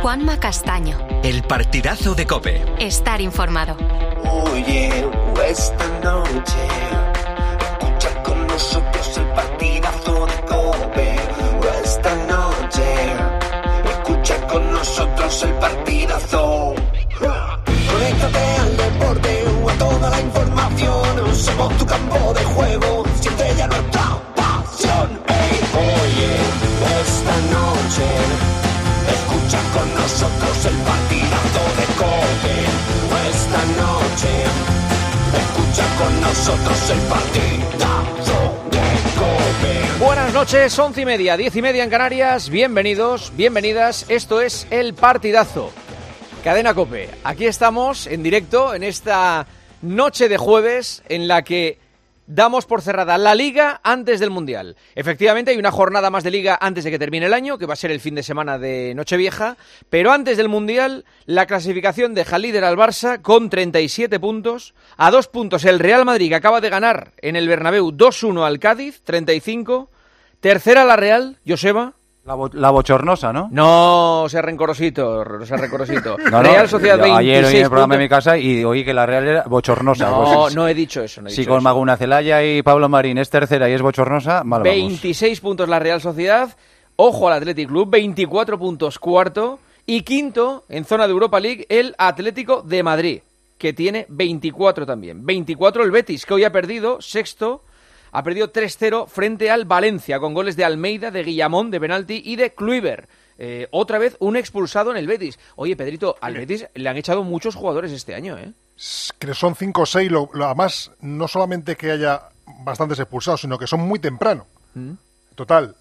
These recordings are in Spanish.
Juanma Castaño. El partidazo de COPE. Estar informado. Oye, esta noche escucha con nosotros el partidazo de COPE. Esta noche escucha con nosotros el partidazo. Conéctate al deporte o a toda la información. Somos tu campo de juego, siente ya nuestra pasión. Oye, esta noche escucha con nosotros el partidazo de COPE. Esta noche escucha con nosotros el partidazo de COPE. Buenas noches, 11:30, 10:30 en Canarias. Bienvenidos, bienvenidas. Esto es El Partidazo. Cadena COPE. Aquí estamos en directo en esta noche de jueves en la que damos por cerrada la Liga antes del Mundial. Efectivamente, hay una jornada más de Liga antes de que termine el año, que va a ser el fin de semana de Nochevieja, pero antes del Mundial, la clasificación deja líder al Barça con 37 puntos, a 2 puntos el Real Madrid, que acaba de ganar en el Bernabéu 2-1 al Cádiz, 35, tercera la Real, Joseba. La bochornosa, ¿no? No, sea rencorosito. No, Real Sociedad 26 ayer oí en el programa puntos. de mi casa y oí que la Real era bochornosa. No, Pues, no he dicho eso. si con Maguna Celaya y Pablo Marín es tercera y es bochornosa, mal vamos. 26 puntos la Real Sociedad. Ojo al Athletic Club, 24 puntos cuarto. Y quinto, en zona de Europa League, el Atlético de Madrid, que tiene 24 también. 24 el Betis, que hoy ha perdido, sexto. Ha perdido 3-0 frente al Valencia, con goles de Almeida, de Guillamón, de penalti y de Kluivert. Otra vez un expulsado en el Betis. Oye, Pedrito, al Betis le han echado muchos jugadores este año, ¿eh? Que son 5 o 6, además, no solamente que haya bastantes expulsados, sino que son muy temprano. Total,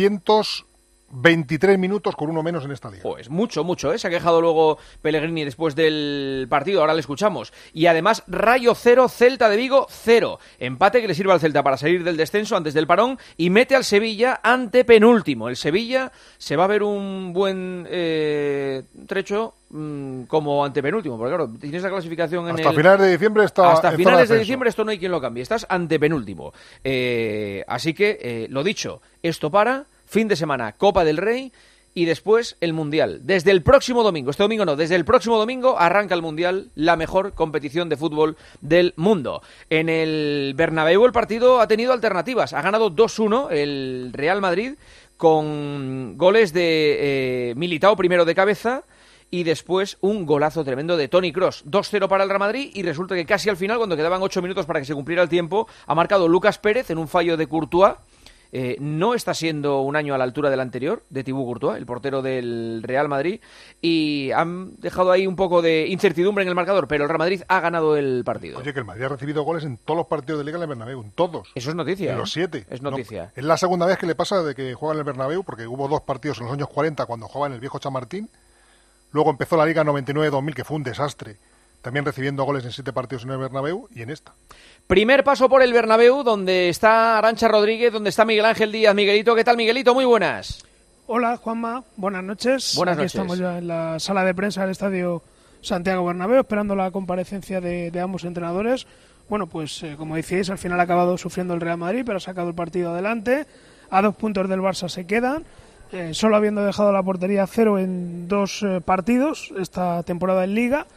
223 minutos con uno menos en esta liga. Pues mucho, ¿eh? Se ha quejado luego Pellegrini después del partido, ahora le escuchamos. Y además, Rayo 0, Celta de Vigo 0. Empate que le sirve al Celta para salir del descenso antes del parón y mete al Sevilla ante penúltimo. El Sevilla se va a ver un buen trecho como antepenúltimo, porque claro, tienes la clasificación hasta finales de diciembre está hasta en finales zona de diciembre esto no hay quien lo cambie, estás antepenúltimo. Así que, lo dicho, esto para fin de semana, Copa del Rey y después el Mundial. Desde el próximo domingo, este domingo no, desde el próximo domingo arranca el Mundial, la mejor competición de fútbol del mundo. En el Bernabéu el partido ha tenido alternativas, ha ganado 2-1 el Real Madrid con goles de Militao primero de cabeza y después un golazo tremendo de Toni Kroos. 2-0 para el Real Madrid y resulta que casi al final, cuando quedaban 8 minutos para que se cumpliera el tiempo, ha marcado Lucas Pérez en un fallo de Courtois. No está siendo un año a la altura del anterior, de Thibaut Courtois, el portero del Real Madrid, y han dejado ahí un poco de incertidumbre en el marcador, pero el Real Madrid ha ganado el partido. Oye, que el Madrid ha recibido goles en todos los partidos de Liga en el Bernabéu, en todos. Eso es noticia. En los 7. Es noticia. No, es la segunda vez que le pasa de que juega en el Bernabéu, porque hubo 2 partidos en los años 40 cuando jugaba en el viejo Chamartín. Luego empezó la Liga 99-2000, que fue un desastre, también recibiendo goles en 7 partidos en el Bernabéu y en esta. Primer paso por el Bernabéu, donde está Arantxa Rodríguez, donde está Miguel Ángel Díaz. Miguelito, ¿qué tal, Miguelito? Muy buenas. Hola, Juanma. Buenas noches. Buenas Aquí noches. Estamos ya en la sala de prensa del Estadio Santiago Bernabéu, esperando la comparecencia de ambos entrenadores. Bueno, pues como decíais, al final ha acabado sufriendo el Real Madrid, pero ha sacado el partido adelante. A 2 puntos del Barça se quedan, solo habiendo dejado la portería 0 en 2 partidos esta temporada en Liga,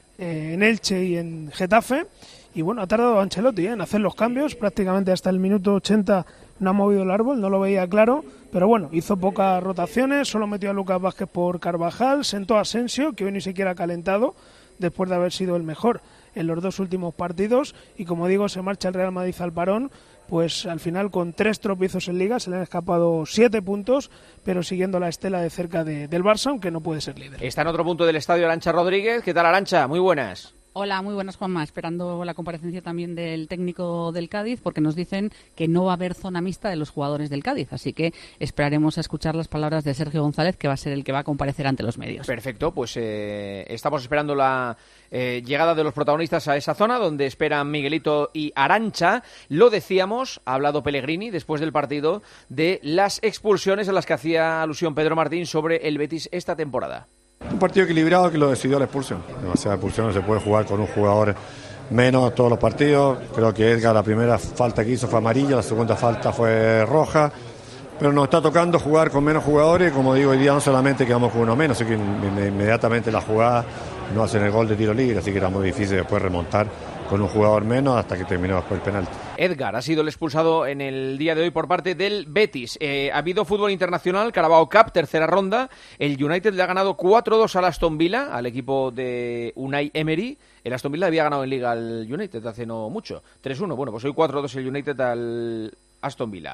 en Elche y en Getafe. Y bueno, ha tardado Ancelotti en hacer los cambios, prácticamente hasta el minuto 80 no ha movido el árbol, no lo veía claro, pero bueno, hizo pocas rotaciones, solo metió a Lucas Vázquez por Carvajal, sentó a Asensio, que hoy ni siquiera ha calentado, después de haber sido el mejor en los 2 últimos partidos, y como digo, se marcha el Real Madrid al parón, pues al final con 3 tropiezos en Liga se le han escapado 7 puntos, pero siguiendo la estela de cerca del Barça, aunque no puede ser líder. Está en otro punto del estadio Arantxa Rodríguez. ¿Qué tal, Arantxa? Muy buenas. Hola, muy buenas, Juanma. Esperando la comparecencia también del técnico del Cádiz, porque nos dicen que no va a haber zona mixta de los jugadores del Cádiz. Así que esperaremos a escuchar las palabras de Sergio González, que va a ser el que va a comparecer ante los medios. Perfecto, pues estamos esperando la llegada de los protagonistas a esa zona, donde esperan Miguelito y Arantxa. Lo decíamos, ha hablado Pellegrini después del partido de las expulsiones a las que hacía alusión Pedro Martín sobre el Betis esta temporada. Un partido equilibrado que lo decidió la expulsión. Demasiada expulsión, no se puede jugar con un jugador menos todos los partidos. Creo que Edgar, la primera falta que hizo fue amarilla, la segunda falta fue roja. pero nos está tocando jugar con menos jugadores. Como digo, hoy día no solamente quedamos con uno menos, así que inmediatamente la jugada no hacen el gol de tiro libre, así que era muy difícil después remontar con un jugador menos hasta que terminó después el penalti. Edgar ha sido el expulsado en el día de hoy por parte del Betis. Ha habido fútbol internacional, Carabao Cup, tercera ronda. El United le ha ganado 4-2 al Aston Villa, al equipo de Unai Emery. El Aston Villa había ganado en Liga al United hace no mucho, 3-1. Bueno, pues hoy 4-2 el United al Aston Villa.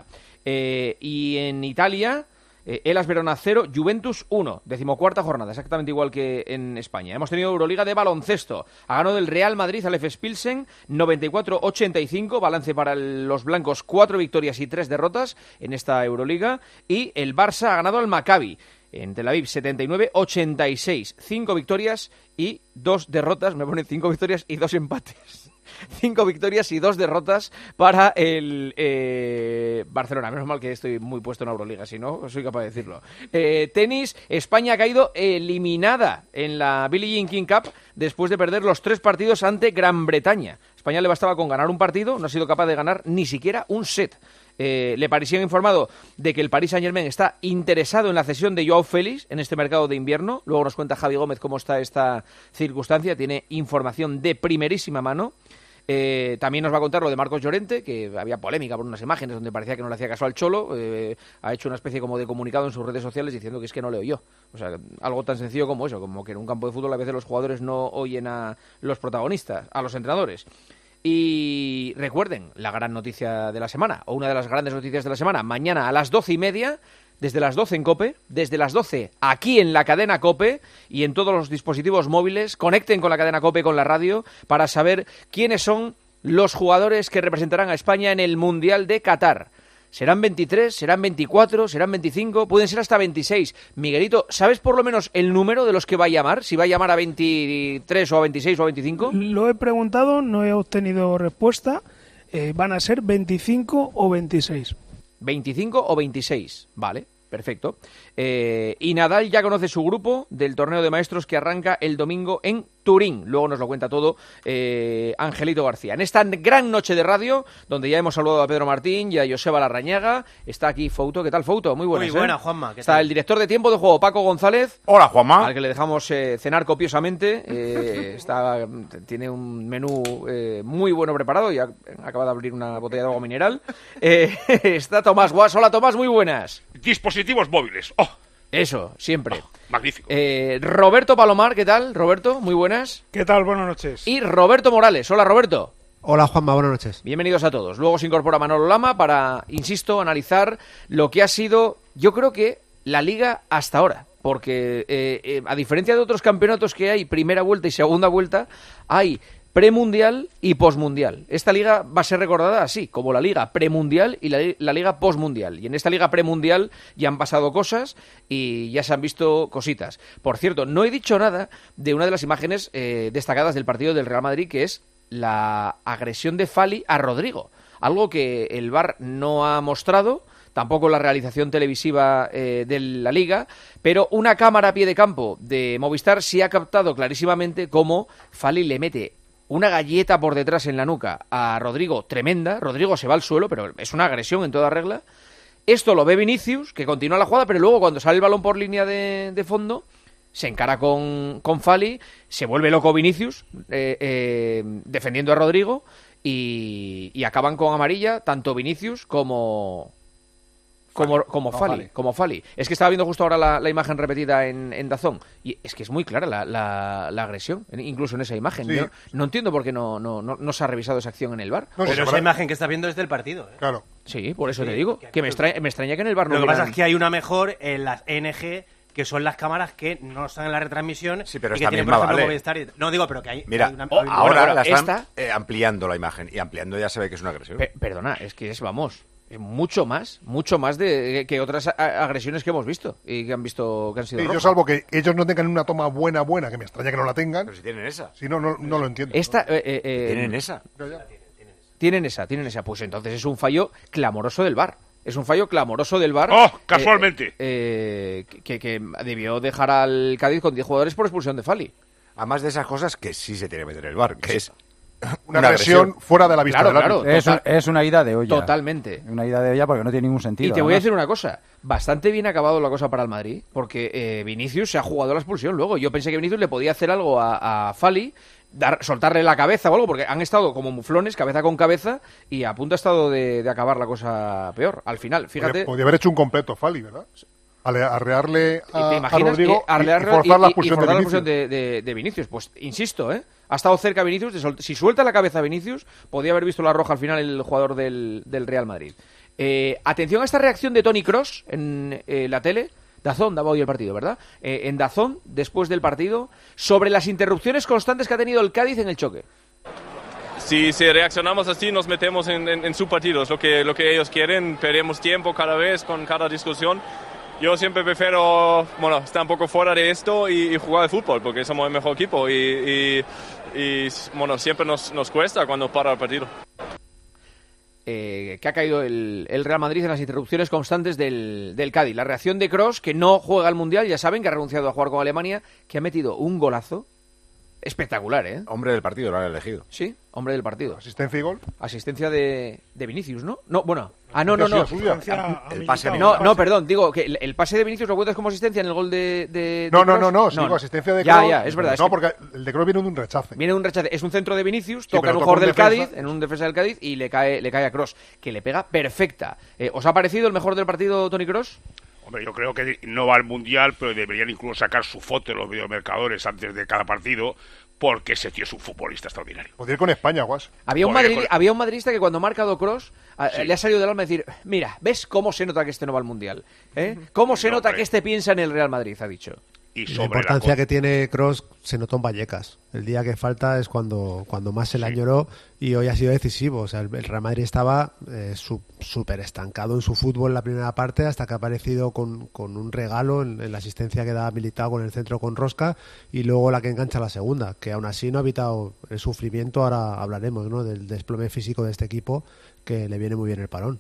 Y en Italia, Hellas Verona 0, Juventus 1, 14ª jornada, exactamente igual que en España. Hemos tenido Euroliga de baloncesto. Ha ganado el Real Madrid al FS Pilsen 94-85, balance para los blancos, 4 victorias y 3 derrotas en esta Euroliga. Y el Barça ha ganado al Maccabi en Tel Aviv 79-86, 5 victorias y 2 derrotas, me ponen 5 victorias y 2 empates. 5 victorias y 2 derrotas para el Barcelona. Menos mal que estoy muy puesto en Euroliga, si no, soy capaz de decirlo. Tenis, España ha caído eliminada en la Billie Jean King Cup después de perder los 3 partidos ante Gran Bretaña. España le bastaba con ganar un partido, no ha sido capaz de ganar ni siquiera un set. Le Parisien ha informado de que el Paris Saint-Germain está interesado en la cesión de Joao Félix en este mercado de invierno. Luego nos cuenta Javi Gómez cómo está esta circunstancia. Tiene información de primerísima mano. También nos va a contar lo de Marcos Llorente, que había polémica por unas imágenes donde parecía que no le hacía caso al Cholo. Ha hecho una especie como de comunicado en sus redes sociales diciendo que es que no le oyó. O sea, algo tan sencillo como eso, como que en un campo de fútbol a veces los jugadores no oyen a los protagonistas, a los entrenadores. Y recuerden, la gran noticia de la semana, o una de las grandes noticias de la semana, mañana a las 12:30, desde las 12 en COPE, desde las 12 aquí en la cadena COPE y en todos los dispositivos móviles, conecten con la cadena COPE, con la radio, para saber quiénes son los jugadores que representarán a España en el Mundial de Qatar. ¿Serán 23? ¿Serán 24? ¿Serán 25? Pueden ser hasta 26. Miguelito, ¿sabes por lo menos el número de los que va a llamar? ¿Si va a llamar a 23 o a 26 o a 25? Lo he preguntado, no he obtenido respuesta. Van a ser 25 o 26. 25 o 26, vale, perfecto. Y Nadal ya conoce su grupo del torneo de maestros que arranca el domingo en Turín. Luego nos lo cuenta todo Angelito García. En esta gran noche de radio, donde ya hemos saludado a Pedro Martín y a Joseba Larrañaga, está aquí Fouto. ¿Qué tal, Fouto? Muy buenas. Muy buena, Juanma. ¿Qué está tal? El director de Tiempo de Juego, Paco González. Hola, Juanma. Al que le dejamos cenar copiosamente. Tiene un menú muy bueno preparado. Ya acaba de abrir una botella de agua mineral. Está Tomás Guas. Hola, Tomás, muy buenas. Dispositivos móviles. ¡Oh! Eso, siempre. Oh, magnífico. Roberto Palomar, ¿qué tal? Roberto, muy buenas. ¿Qué tal? Buenas noches. Y Roberto Morales. Hola, Roberto. Hola, Juanma, buenas noches. Bienvenidos a todos. Luego se incorpora Manolo Lama para, insisto, analizar lo que ha sido, yo creo que, la Liga hasta ahora. Porque, a diferencia de otros campeonatos que hay, primera vuelta y segunda vuelta, hay premundial y posmundial. Esta liga va a ser recordada así, como la liga premundial y la liga posmundial. Y en esta liga premundial ya han pasado cosas y ya se han visto cositas. Por cierto, no he dicho nada de una de las imágenes destacadas del partido del Real Madrid, que es la agresión de Fali a Rodrigo. Algo que el VAR no ha mostrado, tampoco la realización televisiva de la Liga, pero una cámara a pie de campo de Movistar sí ha captado clarísimamente cómo Fali le mete una galleta por detrás en la nuca a Rodrigo, tremenda. Rodrigo se va al suelo, pero es una agresión en toda regla. Esto lo ve Vinicius, que continúa la jugada, pero luego cuando sale el balón por línea de fondo, se encara con Fali, se vuelve loco Vinicius, defendiendo a Rodrigo, y acaban con amarilla tanto Vinicius como Fali. Es que estaba viendo justo ahora la imagen repetida en DAZN y es que es muy clara la agresión, incluso en esa imagen. Sí. Yo no entiendo por qué no se ha revisado esa acción en el VAR. No, pero esa imagen que estás viendo es del partido. Claro. Sí, por eso te digo, que me extraña que en el VAR no. Lo que pasa es que hay una mejor en las NG, que son las cámaras que no están en la retransmisión, sí, pero y que esta tienen, misma, por ejemplo, vale. Movistar y... No, digo, pero que hay... Mira, hay una... ahora la están esta... ampliando la imagen, y ampliando ya se ve que es una agresión. Perdona, es que vamos, mucho más que otras agresiones que hemos visto y que han sido Sí, rojas. yo salvo que ellos no tengan una toma buena, que me extraña que no la tengan. Pero si tienen esa. Si no lo entiendo. Tienen esa. Tienen esa. Pues entonces es un fallo clamoroso del VAR. Es un fallo clamoroso del VAR. ¡Oh, casualmente! Que debió dejar al Cádiz con 10 jugadores por expulsión de Fali. Además de esas cosas que sí se tiene que meter el VAR, que es una agresión fuera de la vista del árbitro. Es una ida de olla. Totalmente. Una ida de olla porque no tiene ningún sentido. Y te voy a decir una cosa, bastante bien acabado la cosa para el Madrid, porque Vinicius se ha jugado la expulsión luego. Yo pensé que Vinicius le podía hacer algo a Fali, soltarle la cabeza o algo, porque han estado como muflones, cabeza con cabeza, y a punto ha estado de acabar la cosa peor. Al final, fíjate... Podría haber hecho un completo Fali, ¿verdad? Arrearle a y Rodrigo forzar la expulsión de Vinicius. Pues insisto, ha estado cerca Vinicius. Si suelta la cabeza a Vinicius, podía haber visto la roja al final el jugador del Real Madrid. Atención a esta reacción de Toni Kroos en la tele. DAZN daba hoy el partido, ¿verdad? En DAZN, después del partido, sobre las interrupciones constantes que ha tenido el Cádiz en el choque. Si reaccionamos así, nos metemos en su partido. Es lo que ellos quieren. Perdemos tiempo cada vez con cada discusión. Yo siempre prefiero, estar un poco fuera de esto y jugar al fútbol, porque somos el mejor equipo y siempre nos cuesta cuando para el partido. Que ha caído el Real Madrid en las interrupciones constantes del Cádiz. La reacción de Kroos, que no juega al Mundial, ya saben que ha renunciado a jugar con Alemania, que ha metido un golazo espectacular, ¿eh? Hombre del partido, lo han elegido. Sí, hombre del partido. ¿Asistencia y gol? Asistencia de Vinicius, ¿no? No, bueno... no. El pase perdón, digo que el pase de Vinicius lo cuentas como asistencia en el gol de No, sí, asistencia de Kroos. Ya, es verdad. No, porque el de Kroos viene de un rechace. Es un centro de Vinicius, toca en un jugador del Cádiz, en un defensa del Cádiz, y le cae a Kroos, que le pega perfecta. ¿Os ha parecido el mejor del partido, Toni Kroos? Hombre, yo creo que no va al Mundial, pero deberían incluso sacar su foto en los videomercadores antes de cada partido, porque ese tío es un futbolista extraordinario. Podría ir con España, Guas. Había un madridista que cuando ha marcado Kroos le ha salido del alma decir, mira, ¿ves cómo se nota que este no va al Mundial? ¿Cómo se nota que este piensa en el Real Madrid? Ha dicho. Y la importancia que tiene Kroos se notó en Vallecas. El día que falta es cuando más se le añoró, y hoy ha sido decisivo. O sea, el Real Madrid estaba súper estancado en su fútbol en la primera parte, hasta que ha aparecido con un regalo en la asistencia que da Militao con el centro con Rosca, y luego la que engancha la segunda, que aún así no ha evitado el sufrimiento. Ahora hablaremos, ¿no?, del desplome físico de este equipo, que le viene muy bien el parón.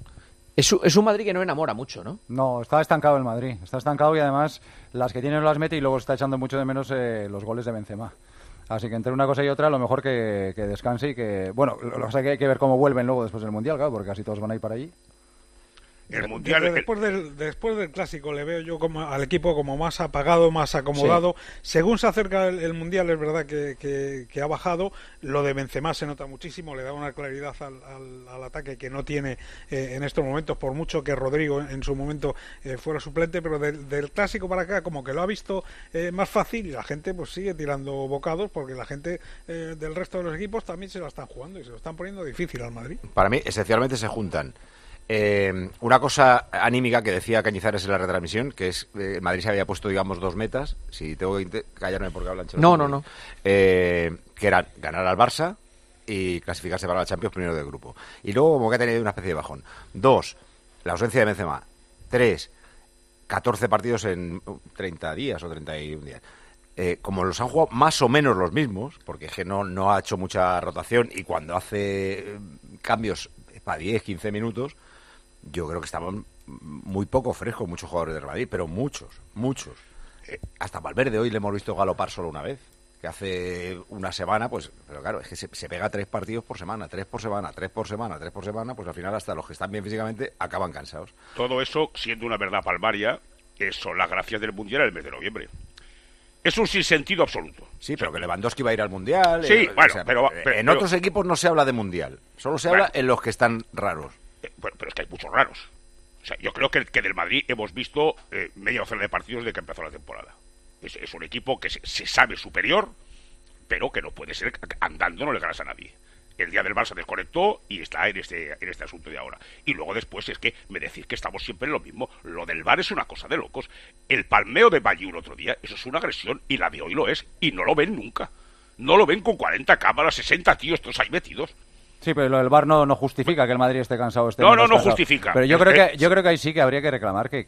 Es un Madrid que no enamora mucho, ¿no? No, está estancado el Madrid. Está estancado, y además las que tiene no las mete, y luego está echando mucho de menos los goles de Benzema. Así que entre una cosa y otra, lo mejor que descanse y que... Bueno, lo que pasa es que hay que ver cómo vuelven luego después del Mundial, claro, porque casi todos van a ir para allí. El Mundial, después del Clásico le veo yo al equipo como más apagado, más acomodado. Sí. Según se acerca el Mundial, es verdad que ha bajado. Lo de Benzema se nota muchísimo, le da una claridad al ataque que no tiene en estos momentos, por mucho que Rodrigo en su momento fuera suplente, pero del Clásico para acá como que lo ha visto más fácil, y la gente pues sigue tirando bocados, porque la gente del resto de los equipos también se la están jugando y se lo están poniendo difícil al Madrid. Para mí, esencialmente se juntan una cosa anímica que decía Cañizares en la retransmisión, que es Madrid se había puesto, digamos, 2 metas. Si tengo que callarme porque hablan Ancelotti. No. Que eran ganar al Barça y clasificarse para la Champions primero del grupo. Y luego como que ha tenido una especie de bajón. 2, la ausencia de Benzema. 3, 14 partidos en 30 días o 31 días. Como los han jugado más o menos los mismos, porque es que no ha hecho mucha rotación, y cuando hace cambios para 10, 15 minutos, yo creo que estaban muy poco frescos muchos jugadores de Real Madrid, pero muchos. Hasta Valverde hoy le hemos visto galopar solo una vez, que hace una semana, pues, pero claro, es que se pega 3 partidos por semana, 3 por semana, pues al final hasta los que están bien físicamente acaban cansados. Todo eso, siendo una verdad palmaria, son las gracias del Mundial en el mes de noviembre. Es un sinsentido absoluto. Sí, pero que Lewandowski va a ir al Mundial. Sí, bueno, pero en otros equipos no se habla de Mundial. Solo se habla en los que están raros. Pero es que hay muchos raros. O sea, yo creo que del Madrid hemos visto media docena de partidos desde que empezó la temporada. Es un equipo que se sabe superior, pero que no puede ser andando, no le ganas a nadie. El día del Barça desconectó y está en este asunto de ahora. Y luego después es que me decís que estamos siempre en lo mismo. Lo del VAR es una cosa de locos. El palmeo de Baggio el otro día, eso es una agresión, y la de hoy lo es. Y no lo ven nunca. No lo ven con 40 cámaras, 60 tíos todos ahí metidos. Sí, pero lo del VAR no justifica que el Madrid esté cansado. No justifica. Pero yo creo que ahí sí que habría que reclamar que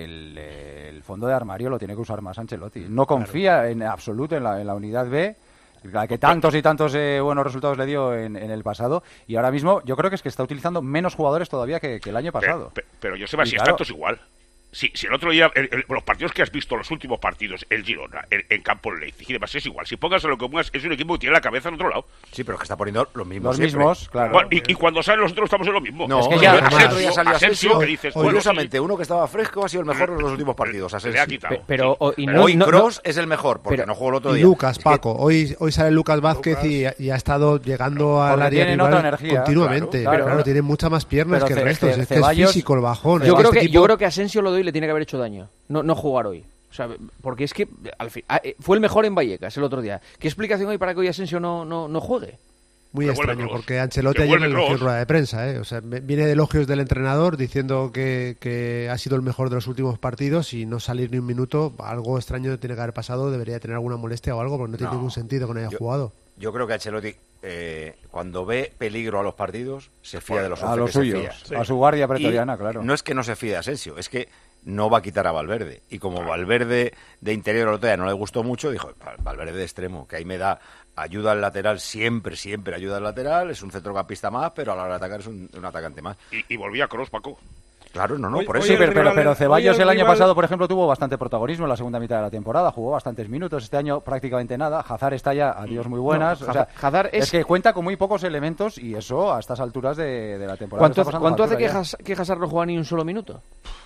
el fondo de armario lo tiene que usar más Ancelotti. No confía en absoluto en la unidad B, la que tantos y tantos buenos resultados le dio en el pasado, y ahora mismo yo creo que es que está utilizando menos jugadores todavía que el año pasado. Pero yo sé si es tantos igual. Si el otro día, los partidos que has visto, los últimos partidos, el Girona, en campo el Leipzig y demás, es igual. Si pongas a lo que pongas, es un equipo que tiene la cabeza en otro lado. Sí, pero es que está poniendo los mismos. Los mismos, claro. Bueno, y cuando salen los otros estamos en lo mismo. No, es que ya Asensio, que dices, curiosamente, uno que estaba fresco ha sido el mejor de los últimos partidos. Asensio. Le ha quitado. Pero hoy Kroos es el mejor, porque no jugó el otro día. Y Lucas, Paco. Hoy sale Lucas Vázquez y ha estado llegando al área rival continuamente. Claro, tiene muchas más piernas que el resto. Es que es físico el bajón. Yo creo que a Asensio lo doy le tiene que haber hecho daño. No jugar hoy. O sea, porque es que al fin, fue el mejor en Vallecas el otro día. ¿Qué explicación hay para que hoy Asensio no juegue? Muy extraño, porque Ancelotti ayer le elogió en rueda de prensa. O sea, viene de elogios del entrenador diciendo que ha sido el mejor de los últimos partidos y no salir ni un minuto. Algo extraño tiene que haber pasado, debería tener alguna molestia o algo, porque no tiene ningún sentido que no haya jugado. Yo creo que Ancelotti, cuando ve peligro a los partidos, se fía de los 11 a los suyos, a su guardia pretoriana, claro. No es que no se fíe de Asensio, es que no va a quitar a Valverde. Y como Valverde de interior al otro día no le gustó mucho, dijo, Valverde de extremo, que ahí me da ayuda al lateral, siempre ayuda al lateral, es un centrocampista más, pero a la hora de atacar es un atacante más. Y volvía a Kroos, Paco. Claro, por eso. Sí, pero Ceballos el año pasado, por ejemplo, tuvo bastante protagonismo en la segunda mitad de la temporada, jugó bastantes minutos, este año prácticamente nada. Hazard está ya a Dios muy buenas. Hazard es que cuenta con muy pocos elementos y eso a estas alturas de la temporada. ¿Cuánto hace que Hazard no juega ni un solo minuto?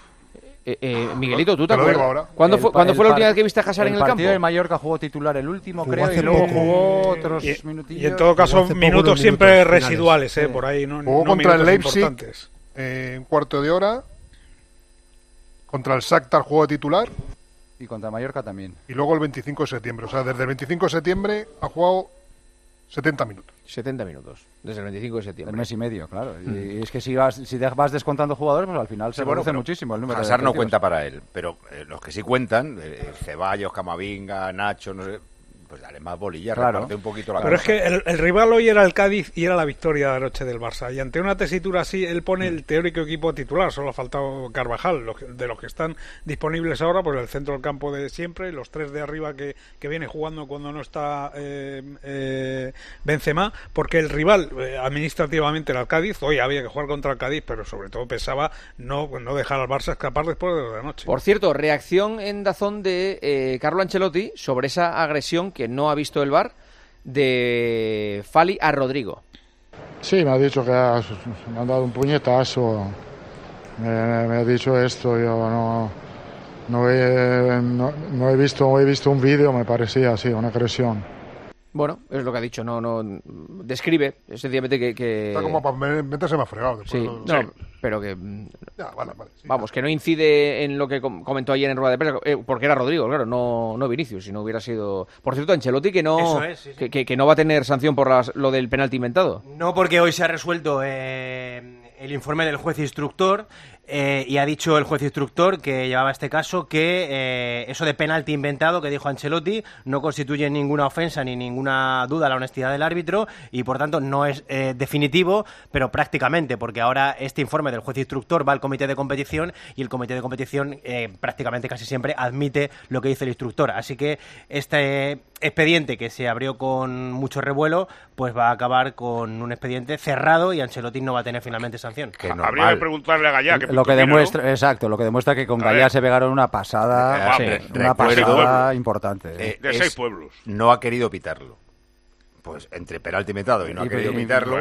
Miguelito, ¿tú te acuerdas? ¿Cuándo fue la última vez que viste a Hazard en el campo? El partido de Mallorca jugó titular el último, creo, y luego jugó otros minutillos. Y en todo caso, minutos siempre residuales, por ahí. Jugó contra el Leipzig un cuarto de hora. Contra el Shakhtar jugó de titular. Y contra Mallorca también. Y luego el 25 de septiembre. O sea, desde el 25 de septiembre ha jugado 70 minutos. 70 minutos, desde el 25 de septiembre. El mes y medio, claro. Y es que si vas descontando jugadores, pues al final se reduce muchísimo el número de Hazard no cuenta para él, pero los que sí cuentan, Ceballos, Camavinga, Nacho, no sé, pues dale más bolilla, reparte un poquito la Pero es que el rival hoy era el Cádiz y era la victoria de anoche del Barça. Y ante una tesitura así, él pone el teórico equipo titular. Solo ha faltado Carvajal. De los que están disponibles ahora, pues el centro del campo de siempre, los tres de arriba que viene jugando cuando no está Benzema, porque el rival administrativamente era el Cádiz. Hoy había que jugar contra el Cádiz, pero sobre todo pensaba no dejar al Barça escapar después de lo de anoche. Por cierto, reacción en DAZN de Carlo Ancelotti sobre esa agresión que no ha visto el VAR de Fali a Rodrigo. Sí, me ha dicho que me han dado un puñetazo, me ha dicho esto, yo no he visto un vídeo, me parecía así, una agresión. Bueno, es lo que ha dicho, no describe, sencillamente que... Está como para meterse más fregado. Sí, pero que... Ya, vale, sí, vamos, que no incide en lo que comentó ayer en rueda de prensa, porque era Rodrigo, claro, no Vinicius, si no hubiera sido... Por cierto, Ancelotti que no que no va a tener sanción por lo del penalti inventado. No, porque hoy se ha resuelto el informe del juez instructor. Y ha dicho el juez instructor que llevaba este caso que eso de penalti inventado que dijo Ancelotti no constituye ninguna ofensa ni ninguna duda a la honestidad del árbitro y por tanto no es definitivo, pero prácticamente, porque ahora este informe del juez instructor va al comité de competición y el comité de competición prácticamente casi siempre admite lo que dice el instructor, así que este expediente que se abrió con mucho revuelo pues va a acabar con un expediente cerrado y Ancelotti no va a tener finalmente sanción. Habría que preguntarle a Gallá lo que demuestra que con Gallá se pegaron una pasada importante. De 6 pueblos. No ha querido pitarlo. Pues entre penalti inventado y no ha querido pitarlo,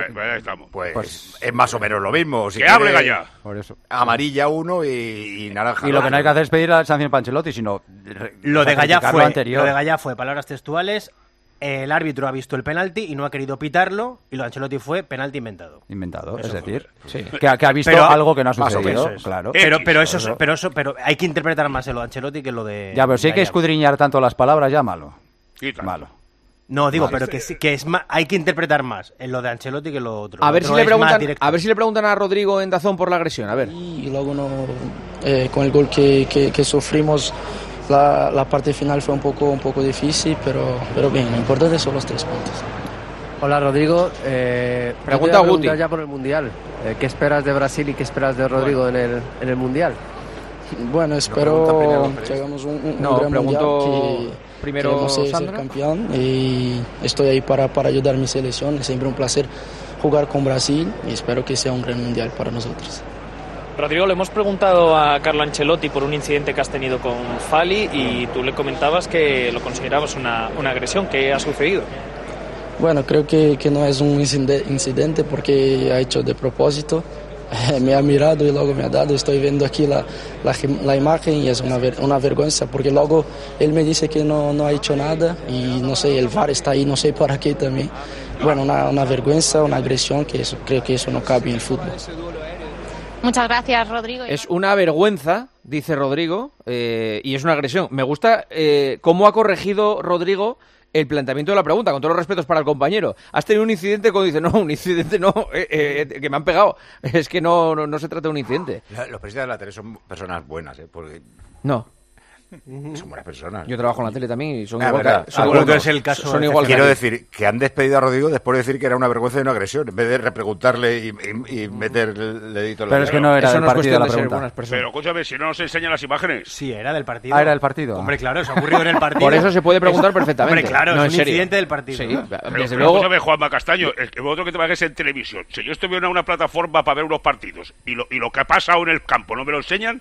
pues es más o menos lo mismo. Si que hable Gallá. Por eso. Amarilla uno y naranja. Y lo que no hay que hacer es pedir la sanción para Ancelotti, sino lo de Gallá fue palabras textuales. El árbitro ha visto el penalti y no ha querido pitarlo y lo de Ancelotti fue penalti inventado. Es decir, que ha visto algo que no ha sucedido, claro. Pero hay que interpretar más lo de Ancelotti que lo de... Ya, pero si hay que escudriñar tanto las palabras, ya malo. Malo. No, digo, pero que es más, hay que interpretar más en lo de Ancelotti que lo otro. A ver si le preguntan a Rodrigo en DAZN por la agresión, a ver. Y luego con el gol que sufrimos... La parte final fue un poco difícil, pero bien, lo importante son los 3 puntos. Hola Rodrigo, pregunta a Guti. Ya por el Mundial, ¿qué esperas de Brasil y qué esperas de Rodrigo en el Mundial? Bueno, espero que hagamos un gran Mundial, que queremos ser campeón y estoy ahí para ayudar a mi selección, es siempre un placer jugar con Brasil y espero que sea un gran Mundial para nosotros. Rodrigo, le hemos preguntado a Carlo Ancelotti por un incidente que has tenido con Fali y tú le comentabas que lo considerabas una agresión. ¿Qué ha sucedido? Bueno, creo que no es un incidente porque ha hecho de propósito. Me ha mirado y luego me ha dado. Estoy viendo aquí la imagen y es una vergüenza porque luego él me dice que no ha hecho nada y no sé, el VAR está ahí, no sé para qué también. Bueno, una vergüenza, una agresión, que creo que eso no cabe en el fútbol. Muchas gracias, Rodrigo. Es una vergüenza, dice Rodrigo, y es una agresión. Me gusta cómo ha corregido Rodrigo el planteamiento de la pregunta, con todos los respetos para el compañero. ¿Has tenido un incidente? Cuando dice, no, un incidente no, que me han pegado. Es que no se trata de un incidente. Los periodistas de la tele son personas buenas, porque... No. Son buenas personas. Yo trabajo en la tele también y son igual que... Seguro que es el caso. Son igual. Quiero decir que han despedido a Rodrigo después de decir que era una vergüenza y una agresión, en vez de repreguntarle y meter el dedito en la... Pero es que no era del partido la pregunta. Pero escúchame, si no nos enseñan las imágenes. Sí, era del partido. Ah, era del partido. Hombre, claro, eso ha ocurrido en el partido. Por eso se puede preguntar perfectamente. Hombre, claro, no, es un incidente del partido. Sí, desde luego... Escúchame, Juanma Castaño, vosotros que trabajáis en televisión, si yo estoy viendo una plataforma para ver unos partidos y lo que ha pasado en el campo no me lo enseñan,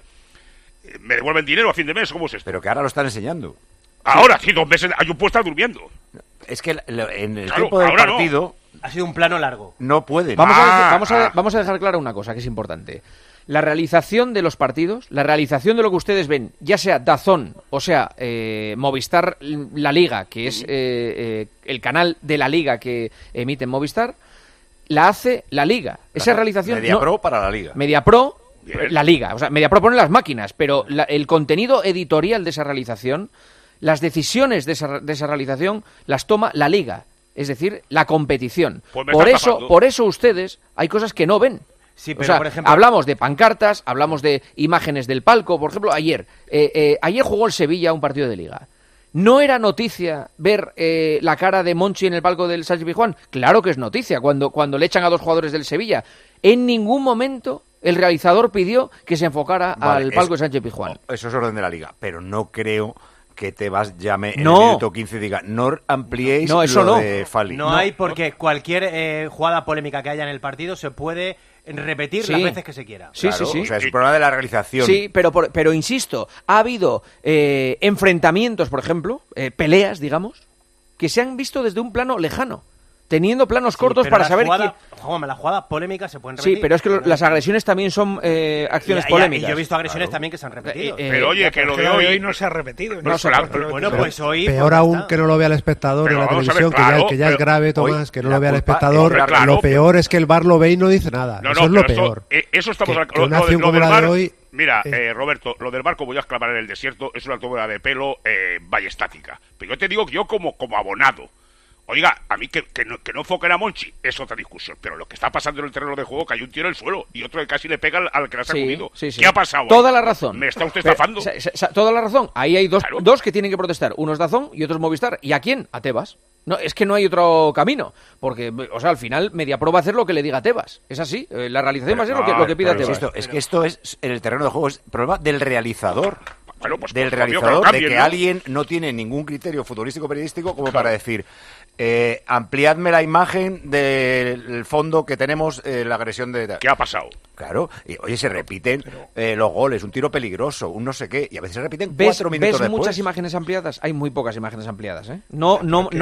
¿me devuelven dinero a fin de mes? ¿Cómo es esto? Pero que ahora lo están enseñando. Ahora, sí, 2 meses, hay un puesto durmiendo. Es que en el tiempo del partido... No. Ha sido un plano largo. No pueden. Vamos a dejar clara una cosa que es importante. La realización de los partidos, la realización de lo que ustedes ven, ya sea DAZN o sea Movistar La Liga, que es el canal de la Liga que emite en Movistar, la hace la Liga. Esa realización... MediaPro para la Liga. MediaPro... La Liga, o sea, MediaPro pone las máquinas, pero el contenido editorial de esa realización, las decisiones de esa realización las toma la Liga, es decir, la competición. Pues por eso ustedes hay cosas que no ven. Sí, pero, o sea, por ejemplo... hablamos de pancartas, hablamos de imágenes del palco. Por ejemplo, ayer jugó el Sevilla un partido de Liga. ¿No era noticia ver la cara de Monchi en el palco del Sánchez Pizjuán? Claro que es noticia, cuando le echan a 2 jugadores del Sevilla. En ningún momento el realizador pidió que se enfocara al palco de Sánchez Pizjuán. Eso es orden de la Liga, pero no creo que Tebas llame en el minuto 15 y diga no ampliéis lo de Fali. No hay, porque cualquier jugada polémica que haya en el partido se puede repetir las veces que se quiera. Sí. O sea, es un problema de la realización. Sí, pero insisto, ha habido enfrentamientos, por ejemplo, peleas, digamos, que se han visto desde un plano lejano, teniendo planos cortos para saber quién... Las jugadas polémicas se pueden repetir. Sí, pero es que las agresiones también son acciones polémicas. Y yo he visto agresiones también que se han repetido. Pero oye, que lo de hoy no se ha repetido. Bueno, pues hoy... Peor aún que no lo vea el espectador en la televisión, que ya es grave, Tomás, que no lo vea el espectador. Lo peor es que el VAR lo ve y no dice nada. Eso es lo peor. Eso estamos... Una acción como la de hoy... Mira, Roberto, lo del barco voy a exclamar en el desierto es una toma de pelo ballestática. Pero yo te digo que yo como abonado, oiga, a mí que no enfoquen a Monchi es otra discusión, pero lo que está pasando en el terreno de juego, que hay un tiro en el suelo y otro que casi le pega al que le ha sacudido. Sí. ¿Qué ha pasado? Toda la razón. ¿Me está usted estafando? Toda la razón. Ahí hay dos que tienen que protestar. Uno es DAZN y otro es Movistar. ¿Y a quién? A Tebas. No, es que no hay otro camino, porque, o sea, al final MediaPro va a hacer lo que le diga a Tebas. Es así, la realización va a ser lo que pida Tebas. Es que esto es, en el terreno de juego, es problema del realizador. Bueno, pues, del realizador, de que alguien no tiene ningún criterio futbolístico periodístico como para decir ampliadme la imagen del fondo que tenemos la agresión de... ¿Qué ha pasado? Claro, y oye, se repiten los goles, un tiro peligroso, un no sé qué, y a veces se repiten 4 minutos después. ¿Ves muchas imágenes ampliadas? Hay muy pocas imágenes ampliadas, ¿eh? No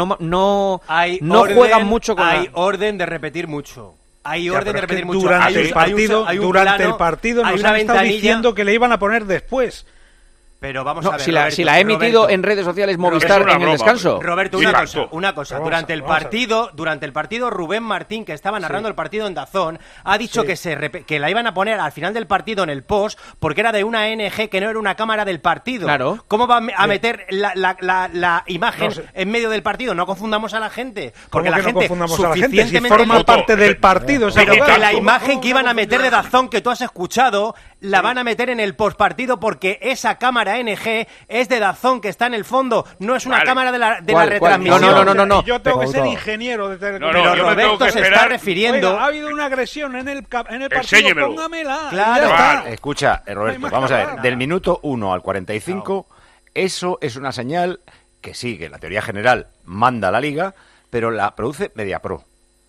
juegan mucho con Hay orden de repetir mucho. Hay orden de repetir mucho. Durante el partido nos han estado diciendo que le iban a poner después. Pero vamos a ver, si Roberto, la ha emitido en redes sociales Movistar en el descanso. Roberto, una cosa. Durante el partido, Rubén Martín, que estaba narrando el partido en DAZN, ha dicho que la iban a poner al final del partido en el post porque era de una ANG que no era una cámara del partido. Claro. ¿Cómo va a meter la imagen en medio del partido? No confundamos a la gente. Porque la gente si forma parte del partido. Pero que la imagen que iban a meter de DAZN que tú has escuchado la van a meter en el postpartido porque esa cámara ANG es de DAZN que está en el fondo, no es una cámara de la retransmisión. No. Yo tengo que ser ingeniero de pero Roberto se está refiriendo. Oiga, ha habido una agresión en el partido, póngamela. Claro. Escucha, Roberto, vamos a ver, del minuto 1 al 45, eso es una señal que sí, que la teoría general manda a la Liga, pero la produce MediaPro.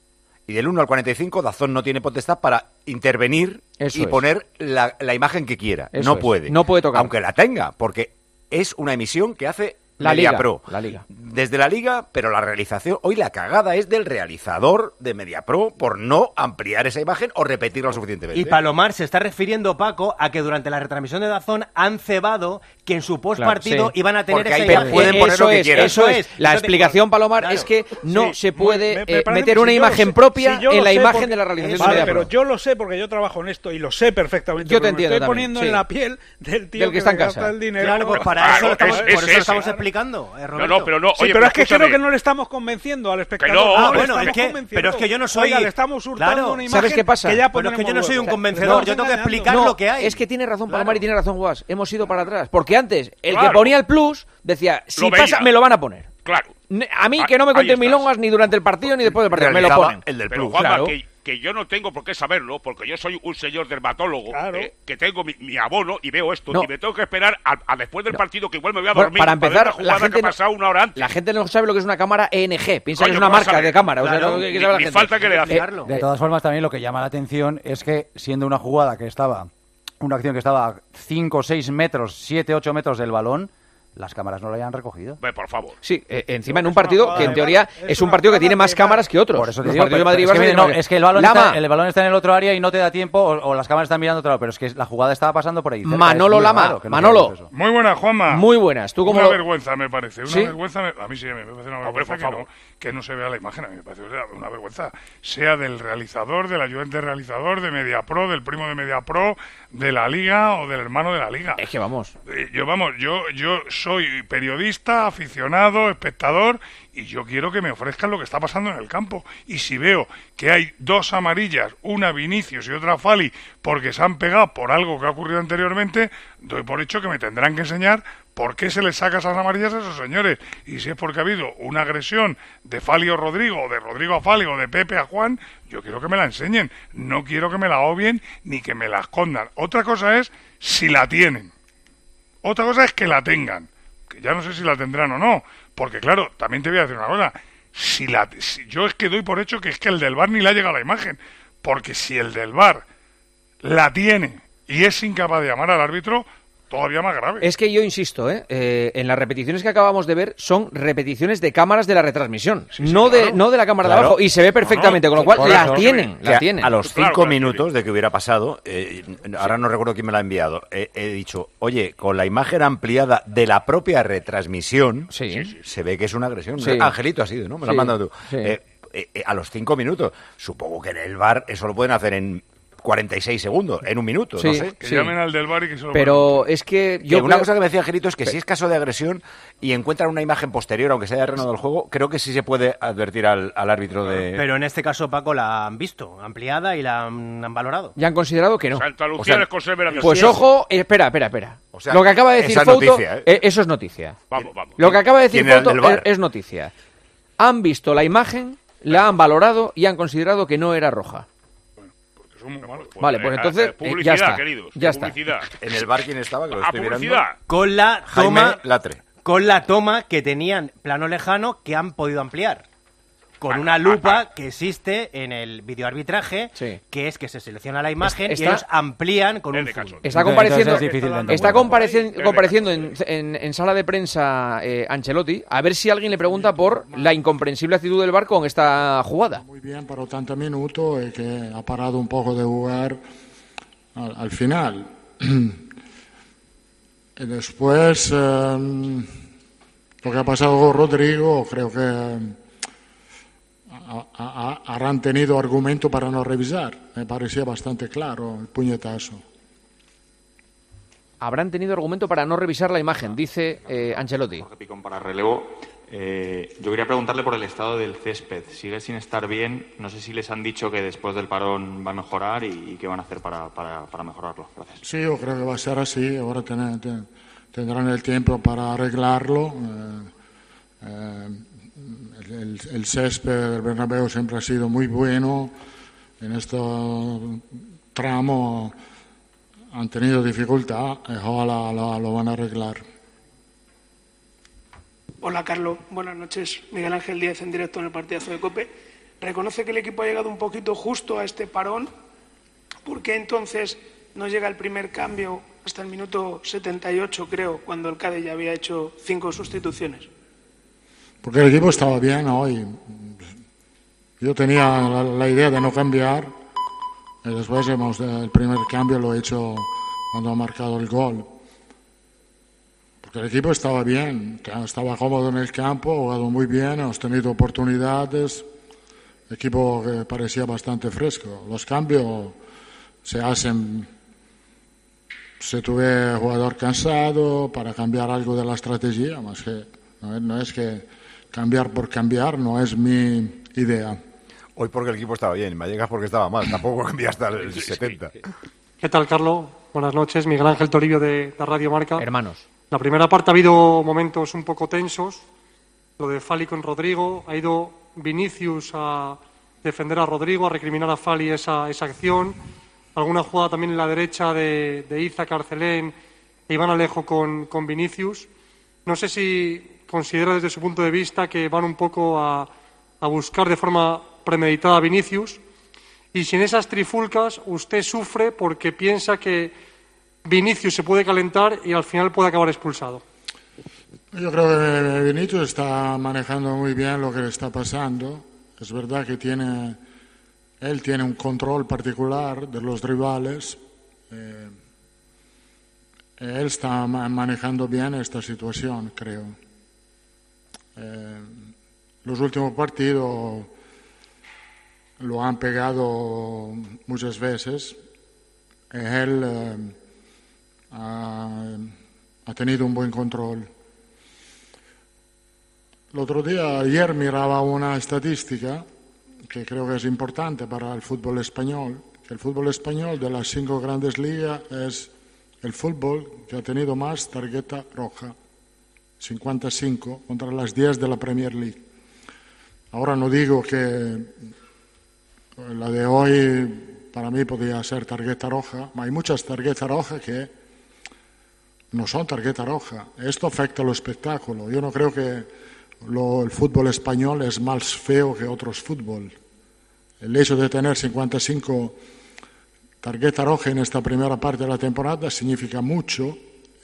Y del 1 al 45, DAZN no tiene potestad para intervenir y poner la imagen que quiera. No puede. No puede tocar. Aunque la tenga, porque es una emisión que hace la MediaPro. La Liga. Desde la Liga, pero la realización... Hoy la cagada es del realizador de MediaPro por no ampliar esa imagen o repetirla suficientemente. Y Palomar se está refiriendo, Paco, a que durante la retransmisión de DAZN han cebado que en su postpartido iban a tener esa imagen. Pueden poner lo que quieran. Eso es. La explicación, Palomar, es que no se puede meter una imagen propia en la imagen de la realización de MediaPro. Pero yo lo sé porque yo trabajo en esto y lo sé perfectamente. Yo te entiendo. Me estoy poniendo en la piel del tío que está en casa. El dinero. Claro, pues para eso por eso estamos explicando, Roberto. No, pero no. Sí, Oye, pero es que escúchame. creo que no le estamos convenciendo al espectador. Pero es que yo no soy... Oiga, le estamos hurtando una imagen. ¿Sabes qué pasa? Que ya pero es que yo no soy un convencedor, yo tengo que explicar lo que hay. Es que tiene razón Palomar y tiene razón Guas. Hemos ido para atrás. Porque antes, el que ponía el plus decía, si pasa, me lo van a poner. Claro. A mí que no me cuenten milongas ni durante el partido ni después del partido. Me lo ponen. El del Pero plus. Juanma, Claro. que yo no tengo por qué saberlo, porque yo soy un señor dermatólogo, que tengo mi abono y veo esto, y me tengo que esperar a después del partido, que igual me voy a dormir. Para empezar, ver la gente que ha pasado una hora antes. La gente no sabe lo que es una cámara ENG. Piensa que es Coño, una ¿cómo marca sabe? de cámara. Claro, o sea, ni sabe la gente. falta que le hace. De todas formas, también lo que llama la atención es que, siendo una jugada que estaba, una acción que estaba a 5, 6 metros, 7, 8 metros del balón, las cámaras no lo hayan recogido. Por favor. Sí, encima en un partido que en teoría es un partido que tiene más cámaras que otros. Por eso te Los digo, partidos de Madrid y es, que, Barça es que el balón está en el otro área y no te da tiempo, o las cámaras están mirando otro lado, pero es que la jugada estaba pasando por ahí cerca. Manolo Lama, Manolo. Muy buena, Juanma. Muy buenas. ¿Tú cómo una lo... vergüenza me parece. Una ¿Sí? vergüenza, a mí sí me parece una vergüenza que no se vea la imagen. A mí me parece una vergüenza. Sea del realizador, del ayudante realizador, de MediaPro, del primo de MediaPro, de la Liga o del hermano de la Liga. Es que vamos. Yo soy periodista, aficionado, espectador, y yo quiero que me ofrezcan lo que está pasando en el campo. Y si veo que hay 2 amarillas, una Vinicius y otra Fali, porque se han pegado por algo que ha ocurrido anteriormente, doy por hecho que me tendrán que enseñar por qué se les saca esas amarillas a esos señores. Y si es porque ha habido una agresión de Fali o Rodrigo, o de Rodrigo a Fali, o de Pepe a Juan, yo quiero que me la enseñen. No quiero que me la obvien ni que me la escondan. Otra cosa es si la tienen. Otra cosa es que la tengan. Que ya no sé si la tendrán o no. Porque claro, también te voy a decir una cosa. Si yo es que doy por hecho que es que el del VAR ni le ha llegado la imagen. Porque si el del VAR la tiene y es incapaz de llamar al árbitro, todavía más grave. Es que yo insisto, en las repeticiones que acabamos de ver son repeticiones de cámaras de la retransmisión, no de la cámara de abajo, y se ve perfectamente, con lo cual la tienen. A los 5 minutos de que hubiera pasado, ahora no recuerdo quién me la ha enviado, he dicho, oye, con la imagen ampliada de la propia retransmisión, se ve que es una agresión. Sí. Angelito ha sido, ¿no? Me lo has mandado tú. Sí. A los 5 minutos, supongo que en el VAR eso lo pueden hacer en 46 segundos, en un minuto, no sé. Que llamen al del VAR y que se lo Pero es que una cosa que me decía Angelito es que si es caso de agresión y encuentran una imagen posterior, aunque se haya reanudado el juego, creo que sí se puede advertir al árbitro de... Pero en este caso, Paco, la han visto ampliada y la han valorado. Ya han considerado que no. Santa Lucía les conserva la pues ojo, espera. O sea, lo que acaba de decir esa Fouto, noticia, eso es noticia. Vamos. Lo que acaba de decir ¿Quién era el Fouto del VAR? es noticia. Han visto la imagen, la han valorado y han considerado que no era roja. Son muy malos. Vale, pues entonces publicidad, ya está. queridos. Ya está. Publicidad. En el VAR, ¿quién estaba? Que lo estoy mirando. Publicidad. Con la Jaime toma... Latre. Con la toma que tenían plano lejano que han podido ampliar. Con una lupa que existe en el videoarbitraje, que es que se selecciona la imagen y ellos amplían con un zoom. Está compareciendo en sala de prensa Ancelotti, a ver si alguien le pregunta por la incomprensible actitud del VAR con esta jugada. Muy bien para 80 minutos y que ha parado un poco de jugar al final. Y después, lo que ha pasado con Rodrigo, creo que habrán tenido argumento para no revisar. Me parecía bastante claro el puñetazo. Habrán tenido argumento para no revisar la imagen, dice Ancelotti. Jorge Picón para relevo. Yo quería preguntarle por el estado del césped. Sigue sin estar bien. No sé si les han dicho que después del parón va a mejorar y qué van a hacer para mejorarlo. Gracias. Sí, yo creo que va a ser así. Ahora tendrán el tiempo para arreglarlo. El césped del Bernabéu siempre ha sido muy bueno. En este tramo han tenido dificultad. Ojalá lo van a arreglar. Hola, Carlos. Buenas noches. Miguel Ángel Díaz en directo en el partidazo de COPE. reconoce que el equipo ha llegado un poquito justo a este parón. ¿Por qué entonces no llega el primer cambio hasta el minuto 78, creo, cuando el Cádiz ya había hecho 5 sustituciones? Porque el equipo estaba bien hoy. Yo tenía la idea de no cambiar y después el primer cambio lo he hecho cuando ha marcado el gol. Porque el equipo estaba bien, estaba cómodo en el campo, ha jugado muy bien, hemos tenido oportunidades. El equipo que parecía bastante fresco. Los cambios se hacen si tuve jugador cansado para cambiar algo de la estrategia, más que no es que cambiar por cambiar, no es mi idea. Hoy porque el equipo estaba bien, Vallecas porque estaba mal, tampoco cambié hasta el 70. ¿Qué tal, Carlos? Buenas noches, Miguel Ángel Toribio de Radio Marca. Hermanos. La primera parte ha habido momentos un poco tensos, lo de Fali con Rodrigo, ha ido Vinicius a defender a Rodrigo, a recriminar a Fali esa acción, alguna jugada también en la derecha de Iza, Carcelén e Iván Alejo con Vinicius. No sé si considera desde su punto de vista que van un poco a buscar de forma premeditada a Vinicius, y si en esas trifulcas usted sufre porque piensa que Vinicius se puede calentar y al final puede acabar expulsado. Yo creo que Vinicius está manejando muy bien lo que le está pasando. Es verdad que él tiene un control particular de los rivales. Él está manejando bien esta situación, creo. Los últimos partidos lo han pegado muchas veces. Él ha tenido un buen control. Ayer miraba una estadística que creo que es importante para el fútbol español, que el fútbol español de las 5 grandes ligas es el fútbol que ha tenido más tarjeta roja, 55 contra las 10 de la Premier League. Ahora no digo que la de hoy para mí podría ser tarjeta roja, pero hay muchas tarjetas rojas que no son tarjeta roja. Esto afecta al espectáculo. Yo no creo que el fútbol español es más feo que otros fútbol. El hecho de tener 55 tarjetas rojas en esta primera parte de la temporada significa mucho.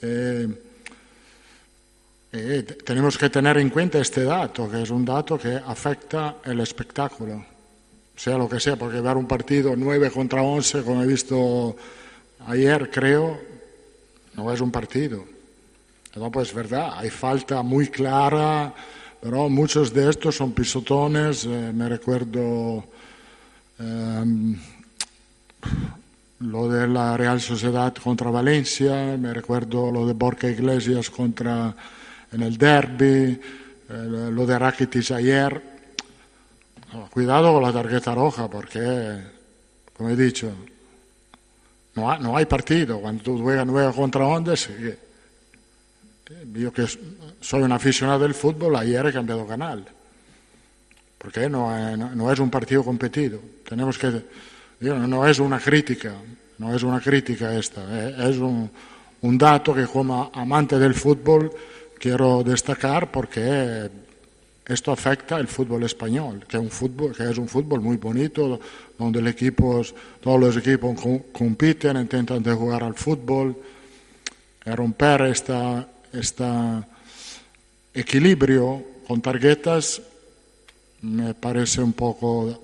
Tenemos que tener en cuenta este dato, que es un dato que afecta el espectáculo, sea lo que sea, porque ver un partido 9 contra 11, como he visto ayer, creo, no es un partido. No, pues es verdad, hay falta muy clara, pero muchos de estos son pisotones. Me recuerdo lo de la Real Sociedad contra Valencia, me recuerdo lo de Borja Iglesias en el derbi, lo de Rakitic ayer. Cuidado con la tarjeta roja, porque, como he dicho, no hay partido. Cuando tú juegas 9 contra 11, yo que soy un aficionado del fútbol, ayer he cambiado canal, porque no es un partido competido. No es una crítica esta, es un dato que como amante del fútbol quiero destacar, porque esto afecta al fútbol español, que es un fútbol muy bonito, donde todos los equipos compiten, intentan de jugar al fútbol, romper este equilibrio con tarjetas me parece un poco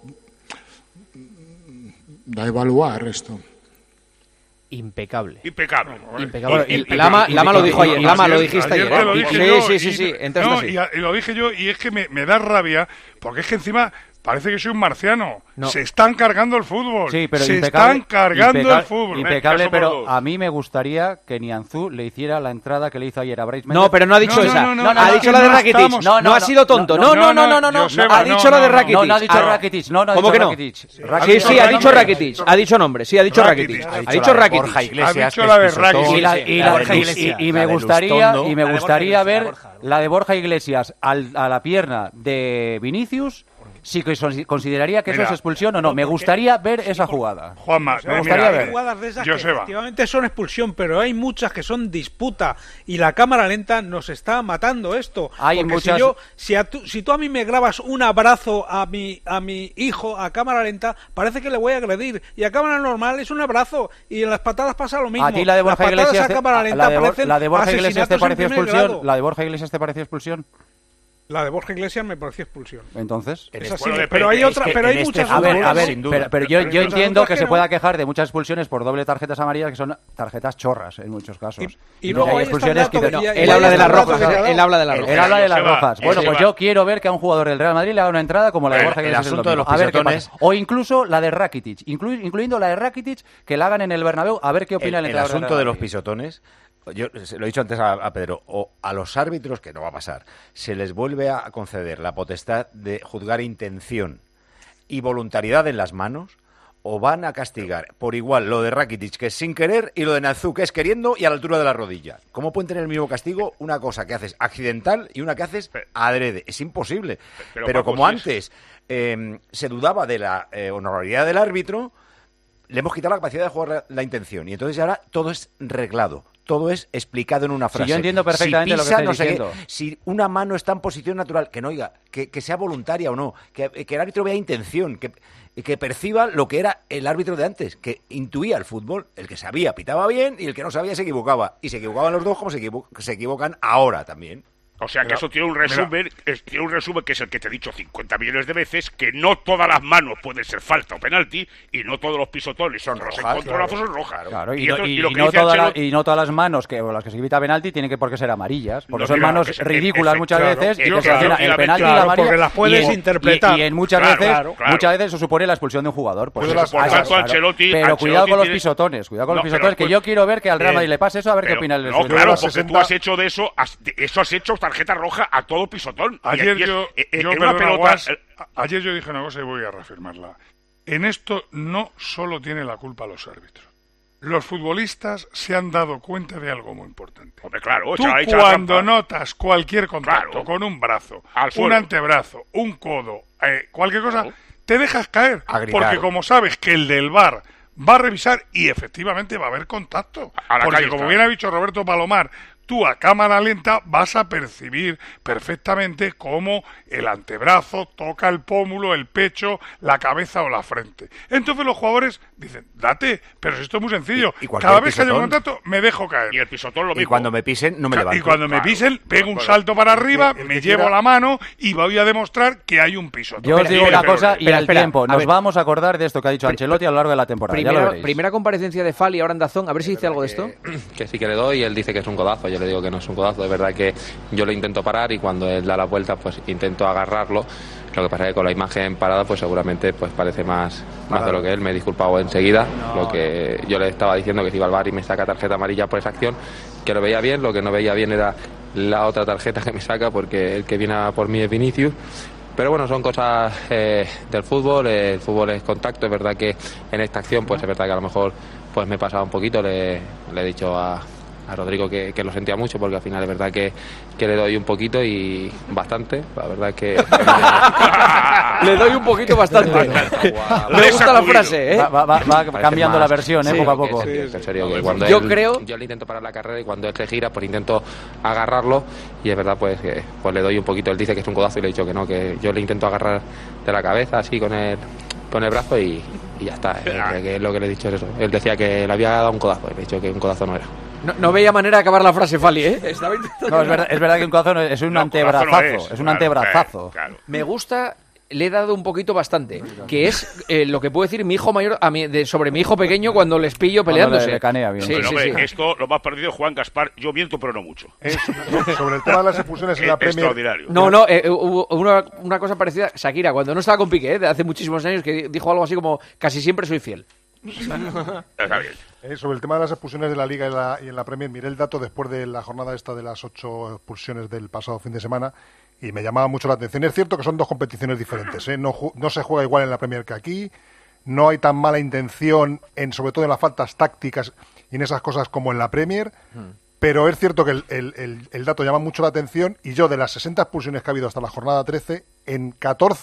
da evaluar esto. Impecable. Impecable. Lama lo dijo ayer. Lama lo dijiste ayer. Sí. Y lo dije yo, y es que me da rabia, porque es que encima parece que soy un marciano. No. Se están cargando el fútbol. Sí, pero están cargando el fútbol. Impecable, pero a mí me gustaría que Nianzú le hiciera la entrada que le hizo ayer a Brais Méndez. No, pero no ha dicho esa. Ha dicho la de Rakitic. No ha sido tonto. No. Ha dicho la de Rakitic. No ha dicho Rakitic. ¿Cómo que no? Sí, ha dicho Rakitic. Ha dicho nombre. Sí, ha dicho Rakitic. Ha dicho Rakitic. Borja Iglesias. Ha dicho la de Rakitic. Y me gustaría ver la de Borja Iglesias a la pierna de Vinicius si consideraría que eso Mira, es expulsión o no. Me gustaría ver esa jugada. Juanma, me gustaría ver. Hay jugadas de esas que Joseba. efectivamente son expulsión, pero hay muchas que son disputa y la cámara lenta nos está matando esto. Hay porque muchas... si tú a mí me grabas un abrazo a mi hijo a cámara lenta, parece que le voy a agredir, y a cámara normal es un abrazo, y en las patadas pasa lo mismo. A ti la de Borja Iglesias, la de Borja Iglesias te pareció expulsión. La de Borja Iglesias te pareció expulsión. La de Borja Iglesias me pareció expulsión. Entonces, es así, pero hay otra, pero hay muchas. A ver, pero yo entiendo que se pueda quejar de muchas expulsiones por doble tarjetas amarillas, que son tarjetas chorras en muchos casos. Y luego hay expulsiones que él habla de las rojas. Él habla de las rojas. Él habla de las rojas. Bueno, pues yo quiero ver que a un jugador del Real Madrid le haga una entrada como la de Borja Iglesias. El asunto de los a ver qué pisotones. pasa. O incluso la de Rakitic, incluyendo la de Rakitic, que la hagan en el Bernabéu, a ver qué opina el entrenador. El asunto de los pisotones. Yo lo he dicho antes a Pedro, o a los árbitros, que no va a pasar, se les vuelve a conceder la potestad de juzgar intención y voluntariedad en las manos, o van a castigar por igual lo de Rakitic, que es sin querer, y lo de Nazú, que es queriendo y a la altura de la rodilla. ¿Cómo pueden tener el mismo castigo una cosa que haces accidental y una que haces adrede? Es imposible. Pero como antes se dudaba de la honorabilidad del árbitro, le hemos quitado la capacidad de jugar la intención, y entonces ahora todo es reglado. Todo es explicado en una frase. Sí, yo entiendo perfectamente si pisa, lo que estáis diciendo. Si una mano está en posición natural, que no oiga, que sea voluntaria o no, que el árbitro vea intención, que perciba lo que era el árbitro de antes, que intuía el fútbol, el que sabía pitaba bien y el que no sabía se equivocaba. Y se equivocaban los dos como se equivocan ahora también. O sea que eso tiene un resumen, que es el que te he dicho 50 millones de veces, que no todas las manos pueden ser falta o penalti, y no todos los pisotones son rojas, encontronazos son rojas. Claro, y no todas las manos las que se evita penalti tienen que por qué ser amarillas, porque son manos ridículas muchas veces, y que se el penalti y la amarilla, porque las puedes interpretar. Y en muchas veces eso supone la expulsión de un jugador. Pues pero cuidado con los pisotones, que yo quiero ver que al Real Madrid le pase eso, a ver qué opina el No, claro, porque tú has hecho de eso, has hecho tarjeta roja a todo pisotón. Ayer yo dije una cosa y voy a reafirmarla. En esto no solo tiene la culpa los árbitros. Los futbolistas se han dado cuenta de algo muy importante. Hombre, claro, tú cuando notas cualquier contacto con un brazo, un antebrazo, un codo, cualquier cosa, te dejas caer. Porque como sabes que el del VAR va a revisar y efectivamente va a haber contacto. Porque como bien ha dicho Roberto Palomar, tú a cámara lenta vas a percibir perfectamente cómo el antebrazo toca el pómulo, el pecho, la cabeza o la frente. Entonces los jugadores dicen, date, pero si esto es muy sencillo. Y cada vez que haya un contacto, me dejo caer. Y el pisotón lo mismo. Y cuando me pisen, no me levanto. Y cuando me pisen, pego un salto para arriba, me llevo la mano y voy a demostrar que hay un pisotón. Yo os digo una cosa, y al tiempo nos vamos a acordar de esto que ha dicho Ancelotti a lo largo de la temporada. Primera comparecencia de Fali ahora en Dazón, a ver si dice algo de esto. Que sí que le doy, y él dice que es un codazo. Yo le digo que no es un codazo, de verdad que yo lo intento parar, y cuando él da la vuelta pues intento agarrarlo. Lo que pasa es que con la imagen parada pues seguramente pues parece más de lo que él. Me he disculpado enseguida. Lo que yo le estaba diciendo, que si iba al VAR y me saca tarjeta amarilla por esa acción, que lo veía bien. Lo que no veía bien era la otra tarjeta que me saca, porque el que viene a por mí es Vinicius. Pero bueno, son cosas del fútbol. El fútbol es contacto. Es verdad que en esta acción pues es verdad que a lo mejor pues me he pasado un poquito. Le he dicho a Rodrigo que lo sentía mucho, porque al final es verdad que le doy un poquito y bastante. La verdad es que le doy un poquito bastante. Me gusta la frase, va cambiando la versión, poco a poco. En serio, que cuando yo le intento parar la carrera, y cuando él se gira pues intento agarrarlo, y es verdad pues que le doy un poquito. Él dice que es un codazo y le he dicho que no, que yo le intento agarrar de la cabeza así con el brazo y ya está. Que lo que le he dicho es eso. Él decía que le había dado un codazo y le he dicho que un codazo no era. No veía manera de acabar la frase, Fali, ¿eh? No, es verdad que un codazo es un antebrazazo. Es un antebrazazo. Claro. Me gusta, le he dado un poquito bastante, que es lo que puedo decir mi hijo mayor sobre mi hijo pequeño cuando les pillo peleándose. Le canea bien. Sí, hombre, esto lo más perdido Juan Gaspar. Yo miento, pero no mucho. Sobre el tema de las expulsiones en la Premier. Extraordinario. No, hubo una cosa parecida. Shakira, cuando no estaba con Piqué, de hace muchísimos años, que dijo algo así como: casi siempre soy fiel. Está bien. Sobre el tema de las expulsiones de la Liga y en la Premier, miré el dato después de la jornada esta de las 8 expulsiones del pasado fin de semana y me llamaba mucho la atención. Es cierto que son dos competiciones diferentes, ¿eh? No se juega igual en la Premier que aquí, no hay tan mala intención, sobre todo en las faltas tácticas y en esas cosas como en la Premier, pero es cierto que el dato llama mucho la atención, y yo de las 60 expulsiones que ha habido hasta la jornada 13, en 14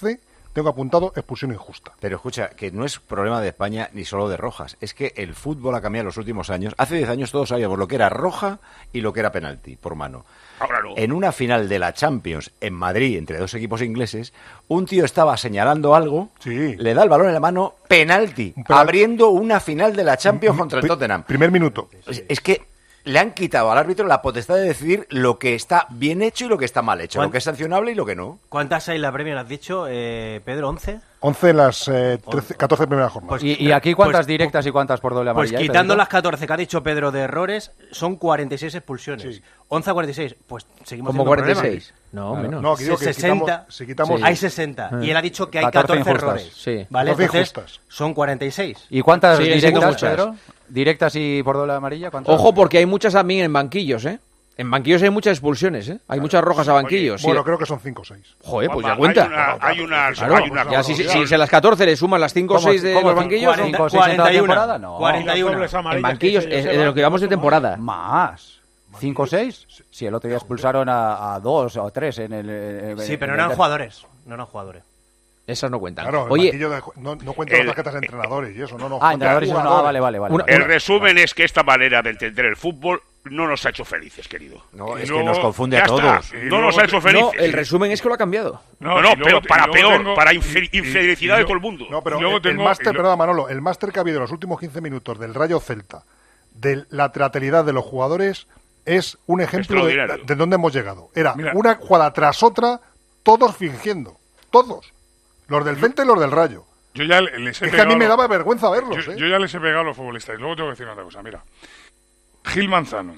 tengo apuntado expulsión injusta. Pero escucha, que no es problema de España ni solo de rojas, es que el fútbol ha cambiado en los últimos años. Hace 10 años todos sabíamos lo que era roja y lo que era penalti por mano. Ahora no. En una final de la Champions en Madrid entre dos equipos ingleses, un tío estaba señalando algo, le da el balón en la mano, penalti, abriendo una final de la Champions contra el Tottenham. Primer minuto. Es que le han quitado al árbitro la potestad de decidir lo que está bien hecho y lo que está mal hecho, lo que es sancionable y lo que no. ¿Cuántas hay en la Premier, has dicho, Pedro? ¿11? 11 en las 14 primeras jornadas. Pues, ¿Y aquí cuántas directas y cuántas por doble amarilla? Pues quitando las 14 que ha dicho Pedro de errores, son 46 expulsiones. Sí. 11 a 46. Pues seguimos como 46. No, claro. menos. No, aquí digo que 60. Si quitamos, hay 60. Y él ha dicho que hay 14 errores. Sí. ¿Vale? Entonces, son 46. ¿Y cuántas sí, directas, Pedro? ¿Directas y por doble amarilla? Ojo, porque hay muchas también en banquillos, ¿eh? En banquillos hay muchas expulsiones, ¿eh? Hay muchas rojas a banquillos. Bueno, creo que son 5 o 6. Joder, pues ya cuenta. Hay una ya si se las 14 le suman las 5 o 6 de los banquillos... 41. No. 41. En banquillos, es de lo que vamos de temporada. Más. 5 o 6. Si el otro día expulsaron a 2 o 3 en el... Sí, pero no eran jugadores. No eran jugadores. Esas no cuentan. Claro, oye, no cuentan las tarjetas de entrenadores y eso, no. Entrenadores y eso no, vale. El resumen es que esta manera de entender el fútbol no nos ha hecho felices, querido. No, es que nos confunde a todos. No nos ha hecho felices. No, el resumen es que lo ha cambiado. No, pero para peor, para infelicidad de todo el mundo. No, pero el máster, perdón, Manolo, el máster que ha habido en los últimos 15 minutos del Rayo Celta, de la teatralidad de los jugadores, es un ejemplo de dónde hemos llegado. Era una jugada tras otra, todos fingiendo. Todos. Los del Celta y los del Rayo. Yo ya les he es que a mí me daba vergüenza verlos. Yo ya les he pegado a los futbolistas. Y luego tengo que decir otra cosa. Mira, Gil Manzano,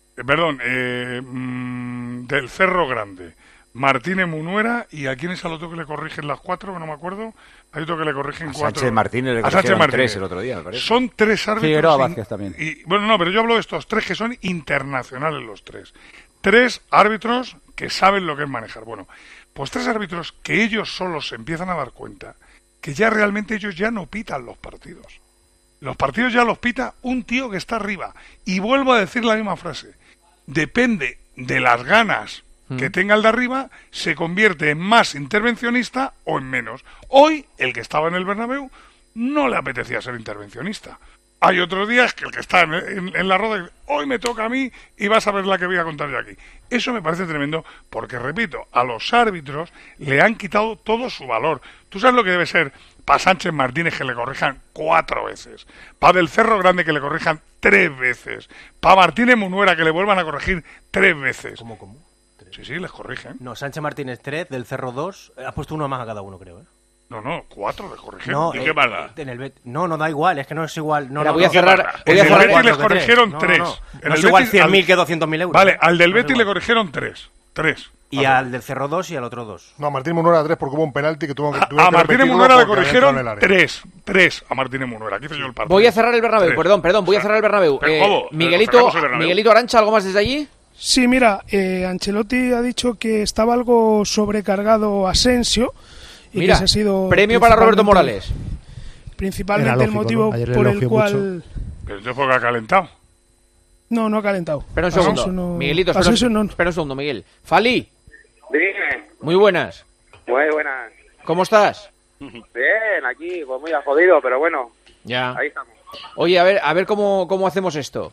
del Cerro Grande, Martínez Munuera, y a quién es al otro que le corrigen las 4, que no me acuerdo. Hay otro que le corrigen 4. Sánchez Martínez le corrigieron 3 el otro día, me parece. Son 3 árbitros. Figueroa Vázquez también. Bueno, no, pero yo hablo de estos 3 que son internacionales los 3. 3 árbitros que saben lo que es manejar. Bueno, pues 3 árbitros que ellos solos se empiezan a dar cuenta que ya realmente ellos ya no pitan los partidos. Los partidos ya los pita un tío que está arriba. Y vuelvo a decir la misma frase. Depende de las ganas que tenga el de arriba, se convierte en más intervencionista o en menos. Hoy, el que estaba en el Bernabéu no le apetecía ser intervencionista. Hay otros días que el que está en la roda, hoy me toca a mí y vas a ver la que voy a contar yo aquí. Eso me parece tremendo porque, repito, a los árbitros le han quitado todo su valor. ¿Tú sabes lo que debe ser para Sánchez Martínez que le corrijan 4 veces? Para del Cerro Grande que le corrijan 3 veces. Para Martínez Munuera que le vuelvan a corregir 3 veces. ¿Cómo? Sí, les corrigen. No, Sánchez Martínez 3, del Cerro 2, ha puesto uno más a cada uno, creo, ¿eh? No, 4 les corrigieron. No, ¿Y qué más da? No, da igual, es que no es igual. No, voy a cerrar. En el Betis les corrigieron 3. No es igual 100.000 que 200.000 euros. Vale, al del Betis le corrigieron 3. Y al del Cerro 2 y al otro 2. No, a Martín Munuera 3 porque hubo un penalti que tuvo que a Martínez Munuera le corrigieron 3 a Martínez Munuera. Aquí hice yo el partido. Voy a cerrar el Bernabéu, perdón, voy a cerrar el Bernabéu. Miguelito Arantxa, ¿algo más desde allí? Sí, mira, Ancelotti ha dicho que estaba algo sobrecargado Asensio. Y mira, que ese ha sido premio para Roberto Morales. Principalmente el motivo por el cual... Pero entonces porque ha calentado. No ha calentado. Espera un segundo. Miguelito, espera un segundo, Miguel. Fali. Dime. Muy buenas. Muy buenas. ¿Cómo estás? Bien, aquí, pues muy jodido, pero bueno. Ya. Ahí estamos. Oye, a ver cómo hacemos esto.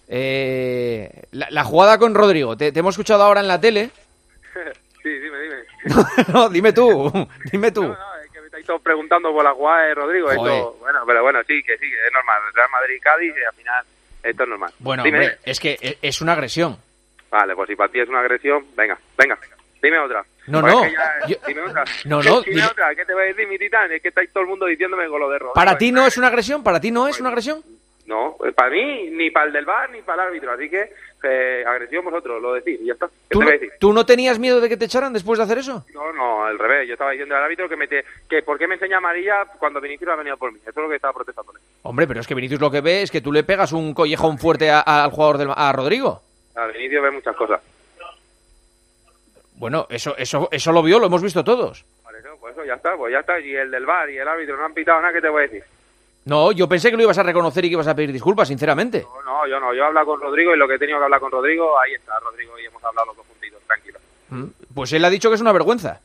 La jugada con Rodrigo. Te hemos escuchado ahora en la tele. Sí, dime. No, dime tú. No, es que me estáis todos preguntando por la jugada de Rodrigo. Esto, bueno, sí, es normal. Real Madrid-Cádiz, al final, esto es normal. Bueno, dime. Hombre, es que es una agresión. Vale, pues si para ti es una agresión, venga. Dime otra. No. Dime otra. No. Dime otra. ¿Qué te voy a decir, mi titán? Es que estáis todo el mundo diciéndome con lo de Rodrigo. ¿Para ti no es una agresión? ¿Para ti no es una agresión? No, para mí, ni para el del VAR, ni para el árbitro. Así que, agresión vosotros, lo decís y ya está. ¿Qué te voy a decir? ¿Tú no tenías miedo de que te echaran después de hacer eso? No, al revés. Yo estaba diciendo al árbitro que ¿por qué me enseña amarilla cuando Vinicius ha venido por mí? Eso es lo que estaba protestando. Hombre, pero es que Vinicius lo que ve es que tú le pegas un collejón fuerte al jugador a Rodrigo. A Vinicius ve muchas cosas. Bueno, eso lo vio, lo hemos visto todos. Por eso ya está. Y el del VAR y el árbitro no han pitado nada, ¿qué te voy a decir? No, yo pensé que lo ibas a reconocer y que ibas a pedir disculpas, sinceramente. No, yo he hablado con Rodrigo y lo que he tenido que hablar con Rodrigo, ahí está Rodrigo y hemos hablado los dos juntitos, tranquilo. Pues él ha dicho que es una vergüenza.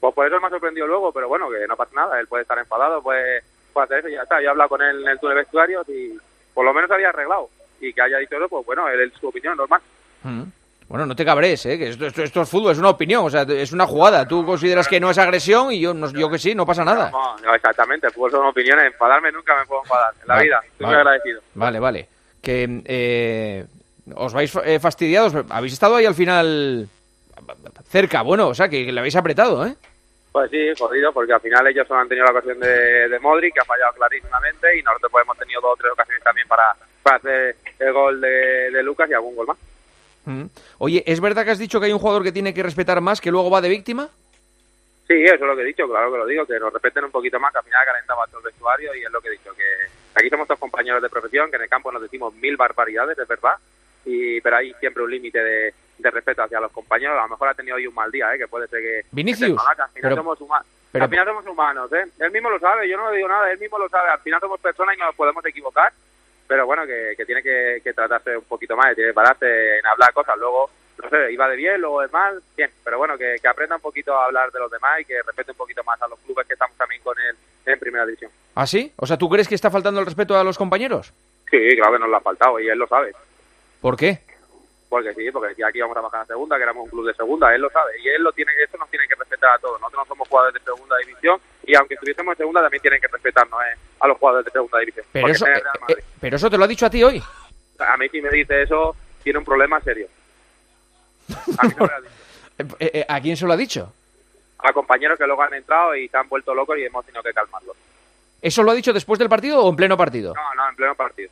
Pues por eso me ha sorprendido luego, pero bueno, que no pasa nada, él puede estar enfadado, puede hacer eso y ya está. Yo he hablado con él en el túnel de vestuarios y por lo menos había arreglado. Y que haya dicho eso, pues bueno, él es su opinión, normal. Bueno, no te cabres, que esto es fútbol, es una opinión, o sea, es una jugada. Tú consideras que no es agresión y yo que sí, no pasa nada. No, exactamente, el fútbol son opiniones. Enfadarme nunca me puedo enfadar en la vida. Estoy muy agradecido. Vale. Que os vais fastidiados. Habéis estado ahí al final cerca, bueno, o sea, que le habéis apretado, ¿eh? Pues sí, jodido, porque al final ellos solo han tenido la ocasión de Modric, que ha fallado clarísimamente, y nosotros pues hemos tenido 2 o 3 ocasiones también para hacer el gol de Lucas y algún gol más. Oye, ¿es verdad que has dicho que hay un jugador que tiene que respetar más, que luego va de víctima? Sí, eso es lo que he dicho, claro que lo digo, que nos respeten un poquito más, que al final calentaba todo el vestuario, y es lo que he dicho, que aquí somos todos compañeros de profesión, que en el campo nos decimos 1000 barbaridades, es verdad, pero hay siempre un límite de respeto hacia los compañeros. A lo mejor ha tenido hoy un mal día, que puede ser que... Vinicius, al final somos humanos, Él mismo lo sabe, yo no le digo nada, él mismo lo sabe, al final somos personas y nos podemos equivocar, pero bueno, que tiene que tratarse un poquito más, tiene que pararse en hablar cosas. Luego, no sé, iba de bien, luego de mal, bien, pero bueno, que aprenda un poquito a hablar de los demás y que respete un poquito más a los clubes que estamos también con él en primera división. ¿Ah, sí? O sea, ¿tú crees que está faltando el respeto a los compañeros? Sí, claro que nos lo ha faltado y él lo sabe. ¿Por qué? Porque sí, porque decía que íbamos a bajar a segunda, que éramos un club de segunda, él lo sabe, y él eso nos tiene que respetar a todos. Nosotros no somos jugadores de segunda división, y aunque estuviésemos en segunda también tienen que respetarnos a los jugadores de segunda división. Pero eso te lo ha dicho a ti hoy. A mí si me dice eso, tiene un problema serio. A mí no me lo ha dicho. ¿A quién se lo ha dicho? A compañeros que luego han entrado y se han vuelto locos y hemos tenido que calmarlos. ¿Eso lo ha dicho después del partido o en pleno partido? No, en pleno partido.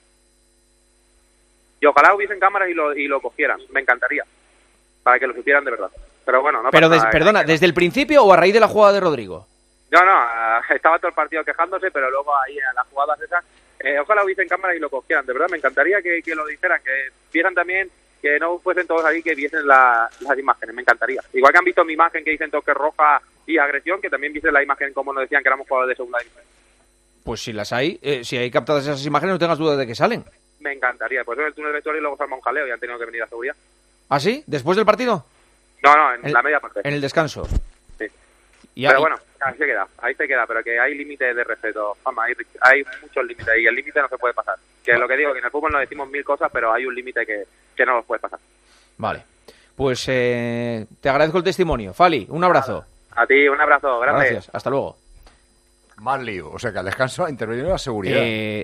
Y ojalá hubiesen cámaras y lo cogieran, me encantaría, para que lo supieran de verdad. Pero bueno, no pasa nada. Perdona, ¿desde el principio o a raíz de la jugada de Rodrigo? No, estaba todo el partido quejándose, pero luego ahí en las jugadas esas, ojalá hubiesen cámaras y lo cogieran, de verdad, me encantaría que lo dijeran, que vieran también, que no fuesen todos ahí, que viesen las imágenes, me encantaría. Igual que han visto mi imagen que dicen toque roja y agresión, que también viesen la imagen como nos decían que éramos jugadores de segunda división. Pues si las hay, si hay captadas esas imágenes, no tengas duda de que salen. Me encantaría, pues en el túnel de vestuario y luego se arma un jaleo y han tenido que venir a seguridad. ¿Ah, sí? ¿Después del partido? No, en la media parte. En el descanso. Sí. Pero bueno, ahí se queda, pero que hay límites de respeto. Hay muchos límites y el límite no se puede pasar. Que es lo que digo, que en el fútbol nos decimos 1000 cosas, pero hay un límite que no los puedes pasar. Vale. Pues te agradezco el testimonio. Fali, un abrazo. A ti, un abrazo, grande. Gracias, hasta luego. Más lío, o sea que al descanso ha intervenido la seguridad.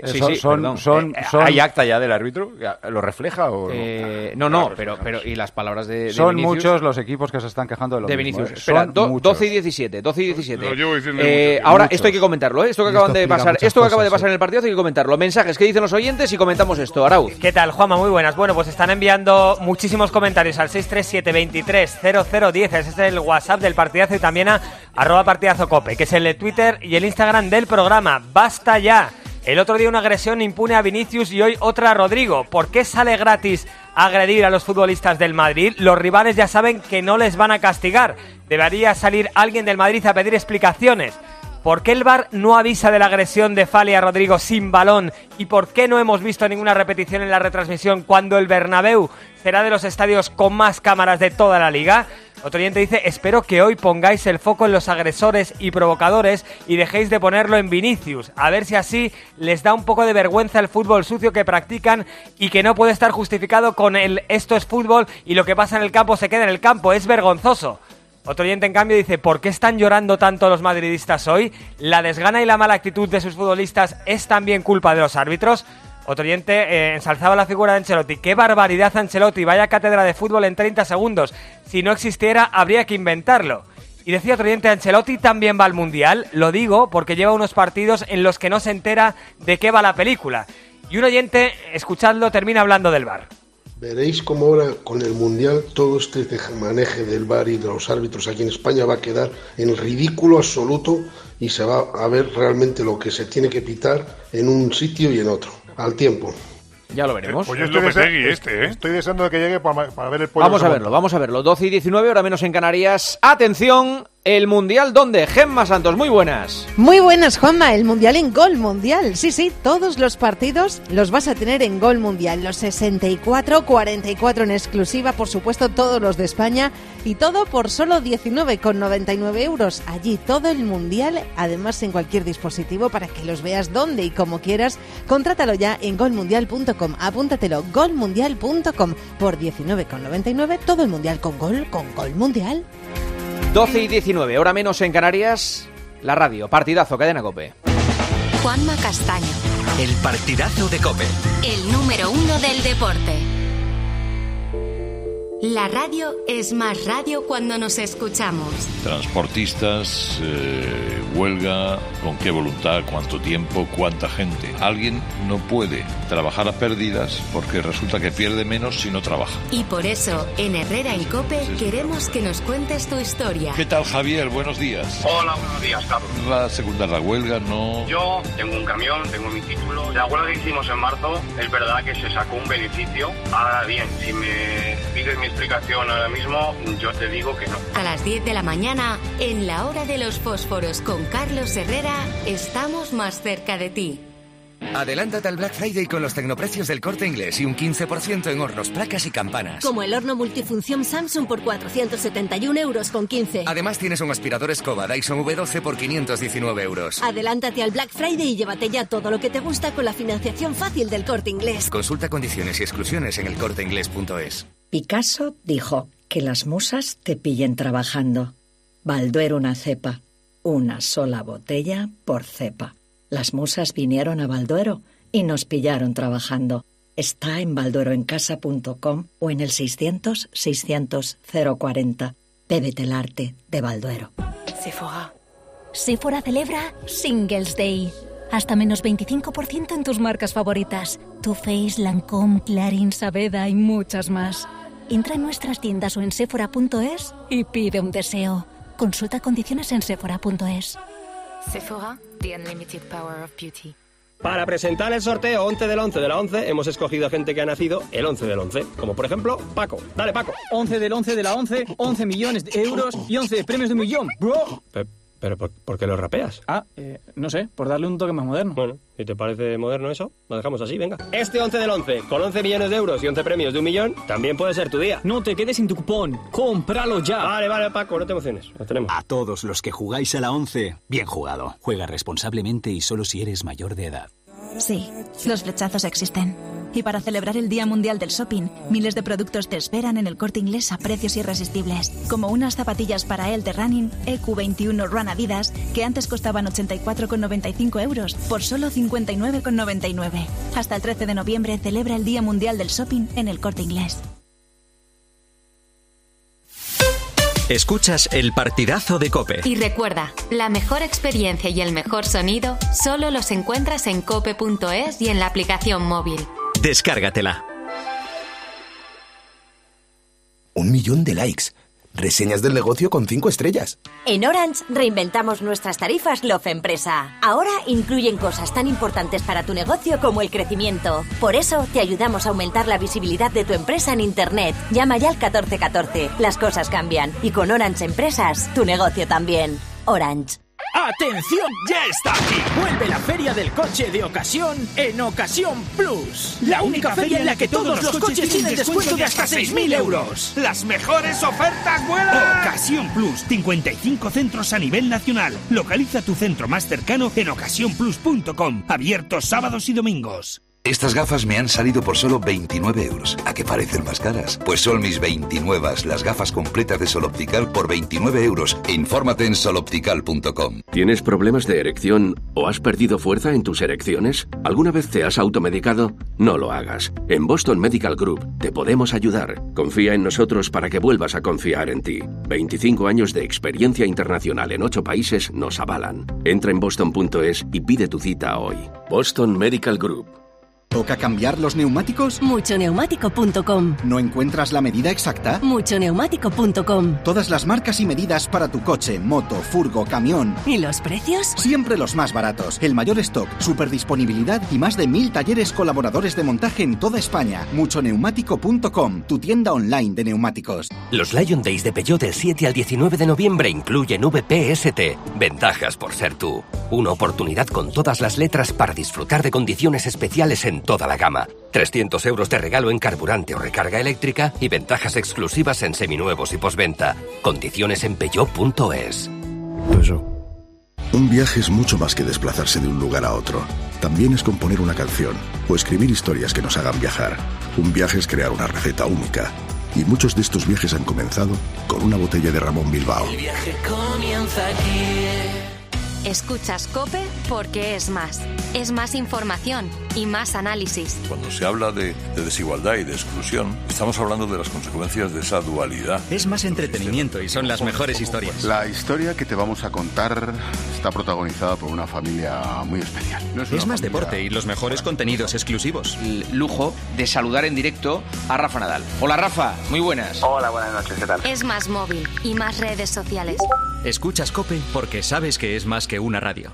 ¿Hay acta ya del árbitro? ¿Lo refleja o no? No, pero y las palabras de son Vinicius, muchos los equipos que se están quejando de lo mismo. Vinicius. Espera, 12 y 17. Lo llevo diciendo ahora, mucho. esto hay que comentarlo, ¿eh? Esto que acaba de pasar en el partido hay que comentarlo. Mensajes que dicen los oyentes y comentamos esto. Arauz. ¿Qué tal, Juanma? Muy buenas. Bueno, pues están enviando muchísimos comentarios al 637230010. Ese es el WhatsApp del partidazo y también a @partidazocope, que es el de Twitter y el Instagram del programa. ¡Basta ya! El otro día una agresión impune a Vinicius y hoy otra a Rodrigo. ¿Por qué sale gratis agredir a los futbolistas del Madrid? Los rivales ya saben que no les van a castigar. Debería salir alguien del Madrid a pedir explicaciones. ¿Por qué el VAR no avisa de la agresión de Fali a Rodrigo sin balón? ¿Y por qué no hemos visto ninguna repetición en la retransmisión cuando el Bernabéu será de los estadios con más cámaras de toda la liga? Otro oyente dice: espero que hoy pongáis el foco en los agresores y provocadores y dejéis de ponerlo en Vinicius. A ver si así les da un poco de vergüenza el fútbol sucio que practican y que no puede estar justificado con el esto es fútbol y lo que pasa en el campo se queda en el campo. Es vergonzoso. Otro oyente, en cambio, dice: ¿por qué están llorando tanto los madridistas hoy? ¿La desgana y la mala actitud de sus futbolistas es también culpa de los árbitros? Otro oyente ensalzaba la figura de Ancelotti. ¡Qué barbaridad, Ancelotti! Vaya cátedra de fútbol en 30 segundos. Si no existiera, habría que inventarlo. Y decía otro oyente: Ancelotti también va al Mundial. Lo digo porque lleva unos partidos en los que no se entera de qué va la película. Y un oyente, escuchadlo, termina hablando del VAR. Veréis cómo ahora con el Mundial todo este maneje del VAR y de los árbitros aquí en España va a quedar en ridículo absoluto y se va a ver realmente lo que se tiene que pitar en un sitio y en otro, al tiempo. Ya lo veremos. Pues yo estoy deseando que llegue para ver el pollo. Vamos a verlo. 12 y 19, hora menos en Canarias. ¡Atención! ¿El Mundial dónde? Gemma Santos, muy buenas. Muy buenas, Juanma. El Mundial en Gol Mundial. Sí, todos los partidos los vas a tener en Gol Mundial. Los 64, 44 en exclusiva, por supuesto, todos los de España. Y todo por solo 19,99 euros. Allí todo el Mundial, además en cualquier dispositivo para que los veas donde y como quieras. Contrátalo ya en golmundial.com. Apúntatelo, golmundial.com. Por 19,99 todo el Mundial con Gol Mundial. 12 y 19, hora menos en Canarias. La radio, partidazo, cadena COPE. Juanma Castaño. El partidazo de COPE. El número 1 del deporte. La radio es más radio cuando nos escuchamos. Transportistas, huelga, ¿con qué voluntad? ¿Cuánto tiempo? ¿Cuánta gente? Alguien no puede trabajar a pérdidas porque resulta que pierde menos si no trabaja. Y por eso, en Herrera y COPE, queremos que nos cuentes tu historia. ¿Qué tal, Javier? Buenos días. Hola, buenos días, Carlos. ¿Va a secundar la huelga? No. Yo tengo un camión, tengo mi título. La huelga que hicimos en marzo, es verdad que se sacó un beneficio. Ahora bien, si me pides mi explicación ahora mismo, yo te digo que no. A las 10 de la mañana, en la hora de los fósforos con Carlos Herrera, estamos más cerca de ti. Adelántate al Black Friday con los tecnoprecios del Corte Inglés y un 15% en hornos, placas y campanas. Como el horno multifunción Samsung por 471,15 euros. Además tienes un aspirador escoba Dyson V12 por 519 euros. Adelántate al Black Friday y llévate ya todo lo que te gusta con la financiación fácil del Corte Inglés. Consulta condiciones y exclusiones en elcorteinglés.es. Picasso dijo que las musas te pillen trabajando. Balduero una cepa, una sola botella por cepa. Las musas vinieron a Balduero y nos pillaron trabajando. Está en baldueroencasa.com o en el 600-600-040. Bébete el arte de Balduero. Sephora celebra Singles Day. Hasta menos 25% en tus marcas favoritas. Too Faced, Lancôme, Clarins, Aveda y muchas más. Entra en nuestras tiendas o en sephora.es y pide un deseo. Consulta condiciones en sephora.es. Sephora, the unlimited power of beauty. Para presentar el sorteo 11 del 11 de la 11, hemos escogido a gente que ha nacido el 11 del 11. Como por ejemplo, Paco. Dale, Paco. 11 del 11 de la 11, 11 millones de euros y 11 premios de 1 millón, bro. ¿Pero por qué lo rapeas? No sé, por darle un toque más moderno. Bueno, si te parece moderno eso, lo dejamos así, venga. Este 11 del 11, con 11 millones de euros y 11 premios de 1 millón, también puede ser tu día. No te quedes sin tu cupón, cómpralo ya. Vale, Paco, no te emociones, lo tenemos. A todos los que jugáis a la 11, bien jugado. Juega responsablemente y solo si eres mayor de edad. Sí, los flechazos existen. Y para celebrar el Día Mundial del Shopping, miles de productos te esperan en el Corte Inglés a precios irresistibles. Como unas zapatillas para él de running EQ21 Run Adidas, que antes costaban 84,95 euros, por solo 59,99. Hasta el 13 de noviembre celebra el Día Mundial del Shopping en el Corte Inglés. Escuchas el partidazo de COPE. Y recuerda, la mejor experiencia y el mejor sonido solo los encuentras en cope.es y en la aplicación móvil. Descárgatela. 1 millón de likes. Reseñas del negocio con 5 estrellas. En Orange reinventamos nuestras tarifas Love Empresa. Ahora incluyen cosas tan importantes para tu negocio como el crecimiento. Por eso te ayudamos a aumentar la visibilidad de tu empresa en Internet. Llama ya al 1414. Las cosas cambian. Y con Orange Empresas, tu negocio también. Orange. ¡Atención! ¡Ya está aquí! Vuelve la Feria del Coche de Ocasión en Ocasión Plus. La única feria en la que todos los coches tienen descuento de hasta 6.000 euros. ¡Las mejores ofertas vuelan! Ocasión Plus, 55 centros a nivel nacional. Localiza tu centro más cercano en ocasiónplus.com. Abiertos sábados y domingos. Estas gafas me han salido por solo 29 euros. ¿A qué parecen más caras? Pues son mis 29, las gafas completas de Sol Optical por 29 euros. Infórmate en soloptical.com. ¿Tienes problemas de erección o has perdido fuerza en tus erecciones? ¿Alguna vez te has automedicado? No lo hagas. En Boston Medical Group te podemos ayudar. Confía en nosotros para que vuelvas a confiar en ti. 25 años de experiencia internacional en 8 países nos avalan. Entra en boston.es y pide tu cita hoy. Boston Medical Group. ¿Toca cambiar los neumáticos? Muchoneumático.com. ¿No encuentras la medida exacta? Muchoneumático.com. Todas las marcas y medidas para tu coche, moto, furgo, camión. ¿Y los precios? Siempre los más baratos. El mayor stock, superdisponibilidad y más de 1000 talleres colaboradores de montaje en toda España. Muchoneumático.com, tu tienda online de neumáticos. Los Lion Days de Peugeot del 7 al 19 de noviembre incluyen VPST. Ventajas por ser tú. Una oportunidad con todas las letras para disfrutar de condiciones especiales en toda la gama. 300 euros de regalo en carburante o recarga eléctrica y ventajas exclusivas en seminuevos y postventa. Condiciones en Peugeot.es. Un viaje es mucho más que desplazarse de un lugar a otro. También es componer una canción o escribir historias que nos hagan viajar. Un viaje es crear una receta única. Y muchos de estos viajes han comenzado con una botella de Ramón Bilbao. El viaje comienza aquí. Escuchas COPE porque es más. Es más información y más análisis. Cuando se habla de desigualdad y de exclusión, estamos hablando de las consecuencias de esa dualidad. Es más entretenimiento y son las mejores historias. La historia que te vamos a contar está protagonizada por una familia muy especial. Es más deporte y los mejores contenidos exclusivos. El lujo de saludar en directo a Rafa Nadal. Hola Rafa, muy buenas. Hola, buenas noches, ¿qué tal? Es más móvil y más redes sociales. Escuchas COPE porque sabes que es más que una radio.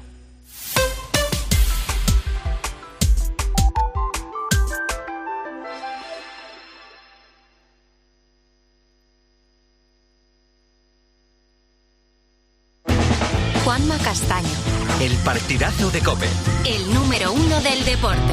Juanma Castaño. El partidazo de COPE. El número 1 del deporte.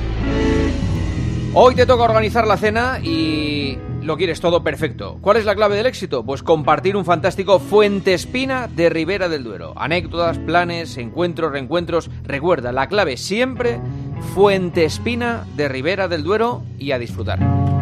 Hoy te toca organizar la cena y lo quieres todo perfecto. ¿Cuál es la clave del éxito? Pues compartir un fantástico Fuentespina de Ribera del Duero. Anécdotas, planes, encuentros, reencuentros. Recuerda, la clave siempre Fuentespina de Ribera del Duero y a disfrutar.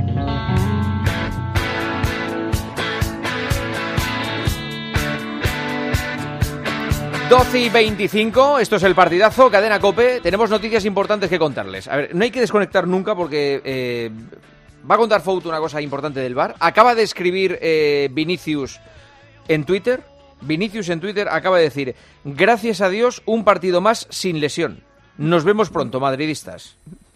...12 y 25, esto es el partidazo, Cadena COPE, tenemos noticias importantes que contarles. A ver, no hay que desconectar nunca porque va a contar Fouto una cosa importante del VAR. Acaba de escribir Vinicius en Twitter. Vinicius en Twitter acaba de decir: gracias a Dios, un partido más sin lesión. Nos vemos pronto, madridistas.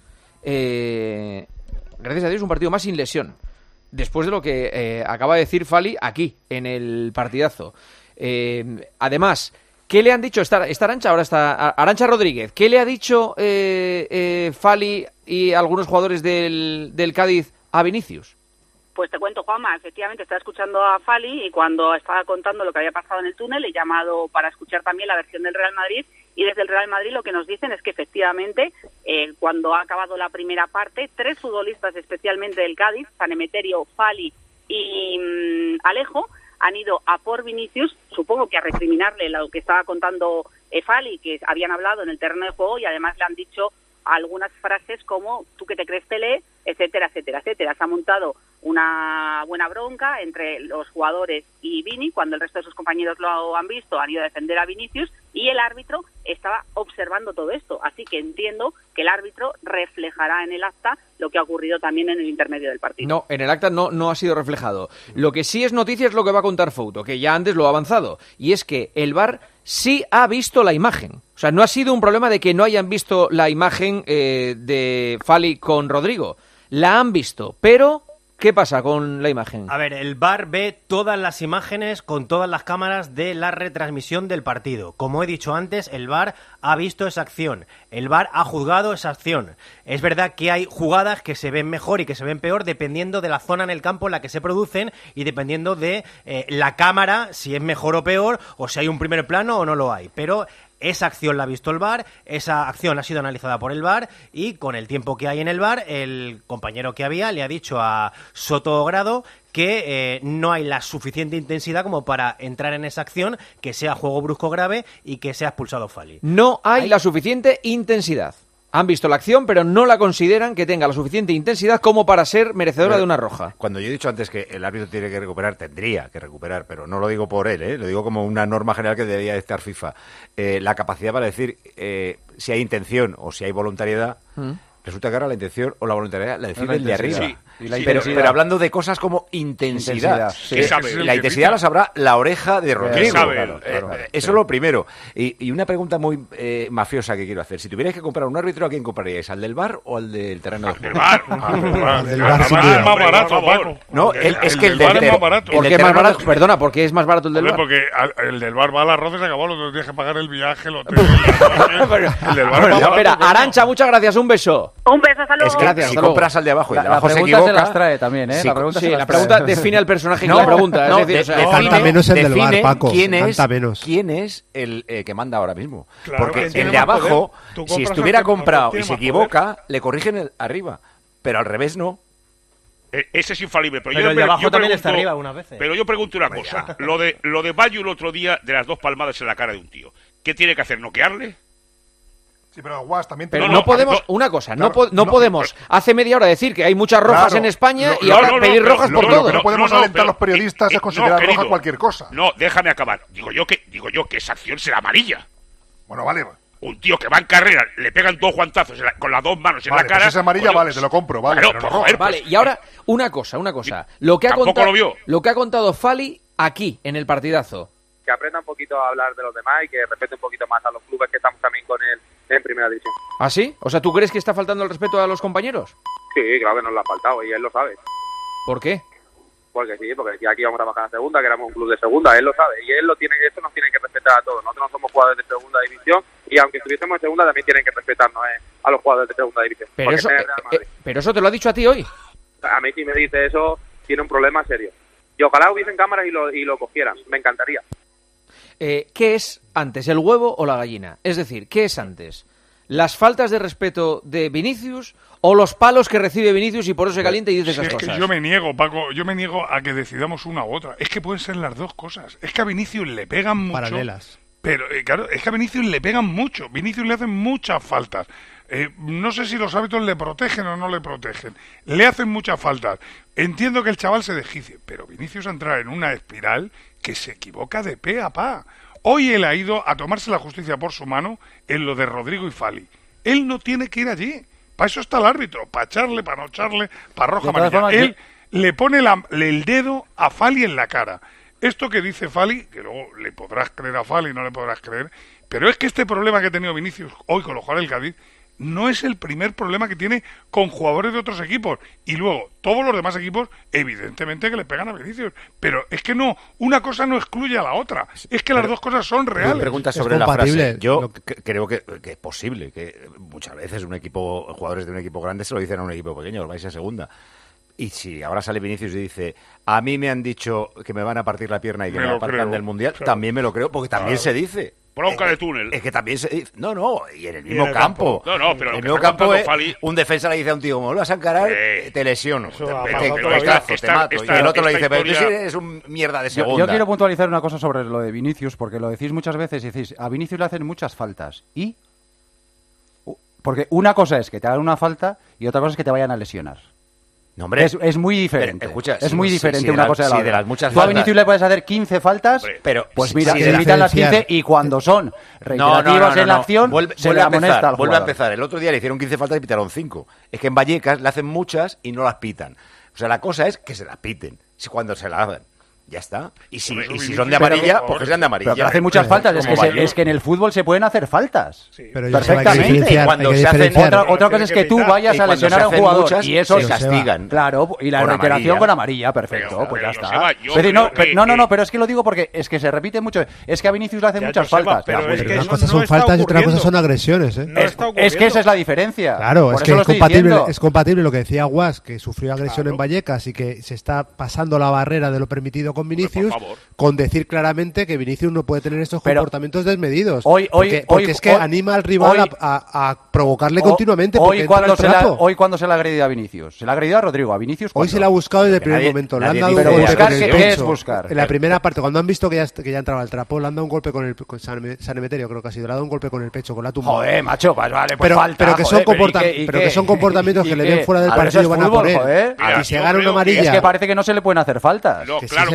Gracias a Dios, un partido más sin lesión. Después de lo que acaba de decir Fali aquí, en el partidazo. Además... ¿qué le han dicho? ¿Está Arantxa? Ahora está Arantxa Rodríguez. ¿Qué le ha dicho Fali y algunos jugadores del Cádiz a Vinicius? Pues te cuento, Juanma, efectivamente estaba escuchando a Fali y cuando estaba contando lo que había pasado en el túnel he llamado para escuchar también la versión del Real Madrid y desde el Real Madrid lo que nos dicen es que efectivamente cuando ha acabado la primera parte, 3 futbolistas especialmente del Cádiz, San Emeterio, Fali y Alejo, han ido a por Vinicius, supongo que a recriminarle lo que estaba contando Fali, que habían hablado en el terreno de juego y además le han dicho algunas frases como tú que te crees Pelé, etcétera, etcétera, etcétera. Se ha montado una buena bronca entre los jugadores y Vini, cuando el resto de sus compañeros lo han visto, han ido a defender a Vinicius y el árbitro estaba observando todo esto. Así que entiendo que el árbitro reflejará en el acta lo que ha ocurrido también en el intermedio del partido. No, en el acta no ha sido reflejado. Lo que sí es noticia es lo que va a contar Fouto, que ya antes lo ha avanzado, y es que el VAR sí ha visto la imagen. O sea, no ha sido un problema de que no hayan visto la imagen de Fali con Rodrigo. La han visto, pero ¿qué pasa con la imagen? A ver, el VAR ve todas las imágenes con todas las cámaras de la retransmisión del partido. Como he dicho antes, el VAR ha visto esa acción. El VAR ha juzgado esa acción. Es verdad que hay jugadas que se ven mejor y que se ven peor dependiendo de la zona en el campo en la que se producen y dependiendo de la cámara, si es mejor o peor, o si hay un primer plano o no lo hay. Pero esa acción la ha visto el VAR, esa acción ha sido analizada por el VAR y con el tiempo que hay en el VAR, el compañero que había le ha dicho a Soto Grado que no hay la suficiente intensidad como para entrar en esa acción, que sea juego brusco grave y que sea expulsado Fali. No hay la suficiente intensidad. Han visto la acción, pero no la consideran que tenga la suficiente intensidad como para ser merecedora de una roja. Cuando yo he dicho antes que el árbitro tiene que recuperar, tendría que recuperar, pero no lo digo por él, lo digo como una norma general que debería estar FIFA. La capacidad para decir si hay intención o si hay voluntariedad resulta que ahora la intención o la voluntariedad la decide el de arriba. Sí. Y la pero hablando de cosas como intensidad. Sí. La intensidad la sabrá la oreja de Rodrigo. Claro. Eso es lo primero. Y una pregunta muy mafiosa que quiero hacer. Si tuvierais que comprar un árbitro, ¿a quién compraríais? ¿Al del VAR o al del terreno de juego? Del VAR. El VAR es más barato, Paco. No, es que el VAR del es más barato. ¿Por qué es más barato? Perdona, ¿por qué es más barato el del VAR? Porque el del VAR va a las Rozas y se acabó, lo tienes que pagar el viaje, el hotel. El del VAR es más barato. Espera, Arantxa, muchas gracias, un beso. Un beso, hasta luego. Es que Gracias, si hasta luego. compras al de abajo y el de La abajo se pregunta equivoca... se las trae también, ¿eh? Sí, La pregunta, Sí, se las la trae. pregunta define al personaje que la pregunta. Es decir, o sea, Falta menos el del VAR, Paco. ¿Quién es menos. el que manda ahora mismo? Claro, Porque tiene el de más abajo, poder. Tú si compras estuviera al que comprado y tiene se más equivoca, le corrigen arriba. Pero al revés no. Ese es infalible. Pero el de abajo también está arriba unas veces. Pero yo pregunto una cosa. Lo de Bayo el otro día, de las 2 palmadas en la cara de un tío. ¿Qué tiene que hacer? ¿Noquearle? Sí, pero Guas también... Pero no podemos, una cosa, no podemos hace media hora decir que hay muchas rojas en España y ahora pedir rojas por todo. No podemos alentar a los periodistas a considerar roja cualquier cosa. No, déjame acabar. Digo yo que esa acción será amarilla. Bueno, vale. Un tío que va en carrera, le pegan 2 guantazos con las 2 manos en la cara... Pues esa amarilla, vale, te lo compro, vale. Claro, pero no roja. Vale, y ahora, una cosa. Lo que ha contado Fali aquí, en el partidazo. Que aprenda un poquito a hablar de los demás y que respete un poquito más a los clubes que estamos también con él en primera división. ¿Ah, sí? O sea, ¿tú crees que está faltando el respeto a los compañeros? Sí, claro que nos lo ha faltado y él lo sabe. ¿Por qué? Porque decía que íbamos a bajar a segunda, que éramos un club de segunda, él lo sabe. Y él esto nos tiene que respetar a todos. Nosotros no somos jugadores de segunda división y aunque estuviésemos en segunda también tienen que respetarnos a los jugadores de segunda división. Pero eso te lo ha dicho a ti hoy. A mí si me dice eso tiene un problema serio. Y ojalá hubiesen cámaras y lo cogieran. Me encantaría. ¿Qué es antes, el huevo o la gallina? Es decir, ¿qué es antes? ¿Las faltas de respeto de Vinicius o los palos que recibe Vinicius y por eso se calienta y dice esas cosas? Es que yo me niego, Paco, a que decidamos una u otra. Es que pueden ser las dos cosas. Es que a Vinicius le pegan mucho. Paralelas. Pero, claro, es que a Vinicius le pegan mucho. Vinicius le hacen muchas faltas. No sé si los árbitros le protegen o no le protegen. Le hacen muchas faltas. Entiendo que el chaval se desquicie, pero Vinicius entra en una espiral que se equivoca de pe a pa. Hoy él ha ido a tomarse la justicia por su mano en lo de Rodrigo y Fali. Él no tiene que ir allí. Para eso está el árbitro. Para echarle, para no echarle, para roja amarilla. Él le pone el dedo a Fali en la cara. Esto que dice Fali, que luego le podrás creer a Fali, no le podrás creer, pero es que este problema que ha tenido Vinicius hoy con los jugadores del Cádiz no es el primer problema que tiene con jugadores de otros equipos. Y luego, todos los demás equipos, evidentemente que le pegan a Vinicius. Pero es que no, una cosa no excluye a la otra. Es que las dos cosas son reales. Pregunta sobre la frase. Yo creo que es posible que muchas veces jugadores de un equipo grande se lo dicen a un equipo pequeño, os vais a segunda. Y si ahora sale Vinicius y dice, a mí me han dicho que me van a partir la pierna y que me apartan del Mundial, claro. También me lo creo, porque también se dice. Bronca de túnel. Es que también se dice. No, y en el mismo campo. No, pero en el mismo campo un defensa le dice a un tío, como lo vas a encarar, te lesiono. Te mato. Y el otro le dice, pero tú eres un mierda de segunda. Yo quiero puntualizar una cosa sobre lo de Vinicius, porque lo decís muchas veces y decís, a Vinicius le hacen muchas faltas. ¿Y? Porque una cosa es que te hagan una falta y otra cosa es que te vayan a lesionar. No, hombre, es muy diferente. Escucha, es muy diferente una cosa de la otra. De las muchas Tú a Vinicius le puedes hacer 15 faltas, pero pues mira, se evitan las 15 y cuando son reiterativas en la acción, se le amonesta al jugador. Vuelve a empezar. El otro día le hicieron 15 faltas y pitaron 5. Es que en Vallecas le hacen muchas y no las pitan. O sea, la cosa es que se las piten. Cuando se las hacen. Ya está. Y si son de amarilla, pues que sean de amarilla. Pero hacen muchas faltas. Es que en el fútbol se pueden hacer faltas. Sí. Perfectamente. Y cuando se hacen otra cosa es que tú vayas a lesionar a un jugador y eso se castigan. Claro, y la reiteración con amarilla, perfecto, pues ya está. Pero es que lo digo porque es que se repite mucho. Es que a Vinicius le hacen muchas faltas. Pero una cosa son faltas y otra cosa son agresiones. Es que esa es la diferencia. Claro, es que es compatible lo que decía Guas, que sufrió agresión en Vallecas y que se está pasando la barrera de lo permitido con Vinicius, con decir claramente que Vinicius no puede tener estos comportamientos desmedidos. Porque es que anima al rival a provocarle continuamente. Hoy cuando se le ha agredido a Vinicius, se le ha agredido a Rodrigo, a Vinicius. Hoy se le ha buscado desde el primer momento. Le han dado un golpe con el pecho. ¿Qué es buscar? En la primera parte, cuando han visto que ya entraba el trapo, le han dado un golpe con San Emeterio, creo que ha sido, le ha dado un golpe con el pecho, con la tumba. Joder, macho, pues vale, pues pero que son comportamientos que le ven fuera del partido, van a poner. Y si gana una amarilla. Es que parece que no se le pueden hacer faltas. Que sí se le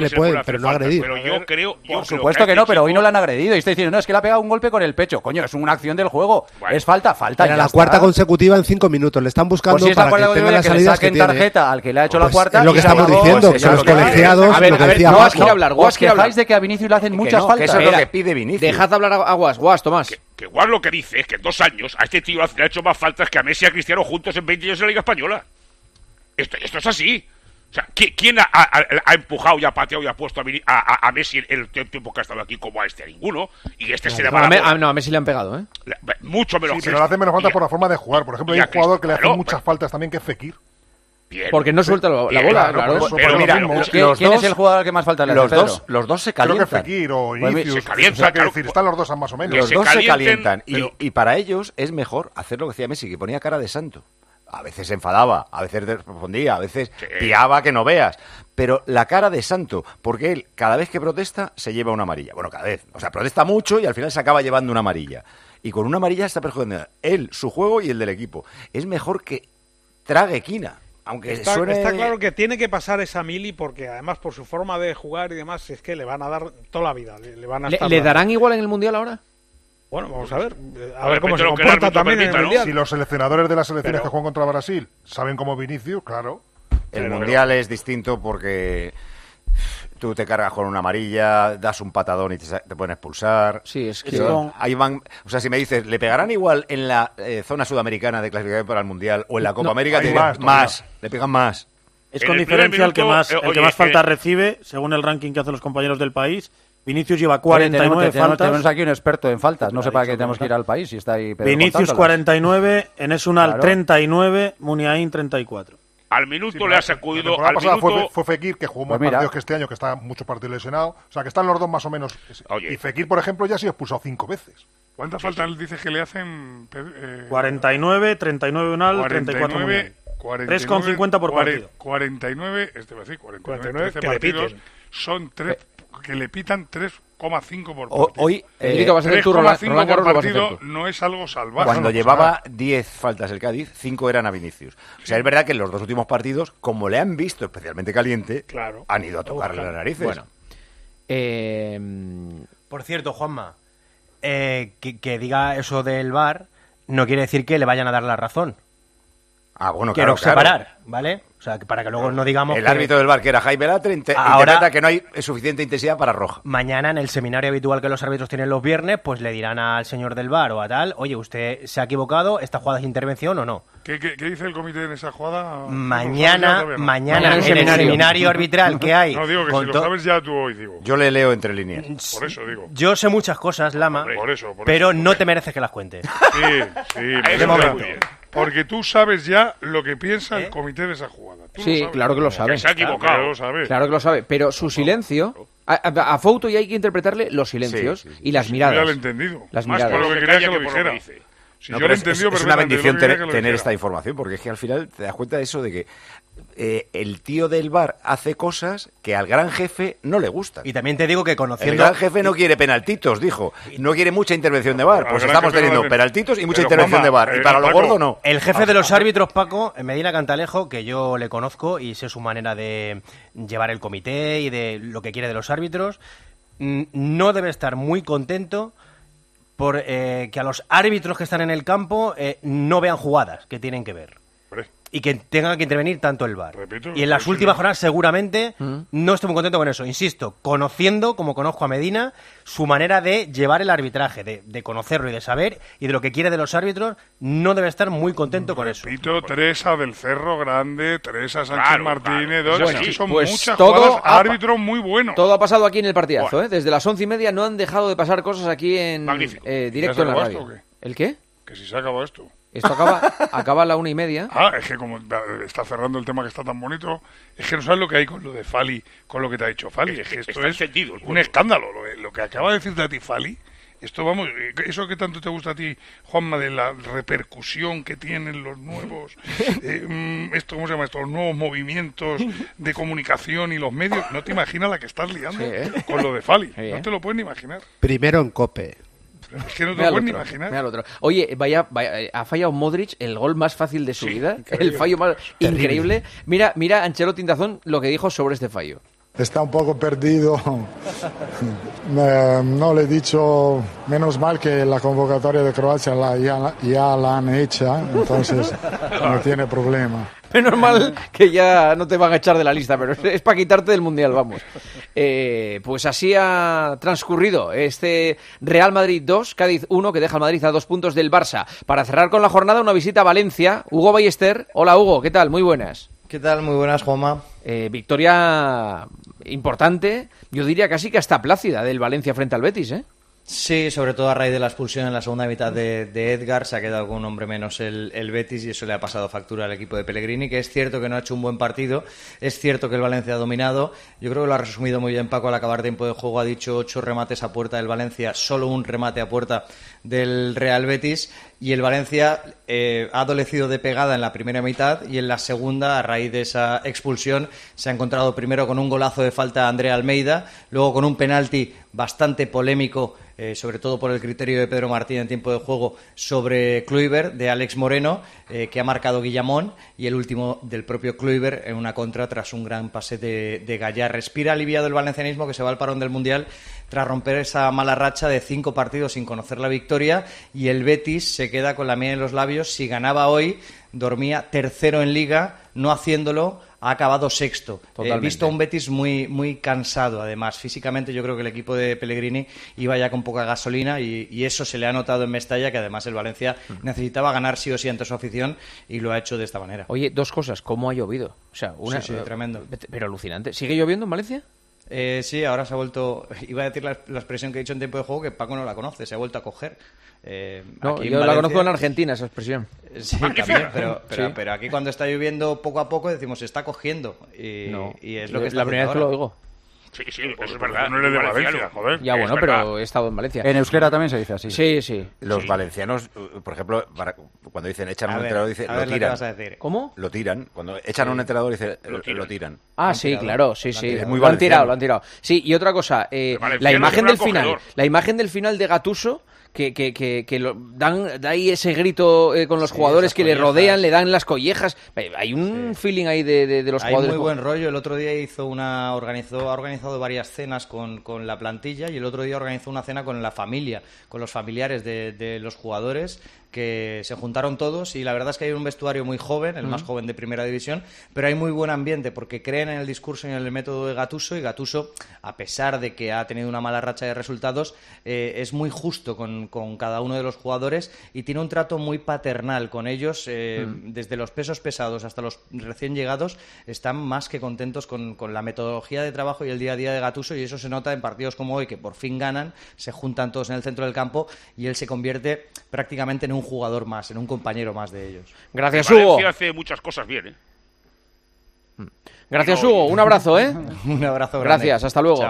le pueden, pero no agredir. Pero yo creo... Por supuesto que no, pero hoy no le han agredido. Y está diciendo, no, es que le ha pegado un golpe con el pecho. Coño, es una acción del juego. Bueno, es falta. Era la cuarta consecutiva en 5 minutos. Le están buscando pues si para que tenga las salidas que tiene. Tarjeta al que le ha hecho la cuarta. Es lo que estamos diciendo, que son los colegiados. A ver, Guas quiere hablar. Os quejáis de que a Vinicius le hacen muchas faltas. Eso es lo que pide Vinicius. Dejad hablar a Guas, Tomás. Que Guas lo que dice es que en 2 años a este tío le ha hecho más faltas que a Messi y a Cristiano juntos en 20 años en la Liga Española. Esto es así. O sea, ¿quién ha empujado y ha pateado y ha puesto a Messi el tiempo que ha estado aquí como a este? Ninguno. Y este se le va a Messi le han pegado, ¿eh? Mucho menos. Sí, pero le hacen menos falta por la forma de jugar. Por ejemplo, hay un jugador que le hace muchas faltas también, que es Fekir. Bien. Porque no suelta la bola, claro. Pero mira, ¿quién es el jugador que más falta le hace? Los dos se calientan. Creo que Fekir o Vinicius. Se calientan. Es decir, están los dos más o menos. Los dos se calientan. Y para ellos es mejor hacer lo que hacía Messi, que ponía cara de santo. A veces se enfadaba, a veces respondía, a veces piaba que no veas. Pero la cara de santo, porque él cada vez que protesta se lleva una amarilla. Bueno, cada vez. O sea, protesta mucho y al final se acaba llevando una amarilla. Y con una amarilla está perjudicando él, su juego y el del equipo. Es mejor que trague quina. Aunque está suene... claro que tiene que pasar esa mili porque además por su forma de jugar y demás es que le van a dar toda la vida. ¿Le darán igual en el Mundial ahora? Bueno, vamos a ver cómo se comporta también en el Mundial. Si los seleccionadores de las selecciones que juegan contra Brasil saben como Vinicius, claro. El Mundial es distinto porque tú te cargas con una amarilla, das un patadón y te pueden expulsar. Sí, es que... Ahí van, o sea, si me dices, ¿le pegarán igual en la zona sudamericana de clasificación para el Mundial o en la Copa América? Te dirán, más, le pegan más. Es con diferencia el que más faltas recibe, según el ranking que hacen los compañeros del país. Vinicius lleva 49 faltas. Tenemos aquí un experto en faltas. No sé para qué tenemos que ir al país. Si está ahí Vinicius 49, Enes Unal 39, Muniain 34. Al minuto le ha sacudido. La temporada pasada fue Fekir, que jugó más partidos que este año, que está muchos partidos lesionados. O sea, que están los dos más o menos. Y Fekir, por ejemplo, ya ha sido expulsado 5 veces. ¿Cuántas faltas dices que le hacen? 49, 39 Unal, 34 Muniain. 3,50 por partido. 49, 49 que partidos son 3 que le pitan 3,5 por partido. Hoy 3,5 por partido no es algo salvaje. Cuando llevaba 10 faltas el Cádiz, 5 eran a Vinicius. O sea, es verdad que en los 2 últimos partidos, como le han visto especialmente caliente, han ido a tocarle las narices. Bueno. Por cierto, Juanma, que diga eso del VAR no quiere decir que le vayan a dar la razón. Ah, bueno, quiero separar, ¿vale? O sea, para que luego no digamos el árbitro del VAR, que era Jaime Latre, interpreta que no hay suficiente intensidad para roja. Mañana, en el seminario habitual que los árbitros tienen los viernes, pues le dirán al señor del VAR o a tal, oye, usted se ha equivocado, ¿esta jugada es intervención o no? ¿Qué dice el comité en esa jugada? Mañana en el seminario arbitral que hay... No, digo que si lo sabes ya tú hoy, digo. Yo le leo entre líneas. Por eso digo. Yo sé muchas cosas, Lama, pero no te mereces que las cuentes. Sí, de momento. Porque tú sabes ya lo que piensa el comité de esa jugada. Sí, claro que lo sabe. Que se ha equivocado. Claro que lo sabe, pero su silencio... A Fouto ya hay que interpretarle los silencios y las miradas. Yo lo he entendido. Las más miradas. por lo que quería que lo dijera. Si yo lo he entendido, es una bendición tener esta información, porque es que al final te das cuenta de eso, de que el tío del VAR hace cosas que al gran jefe no le gustan. Y también te digo que conociendo... El gran jefe no quiere penaltitos, dijo. No quiere mucha intervención de VAR. Pues estamos teniendo penaltitos y mucha intervención de VAR. Y para lo gordo no. El jefe de los árbitros, Paco, Medina Cantalejo, que yo le conozco y sé su manera de llevar el comité y de lo que quiere de los árbitros, no debe estar muy contento por que a los árbitros que están en el campo no vean jugadas que tienen que ver. Y que tenga que intervenir tanto el VAR. Y en las últimas jornadas seguramente no estoy muy contento con eso. Insisto, conociendo, como conozco a Medina, su manera de llevar el arbitraje, de conocerlo y de saber, y de lo que quiere de los árbitros, no debe estar muy contento con eso. Repito, Teresa del Cerro Grande, Teresa Sánchez Martínez, son pues muchas jugadas, árbitros muy buenos. Todo ha pasado aquí en el partidazo, Desde las 11:30 no han dejado de pasar cosas aquí en directo en la radio. ¿O qué? ¿El qué? Que si se ha acabado esto. Esto acaba a la 1:30. Es que como está cerrando el tema que está tan bonito, es que no sabes lo que hay con lo de Fali, con lo que te ha dicho Fali. Es que esto es un escándalo. Lo que acaba de decirte a ti Fali, esto vamos, eso que tanto te gusta a ti, Juanma, de la repercusión que tienen los nuevos, ¿cómo se llama esto? Los nuevos movimientos de comunicación y los medios. No te imaginas la que estás liando con lo de Fali. No te lo puedes ni imaginar. Primero en COPE. Es que no te lo puedes ni imaginar. Oye, ha fallado Modric el gol más fácil de su vida. El fallo más increíble. Mira Ancelotti Tindazón lo que dijo sobre este fallo. está un poco perdido. No le he dicho, menos mal que la convocatoria de Croacia ya la han hecha, entonces no tiene problema. Menos mal que ya no te van a echar de la lista, pero es para quitarte del Mundial, vamos. Pues así ha transcurrido este Real Madrid 2, Cádiz 1, que deja al Madrid a 2 puntos del Barça. Para cerrar con la jornada, una visita a Valencia. Hugo Ballester. Hola, Hugo, ¿qué tal? Muy buenas. ¿Qué tal? Muy buenas, Juanma. Victoria importante, yo diría casi que hasta plácida del Valencia frente al Betis, ¿eh? Sí, sobre todo a raíz de la expulsión en la segunda mitad de Edgar, se ha quedado con un hombre menos el Betis y eso le ha pasado factura al equipo de Pellegrini, que es cierto que no ha hecho un buen partido, es cierto que el Valencia ha dominado, yo creo que lo ha resumido muy bien Paco al acabar tiempo de juego, ha dicho 8 remates a puerta del Valencia, solo un remate a puerta del Real Betis, y el Valencia ha adolecido de pegada en la primera mitad y en la segunda, a raíz de esa expulsión, se ha encontrado primero con un golazo de falta a Andrea Almeida, luego con un penalti bastante polémico, sobre todo por el criterio de Pedro Martín en tiempo de juego, sobre Kluivert, de Alex Moreno, que ha marcado Guillamón, y el último del propio Kluivert en una contra tras un gran pase de Gallá. Respira aliviado el valencianismo, que se va al parón del Mundial tras romper esa mala racha de 5 partidos sin conocer la victoria, y el Betis se queda con la miel en los labios. Si ganaba hoy, dormía tercero en Liga, no haciéndolo, ha acabado sexto. He visto a un Betis muy cansado, además. Físicamente yo creo que el equipo de Pellegrini iba ya con poca gasolina y eso se le ha notado en Mestalla, que además el Valencia necesitaba ganar sí o sí ante su afición y lo ha hecho de esta manera. Oye, 2 cosas. ¿Cómo ha llovido? O sea, sí, tremendo. Pero alucinante. ¿Sigue lloviendo en Valencia? Sí, ahora se ha vuelto... Iba a decir la expresión que he dicho en tiempo de juego, que Paco no la conoce, se ha vuelto a coger. No, yo la conozco en Argentina, esa expresión. Sí, también, pero aquí cuando está lloviendo poco a poco decimos se está cogiendo y es lo que está la primera vez que lo oigo. Sí, eso es verdad. No eres de Valencia, joder. Ya, bueno, pero he estado en Valencia. En euskera también se dice así. Sí. Los valencianos, por ejemplo, cuando dicen echan a un entrenador, dicen lo tiran. Vas a decir. ¿Cómo? Lo tiran. Cuando echan a un entrenador, dicen lo tiran. Ah, sí, claro, sí. Es muy lo han tirado. Sí, y otra cosa, la imagen del final de Gattuso, que da ahí ese grito con los jugadores que le rodean, le dan las collejas. Hay un feeling ahí de los jugadores. Hay muy buen rollo. El otro día ha organizado varias cenas con la plantilla, y el otro día organizó una cena con la familia, con los familiares de los jugadores, que se juntaron todos, y la verdad es que hay un vestuario muy joven, el más joven de Primera División, pero hay muy buen ambiente porque creen en el discurso y en el método de Gattuso, y Gattuso, a pesar de que ha tenido una mala racha de resultados, es muy justo con cada uno de los jugadores y tiene un trato muy paternal con ellos. Desde los pesos pesados hasta los recién llegados están más que contentos con la metodología de trabajo y el día a día de Gattuso, y eso se nota en partidos como hoy, que por fin ganan, se juntan todos en el centro del campo y él se convierte prácticamente en un jugador más, en un compañero más de ellos. Gracias, Hugo. Valencia hace muchas cosas bien, Gracias, Hugo. Un abrazo, Un abrazo grande. Gracias, hasta luego.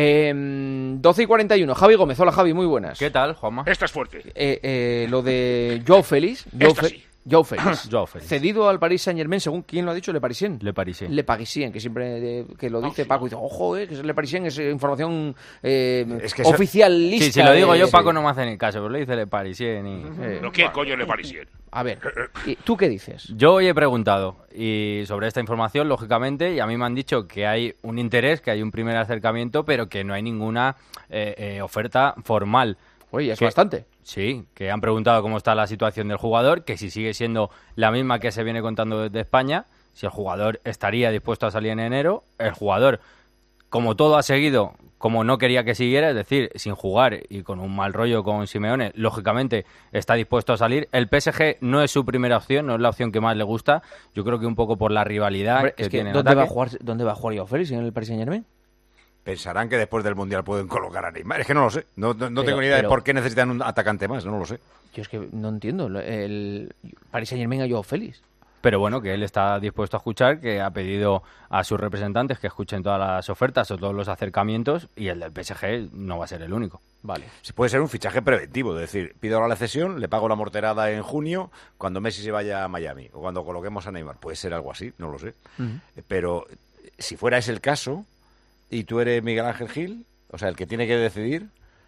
12:41. Javi Gómez. Hola, Javi, muy buenas. ¿Qué tal, Juanma? Esta es fuerte. Lo de Joao Félix. Joao Félix. Joao Félix. Cedido al Paris Saint-Germain, según quién lo ha dicho, Le Parisien. Le Parisien. Le Parisien, que siempre que lo dice Paco, dice, ojo, que es Le Parisien, es información es que oficialista. Sí, si lo digo yo, Paco no me hace ni caso, pero le dice Le Parisien y... ¿Pero qué coño Le Parisien? A ver, ¿tú qué dices? Yo hoy he preguntado y sobre esta información, lógicamente, y a mí me han dicho que hay un interés, que hay un primer acercamiento, pero que no hay ninguna oferta formal. Oye, es bastante. Sí, que han preguntado cómo está la situación del jugador, que si sigue siendo la misma que se viene contando desde España, si el jugador estaría dispuesto a salir en enero. El jugador, como todo ha seguido, como no quería que siguiera, es decir, sin jugar y con un mal rollo con Simeone, lógicamente está dispuesto a salir. El PSG no es su primera opción, no es la opción que más le gusta. Yo creo que un poco por la rivalidad. Hombre, que tiene. ¿Dónde va a jugar Joao Félix en el Paris Saint-Germain? Pensarán que después del Mundial pueden colocar a Neymar. Es que no lo sé. No tengo ni idea de por qué necesitan un atacante más. No lo sé. Yo es que no entiendo. El Paris Saint-Germain a Joao Félix. Pero bueno, que él está dispuesto a escuchar, que ha pedido a sus representantes que escuchen todas las ofertas o todos los acercamientos, y el del PSG no va a ser el único. Vale. Sí, puede ser un fichaje preventivo, es decir, pido ahora la cesión, le pago la morterada en junio, cuando Messi se vaya a Miami, o cuando coloquemos a Neymar. Puede ser algo así, no lo sé. Pero si fuera ese el caso, y tú eres Miguel Ángel Gil, o sea, el que tiene que decidir,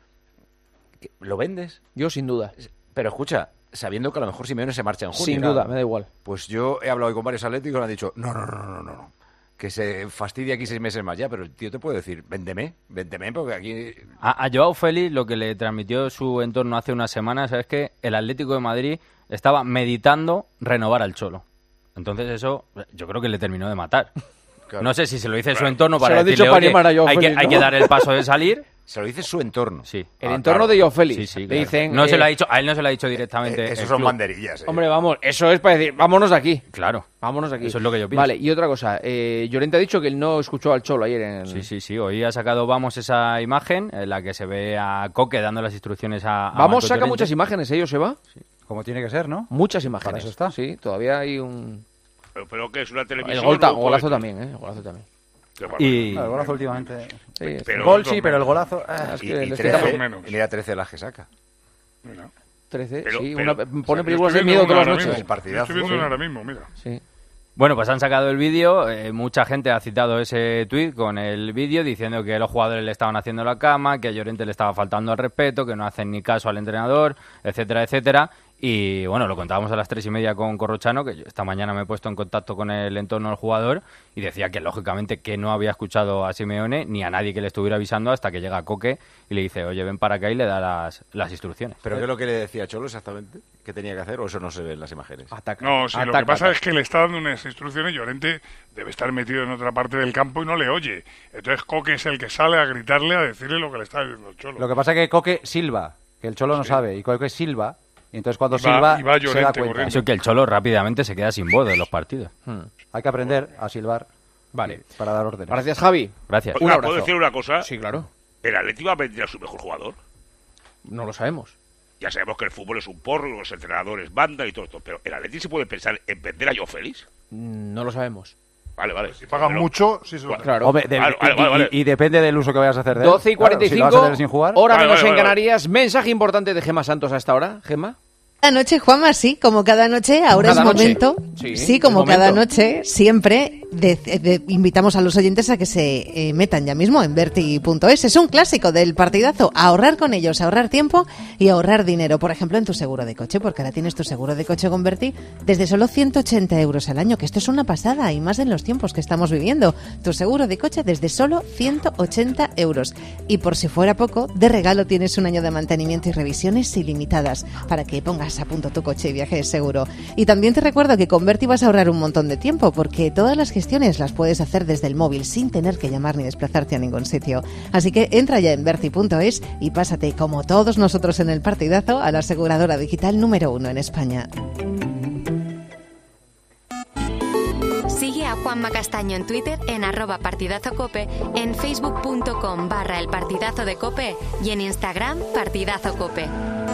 ¿lo vendes? Yo sin duda. Pero escucha, sabiendo que a lo mejor Simeone se marcha en junio. Sin duda, me da igual. Pues yo he hablado hoy con varios atléticos y me han dicho, no. que se fastidie aquí 6 meses más ya, pero el tío te puede decir, véndeme, porque aquí... A Joao Félix lo que le transmitió su entorno hace unas semanas es que el Atlético de Madrid estaba meditando renovar al Cholo. Entonces eso yo creo que le terminó de matar. Claro. No sé si se lo dice su entorno para decirle, oye, hay que dar el paso de salir. Se lo dice su entorno. Sí. El entorno de Joao Félix. Sí, le dicen, no se lo ha dicho, a él no se lo ha dicho directamente. Esos son banderillas. Hombre, vamos, eso es para decir, vámonos de aquí. Claro. Vámonos de aquí. Eso es lo que yo pienso. Vale, y otra cosa, Llorente ha dicho que él no escuchó al Cholo ayer en... Sí, hoy ha sacado Vamos esa imagen, en la que se ve a Coque dando las instrucciones a Vamos saca muchas imágenes, Joseba. Sí. Como tiene que ser, ¿no? Muchas imágenes. Para eso está. Sí, todavía hay un... Pero que es una televisión... El golazo también, el golazo también. Y el golazo últimamente. Sí, pero gol sí, pero el golazo. Es que y 13, menos. Le da 13 las que saca. Mira. 13, sí. Pone películas de miedo todas las noches. El partidazo. Estoy viendo ahora mismo, mira. Sí. Bueno, pues han sacado el vídeo. Mucha gente ha citado ese tuit con el vídeo diciendo que los jugadores le estaban haciendo la cama, que a Llorente le estaba faltando al respeto, que no hacen ni caso al entrenador, etcétera, etcétera. Y bueno, lo contábamos a las 3:30 con Corrochano, que yo esta mañana me he puesto en contacto con el entorno del jugador y decía que lógicamente que no había escuchado a Simeone ni a nadie que le estuviera avisando hasta que llega Coque y le dice, oye, ven para acá y le da las instrucciones. ¿Pero qué es lo que le decía Cholo exactamente? ¿Qué tenía que hacer o eso no se ve en las imágenes? No, sí, lo que pasa es que le está dando unas instrucciones y Llorente debe estar metido en otra parte del campo y no le oye. Entonces Coque es el que sale a gritarle, a decirle lo que le está diciendo el Cholo. Lo que pasa es que Coque silba, que el Cholo no sabe, y Coque silba. Y entonces cuando silba se da cuenta. Eso que el Cholo rápidamente se queda sin voz en los partidos. Hay que aprender a silbar. Vale. Para dar órdenes. Gracias, Javi. Gracias. ¿Puedo decir una cosa? Sí, claro. ¿El Atleti va a vender a su mejor jugador? No lo sabemos. Ya sabemos que el fútbol es un porro, los entrenadores banda y todo esto, pero ¿el Atleti se puede pensar en vender a Joao Félix? No lo sabemos. Vale. Si pagan mucho, sí se lo claro. Hombre, y depende del uso que vayas a hacer de él. 12:45, claro, si lo vas a hacer sin jugar. Hora menos en Canarias. Mensaje importante de Gemma Santos a esta hora. Gemma. Cada noche, Juanma, sí, como cada noche, ahora es momento. Sí, como cada noche, siempre invitamos a los oyentes a que se metan ya mismo en Berti.es. Es un clásico del partidazo. Ahorrar con ellos, ahorrar tiempo y ahorrar dinero. Por ejemplo, en tu seguro de coche, porque ahora tienes tu seguro de coche con Berti desde solo 180 euros al año, que esto es una pasada y más en los tiempos que estamos viviendo. Tu seguro de coche desde solo 180 euros. Y por si fuera poco, de regalo tienes un año de mantenimiento y revisiones ilimitadas para que pongas a punto tu coche y viajes seguro. Y también te recuerdo que con Berti vas a ahorrar un montón de tiempo, porque todas las gestiones las puedes hacer desde el móvil sin tener que llamar ni desplazarte a ningún sitio. Así que entra ya en Berti.es y pásate, como todos nosotros en el partidazo, a la aseguradora digital número 1 en España. Sigue a Juanma Castaño en Twitter en @partidazocope, en facebook.com/El Partidazo de Cope y en Instagram partidazocope.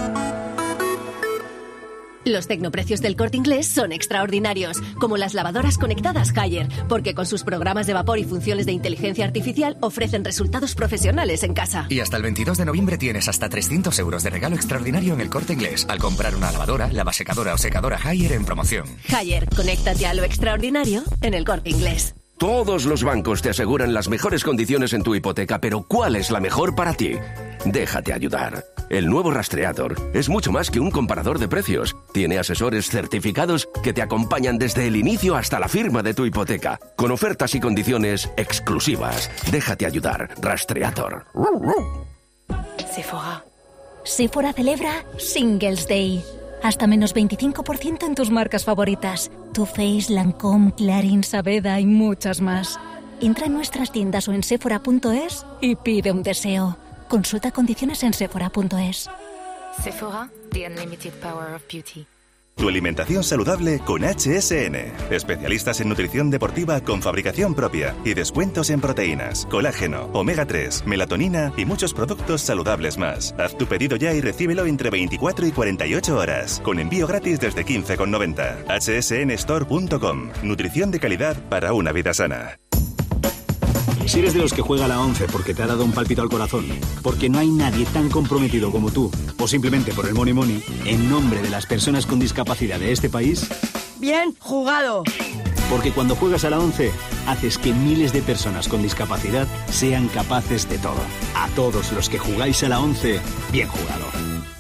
Los tecnoprecios del Corte Inglés son extraordinarios, como las lavadoras conectadas Haier, porque con sus programas de vapor y funciones de inteligencia artificial ofrecen resultados profesionales en casa. Y hasta el 22 de noviembre tienes hasta 300 euros de regalo extraordinario en el Corte Inglés al comprar una lavadora, lavasecadora o secadora Haier en promoción. Haier, conéctate a lo extraordinario en el Corte Inglés. Todos los bancos te aseguran las mejores condiciones en tu hipoteca, pero ¿cuál es la mejor para ti? Déjate ayudar. El nuevo Rastreator es mucho más que un comparador de precios. Tiene asesores certificados que te acompañan desde el inicio hasta la firma de tu hipoteca, con ofertas y condiciones exclusivas. Déjate ayudar. Rastreator. Sephora. Sephora celebra Singles Day. Hasta menos 25% en tus marcas favoritas. Too Faced, Lancôme, Clarins, Aveda y muchas más. Entra en nuestras tiendas o en Sephora.es y pide un deseo. Consulta condiciones en Sephora.es. Sephora, the unlimited power of beauty. Tu alimentación saludable con HSN. Especialistas en nutrición deportiva con fabricación propia y descuentos en proteínas, colágeno, omega 3, melatonina y muchos productos saludables más. Haz tu pedido ya y recíbelo entre 24 y 48 horas, con envío gratis desde 15,90. hsnstore.com. Nutrición de calidad para una vida sana. Si eres de los que juega a la 11 porque te ha dado un pálpito al corazón, porque no hay nadie tan comprometido como tú, o simplemente por el money money, en nombre de las personas con discapacidad de este país... ¡Bien jugado! Porque cuando juegas a la 11, haces que miles de personas con discapacidad sean capaces de todo. A todos los que jugáis a la 11, bien jugado.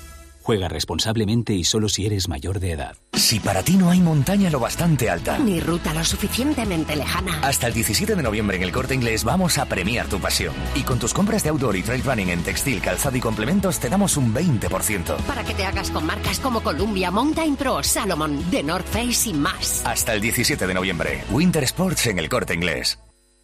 Juega responsablemente y solo si eres mayor de edad. Si para ti no hay montaña lo bastante alta, ni ruta lo suficientemente lejana, hasta el 17 de noviembre en el Corte Inglés vamos a premiar tu pasión. Y con tus compras de outdoor y trail running en textil, calzado y complementos te damos un 20%. Para que te hagas con marcas como Columbia, Mountain Pro, Salomon, The North Face y más. Hasta el 17 de noviembre. Winter Sports en el Corte Inglés.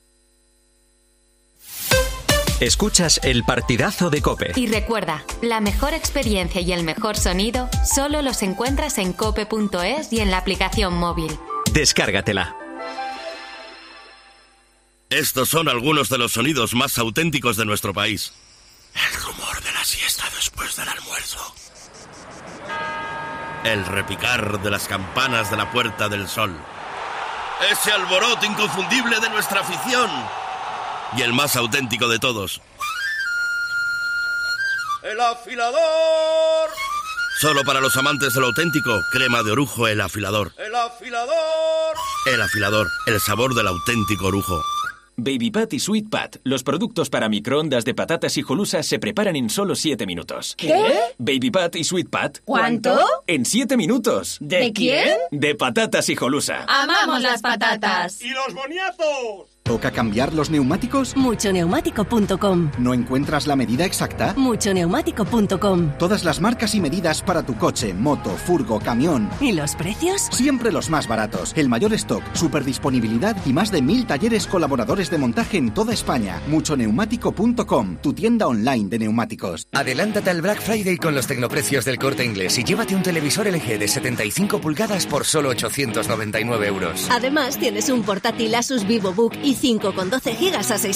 Escuchas el partidazo de COPE. Y recuerda, la mejor experiencia y el mejor sonido solo los encuentras en cope.es y en la aplicación móvil. Descárgatela. Estos son algunos de los sonidos más auténticos de nuestro país. El rumor de la siesta después del almuerzo. El repicar de las campanas de la Puerta del Sol. Ese alboroto inconfundible de nuestra afición. Y el más auténtico de todos. ¡El afilador! Solo para los amantes de lo auténtico, crema de orujo El Afilador. ¡El afilador! El Afilador, el sabor del auténtico orujo. Baby Pat y Sweet Pat, los productos para microondas de patatas hijolusas se preparan en solo 7 minutos. ¿Qué? Baby Pat y Sweet Pat. ¿Cuánto? En 7 minutos. ¿De quién? De patatas hijolusa. ¡Amamos las patatas! ¡Y los boniatos! ¿Toca cambiar los neumáticos? Muchoneumático.com. ¿No encuentras la medida exacta? Muchoneumático.com. Todas las marcas y medidas para tu coche, moto, furgo, camión. ¿Y los precios? Siempre los más baratos. El mayor stock, superdisponibilidad y más de 1000 talleres colaboradores de montaje en toda España. Muchoneumático.com, tu tienda online de neumáticos. Adelántate al Black Friday con los tecnoprecios del Corte Inglés y llévate un televisor LG de 75 pulgadas por solo 899 euros. Además, tienes un portátil Asus VivoBook y 5 con 12 gigas a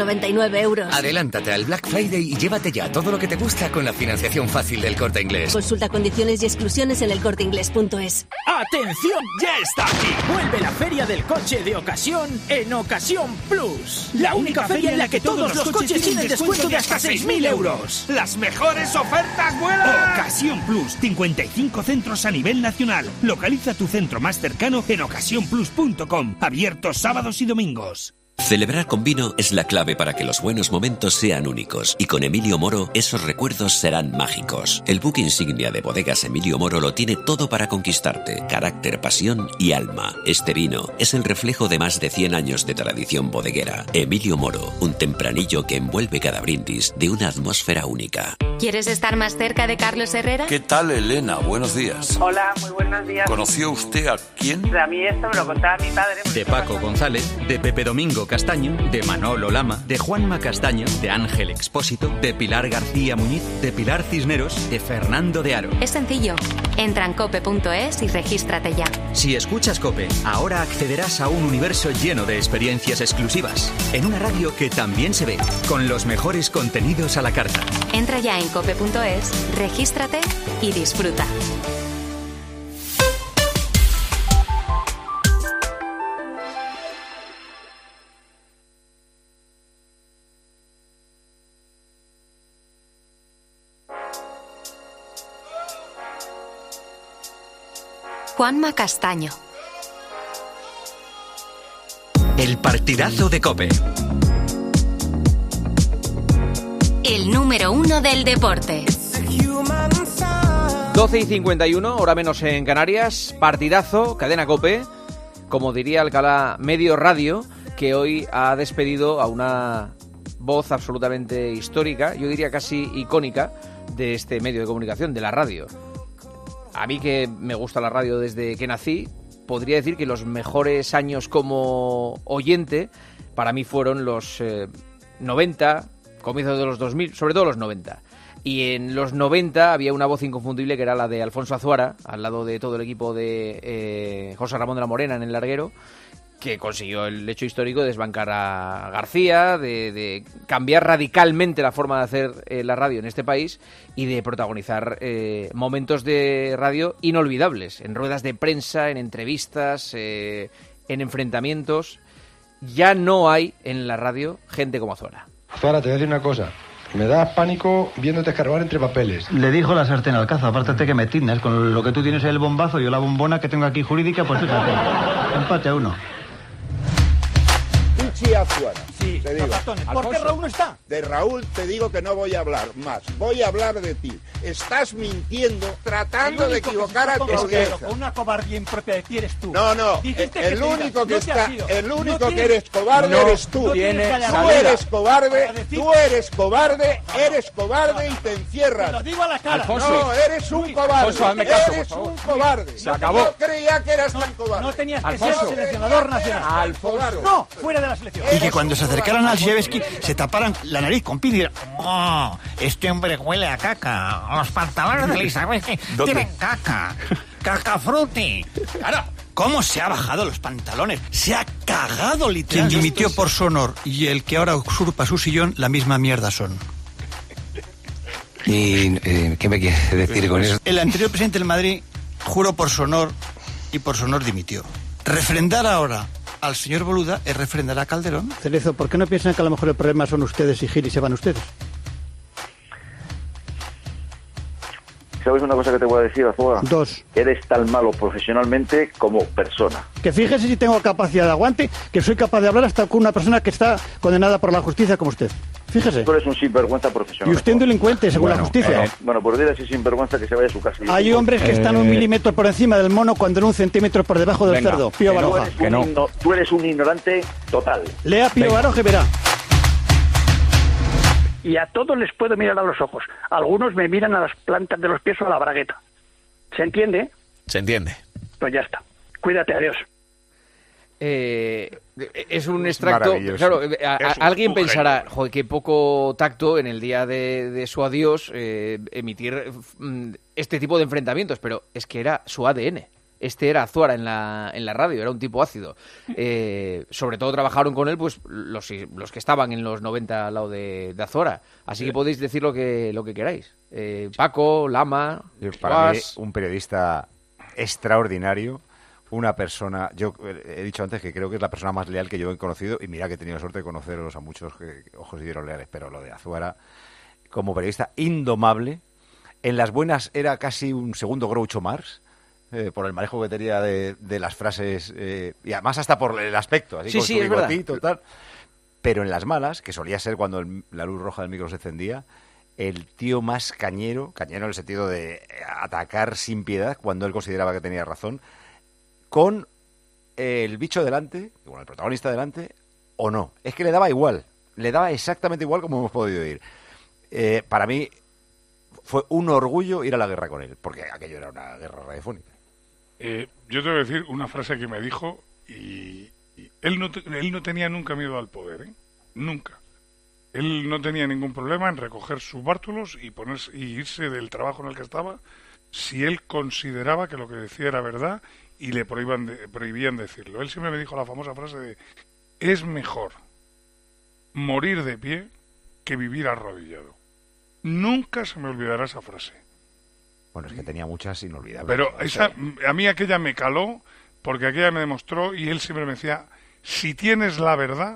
699 euros. Adelántate al Black Friday y llévate ya todo lo que te gusta con la financiación fácil del Corte Inglés. Consulta condiciones y exclusiones en elcorteinglés.es. ¡Atención! ¡Ya está aquí! Vuelve la feria del coche de ocasión en Ocasión Plus. La única feria en la que todos los coches tienen descuento de hasta 6.000 euros. ¡Las mejores ofertas vuelan! Ocasión Plus, 55 centros a nivel nacional. Localiza tu centro más cercano en ocasiónplus.com. Abiertos sábados y domingos. Celebrar con vino es la clave para que los buenos momentos sean únicos, y con Emilio Moro esos recuerdos serán mágicos. El buque insignia de Bodegas Emilio Moro lo tiene todo para conquistarte: carácter, pasión y alma. Este vino es el reflejo de más de 100 años de tradición bodeguera. Emilio Moro, un tempranillo que envuelve cada brindis de una atmósfera única. ¿Quieres estar más cerca de Carlos Herrera? ¿Qué tal, Elena? Buenos días. Hola, muy buenos días. ¿Conoció usted a quién? A mí esto me lo contaba mi padre. De Paco González, de Pepe Domingo Castaño, de Manolo Lama, de Juanma Castaño, de Ángel Expósito, de Pilar García Muñiz, de Pilar Cisneros, de Fernando de Aro. Es sencillo. Entra en cope.es y regístrate ya. Si escuchas COPE, ahora accederás a un universo lleno de experiencias exclusivas, en una radio que también se ve, con los mejores contenidos a la carta. Entra ya en cope.es, regístrate y disfruta. Juanma Castaño. El partidazo de COPE. El número 1 del deporte. 12:51, hora menos en Canarias. Partidazo, cadena COPE. Como diría Alcalá Medio Radio, que hoy ha despedido a una voz absolutamente histórica, yo diría casi icónica, de este medio de comunicación, de la radio. A mí, que me gusta la radio desde que nací, podría decir que los mejores años como oyente para mí fueron los 90, comienzos de los 2000, sobre todo los 90. Y en los 90 había una voz inconfundible que era la de Alfonso Azuara, al lado de todo el equipo de José Ramón de la Morena en el larguero, que consiguió el hecho histórico de desbancar a García, de cambiar radicalmente la forma de hacer la radio en este país y de protagonizar momentos de radio inolvidables, en ruedas de prensa, en entrevistas, en enfrentamientos. Ya no hay en la radio gente como Azuara. Azuara, te voy a decir una cosa. Me da pánico viéndote escarbar entre papeles. Le dijo la sartén al cazo, apártate que me tienes con lo que tú tienes el bombazo, yo la bombona que tengo aquí jurídica, pues fíjate, empate a 1. Pichiazo. Azuara. Sí, te digo. ¿Por qué Raúl no está? De Raúl te digo que no voy a hablar más. Voy a hablar de ti. Estás mintiendo, tratando de equivocar a tu audiencia. Con una cobardía impropia de ti eres tú. No. El único que eres cobarde eres tú. Tú eres cobarde y te encierras. Te lo digo a la cara. No, eres un cobarde. Eres un cobarde. Se acabó. Yo creía que eras tan cobarde. No tenías que ser seleccionador nacional. Alfonso. No, fuera de la selección. Y que cuando se acercaran al Shevsky se taparan la nariz con pin y dirán: ¡oh! Este hombre huele a caca. Los pantalones de Elizabeth tienen caca. Cacafruti. Claro. ¿Cómo se ha bajado los pantalones? Se ha cagado literalmente. Quien dimitió por su honor y el que ahora usurpa su sillón, la misma mierda son. ¿Y qué me quieres decir con eso? El anterior presidente del Madrid juró por su honor y por su honor dimitió. Refrendar ahora al señor Boluda es refrendar a Calderón. Cerezo, ¿por qué no piensan que a lo mejor el problema son ustedes y Gil y se van ustedes? ¿Sabes una cosa que te voy a decir, Azuara? Dos. Eres tan malo profesionalmente como persona. Que fíjese si tengo capacidad de aguante, que soy capaz de hablar hasta con una persona que está condenada por la justicia como usted. Fíjese. Tú eres un sinvergüenza profesional. Y usted un delincuente, según la justicia. Por dile a ese sinvergüenza que se vaya a su casa. Hay hombres que están 1 milímetro por encima del mono cuando en 1 centímetro por debajo del cerdo. Pío Baroja. Tú eres un ignorante total. Lea Pío Baroja y verá. Y a todos les puedo mirar a los ojos. Algunos me miran a las plantas de los pies o a la bragueta. ¿Se entiende? Se entiende. Pues ya está. Cuídate, adiós. Es un extracto. Claro, alguien pensará, joder, qué poco tacto en el día de su adiós emitir este tipo de enfrentamientos, pero es que era su ADN. Este era Azuara en la radio, era un tipo ácido. Sobre todo trabajaron con él pues los que estaban en los 90 al lado de Azuara. Así que podéis decir lo que queráis. Paco, Lama, para mí, un periodista extraordinario, una persona... Yo he dicho antes que creo que es la persona más leal que yo he conocido, y mira que he tenido la suerte de conoceros a muchos ojos y dieron leales, pero lo de Azuara, como periodista indomable, en las buenas era casi un segundo Groucho Marx, por el manejo que tenía de las frases, y además hasta por el aspecto, así con su bigotito y tal. Pero en las malas, que solía ser cuando la luz roja del micro se encendía, el tío más cañero en el sentido de atacar sin piedad cuando él consideraba que tenía razón, con el bicho delante, con el protagonista delante, o no. Es que le daba igual, le daba exactamente igual como hemos podido oír. Para mí fue un orgullo ir a la guerra con él, porque aquello era una guerra radiofónica. Yo te voy a decir una frase que me dijo, y él no tenía nunca miedo al poder, nunca. Él no tenía ningún problema en recoger sus bártulos y irse del trabajo en el que estaba si él consideraba que lo que decía era verdad y le prohibían decirlo. Él siempre me dijo la famosa frase de: es mejor morir de pie que vivir arrodillado. Nunca se me olvidará esa frase. Bueno, es que tenía muchas inolvidables. Pero a mí aquella me caló, porque aquella me demostró, y él siempre me decía: si tienes la verdad,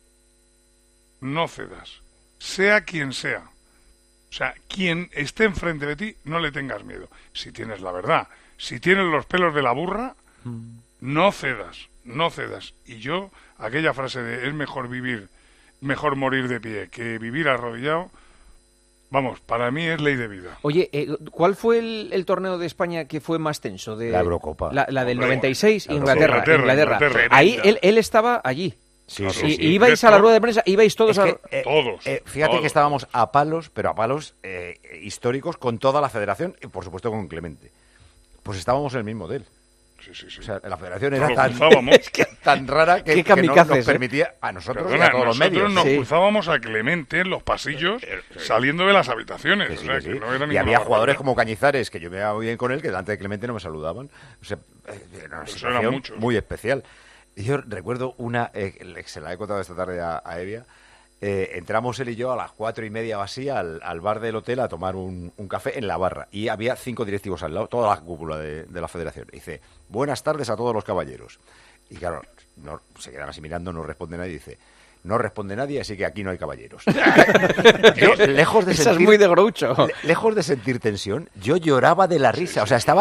no cedas, sea quien sea. O sea, quien esté enfrente de ti, no le tengas miedo. Si tienes la verdad, si tienes los pelos de la burra, no cedas. Y yo, aquella frase de es mejor morir de pie que vivir arrodillado, vamos, para mí es ley de vida. Oye, ¿cuál fue el torneo de España que fue más tenso? La Eurocopa. La del 96, Inglaterra. Ahí él estaba allí. Sí. Y ibais a la rueda de prensa, ibais todos todos. Fíjate que estábamos a palos, pero a palos históricos con toda la federación y por supuesto con Clemente. Pues estábamos en el mismo hotel. Sí. O sea, la federación era tan rara que no nos permitía a nosotros y a todos los medios. Nosotros nos cruzábamos a Clemente en los pasillos saliendo de las habitaciones. Que no y había jugadores como Cañizares, que yo me iba muy bien con él, que delante de Clemente no me saludaban. O sea, era una situación muy especial. Yo recuerdo se la he contado esta tarde a Evia. Entramos él y yo a las 4:30 o así al bar del hotel a tomar un café en la barra, y había 5 directivos al lado, toda la cúpula de la federación. Y dice: buenas tardes a todos los caballeros. Y claro, se quedan así mirando, no responde nadie. Y dice: no responde nadie, así que aquí no hay caballeros. Yo, lejos de Esa es muy de Groucho. Lejos de sentir tensión, yo lloraba de la risa. O sea, estaba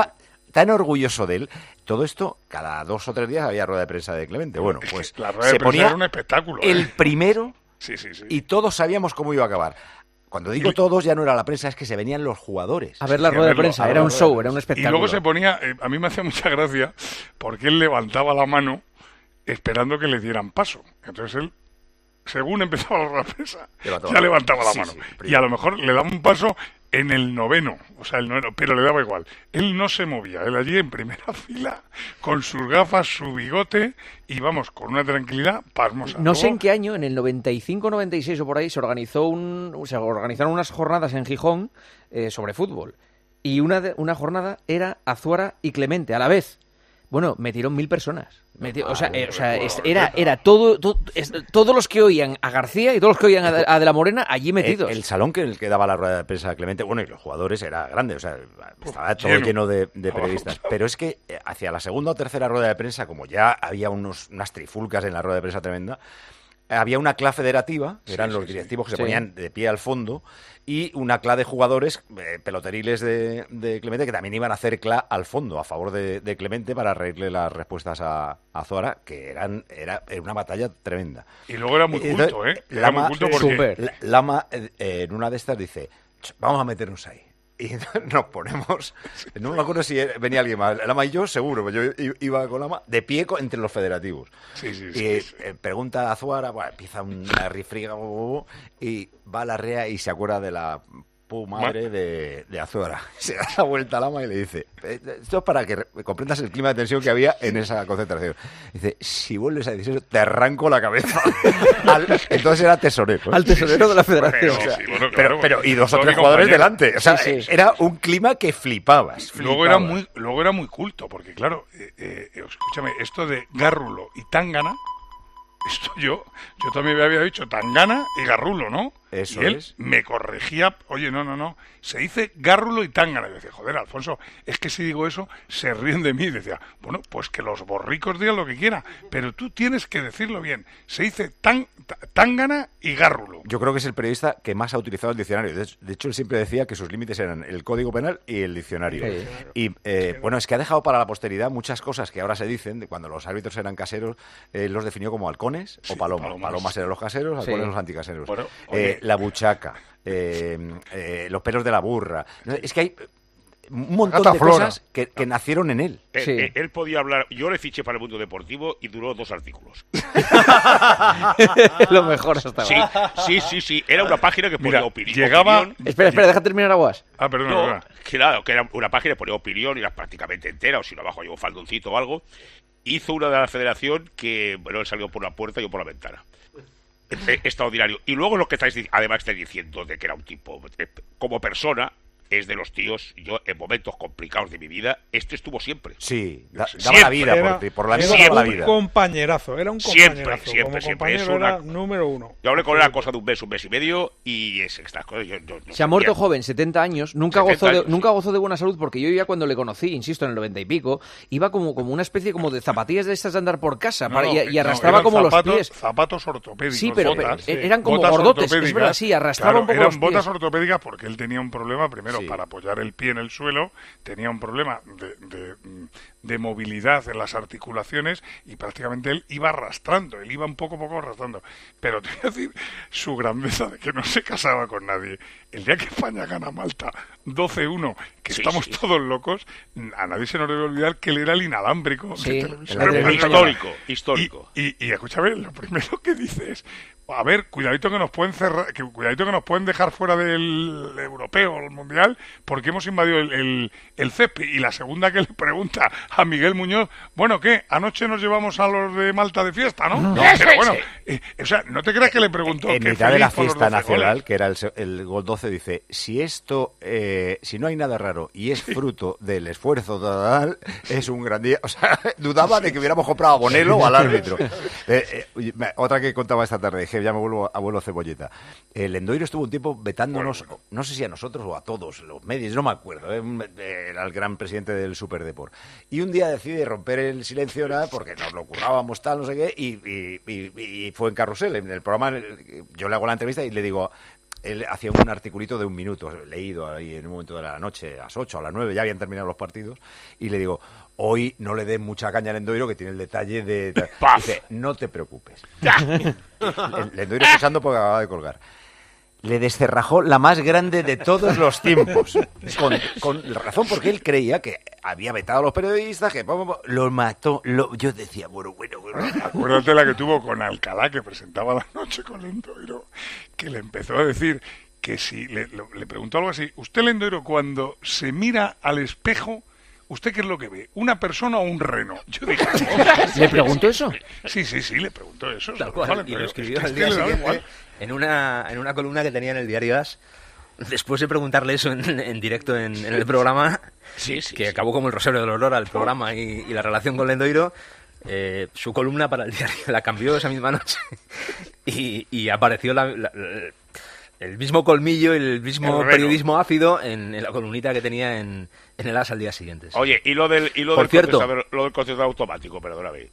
tan orgulloso de él. Todo esto, cada 2 o 3 días había rueda de prensa de Clemente. Bueno, pues la rueda de prensa era un espectáculo. El primero sí. y todos sabíamos cómo iba a acabar. Cuando digo todos, ya no era la prensa, es que se venían los jugadores. A ver la rueda de prensa, era un show, era un espectáculo. Y luego se ponía, a mí me hacía mucha gracia, porque él levantaba la mano esperando que le dieran paso. Entonces él, según empezaba la rueda de prensa, ya levantaba la mano. Y a lo mejor le daba un paso en el 9º, o sea, el 9º, pero le daba igual. Él no se movía, él allí en primera fila, con sus gafas, su bigote, y vamos, con una tranquilidad pasmosa. No sé en qué año, en el 95-96 o por ahí, se organizaron unas jornadas en Gijón sobre fútbol. Y una jornada era Azuara y Clemente, a la vez. Bueno, metieron 1000 personas. Era todos los que oían a García y todos los que oían a De la Morena allí metidos. El salón en el que daba la rueda de prensa de Clemente, bueno, y los jugadores era grande, o sea, estaba todo lleno de periodistas. Pero es que hacia la segunda o tercera rueda de prensa, como ya había unas trifulcas en la rueda de prensa tremenda, había una clase federativa, que eran los directivos que se ponían de pie al fondo, y una clase de jugadores peloteriles de Clemente que también iban a hacer clase al fondo, a favor de Clemente, para reírle las respuestas a Azuara, que era una batalla tremenda. Y luego era muy culto, Era muy culto porque... Lama, en una de estas, dice, vamos a meternos ahí. Y nos ponemos, no me acuerdo si venía alguien más, Lama y yo seguro, yo iba con Lama de pie entre los federativos. Pregunta a Azuara, bueno, empieza una rifriga y va a la rea y se acuerda de la madre de Azuara. Se da la vuelta a Lama y le dice, esto es para que comprendas el clima de tensión que había en esa concentración. Dice, si vuelves a decir eso, te arranco la cabeza. Entonces era tesorero. Al tesorero de la federación. Pero y 2 o 3 jugadores delante. O sea, era un clima que flipabas. Luego era muy culto, porque claro, escúchame, esto de Gárrulo y Tangana, esto yo también me había dicho Tangana y Garrulo, ¿no? Eso y él es. me corregía, oye, no, se dice Gárrulo y Tangana. Y yo decía, joder, Alfonso, es que si digo eso, se ríen de mí. Y decía, bueno, pues que los borricos digan lo que quieran, pero tú tienes que decirlo bien. Se dice Tangana y Gárrulo. Yo creo que es el periodista que más ha utilizado el diccionario. De hecho, él siempre decía que sus límites eran el Código Penal y el diccionario. Sí. Y bueno, es que ha dejado para la posteridad muchas cosas que ahora se dicen, de cuando los árbitros eran caseros, los definió como halcones o palomas. Palomas eran los caseros, halcones los anticaseros. Bueno, la buchaca, los pelos de la burra. Es que hay un montón de cosas que nacieron en él. Él podía hablar. Yo le fiché para el Mundo Deportivo y duró 2 artículos. Lo mejor hasta ahora. Sí. Era una página que ponía opinión. Espera, deja terminar Aguas. Perdón. Claro, que era una página que ponía opinión y era prácticamente entera, o si no abajo hay un faldoncito o algo. Hizo una de la federación que, bueno, él salió por la puerta y yo por la ventana. Extraordinario. Y luego lo que además estáis diciendo de que era un tipo, como persona, es de los tíos, yo en momentos complicados de mi vida, estuvo siempre. Sí, daba la vida por la misma daba la vida. Era un compañerazo. Siempre. Como compañero era número 1. Yo hablé con él a cosa de un mes y medio, y estas cosas se ha muerto joven, 70 años, nunca gozó de buena salud, porque yo ya cuando le conocí, insisto, en el 90 y pico, iba como una especie como de zapatillas de estas de andar por casa, y arrastraba como los pies. Zapatos ortopédicos. Sí, pero eran como gordotes, es verdad, sí, arrastraba un poco los pies. Eran botas ortopédicas porque él tenía un problema, primero, para apoyar el pie en el suelo, tenía un problema de movilidad en las articulaciones y prácticamente él iba arrastrando, él iba un poco arrastrando. Pero te voy a decir su grandeza de que no se casaba con nadie. El día que España gana Malta 12-1, que estamos todos locos, a nadie se nos debe olvidar que él era el inalámbrico de televisión. Histórico. Y escúchame, lo primero que dice es, a ver, cuidadito que nos pueden cuidadito que nos pueden dejar fuera del europeo o el mundial porque hemos invadido el césped. Y la segunda que le pregunta a Miguel Muñoz, bueno, ¿qué? Anoche nos llevamos a los de Malta de fiesta, ¿no? Pero bueno, o sea, no te creas que le preguntó en mitad de la fiesta nacional, que era el gol 12, dice, si esto, si no hay nada raro y es fruto del esfuerzo total, es un gran día. O sea, dudaba de que hubiéramos comprado a Bonelo o al árbitro. Otra que contaba esta tarde, que ya me vuelvo a Cebolleta. El Endoiro estuvo un tiempo vetándonos, no sé si a nosotros o a todos los medios, no me acuerdo, era el gran presidente del Superdeport. Y un día decide romper el silencio porque nos lo currábamos tal, no sé qué, y fue en Carrusel, en el programa, yo le hago la entrevista y le digo, él hacía un articulito de 1 minuto, leído ahí en un momento de la noche, a las 8, a las 9, ya habían terminado los partidos, y le digo, hoy no le des mucha caña al Lendoiro, que tiene el detalle de... Dice, no te preocupes. El Lendoiro escuchando porque acababa de colgar. Le descerrajó la más grande de todos los tiempos. Con razón, porque él creía que había vetado a los periodistas, que lo mató. Yo decía, bueno. Acuérdate la que tuvo con Alcalá, que presentaba La Noche con Lendoiro, que le empezó a decir que si le preguntó algo así, usted, Lendoiro, cuando se mira al espejo, ¿usted qué es lo que ve? ¿Una persona o un reno? Yo dije, ¿le preguntó eso? Sí, le preguntó eso. Tal cual, y lo escribió al día siguiente en una columna que tenía en el diario AS. Después de preguntarle eso en directo en el programa, que acabó como el Rosario de la Aurora, el programa y la relación con Lendoiro, su columna para el diario la cambió esa misma noche y apareció el mismo colmillo y el mismo periodismo ácido en la columnita que tenía en el AS al día siguiente. Oye, y lo del contestador automático, perdóname.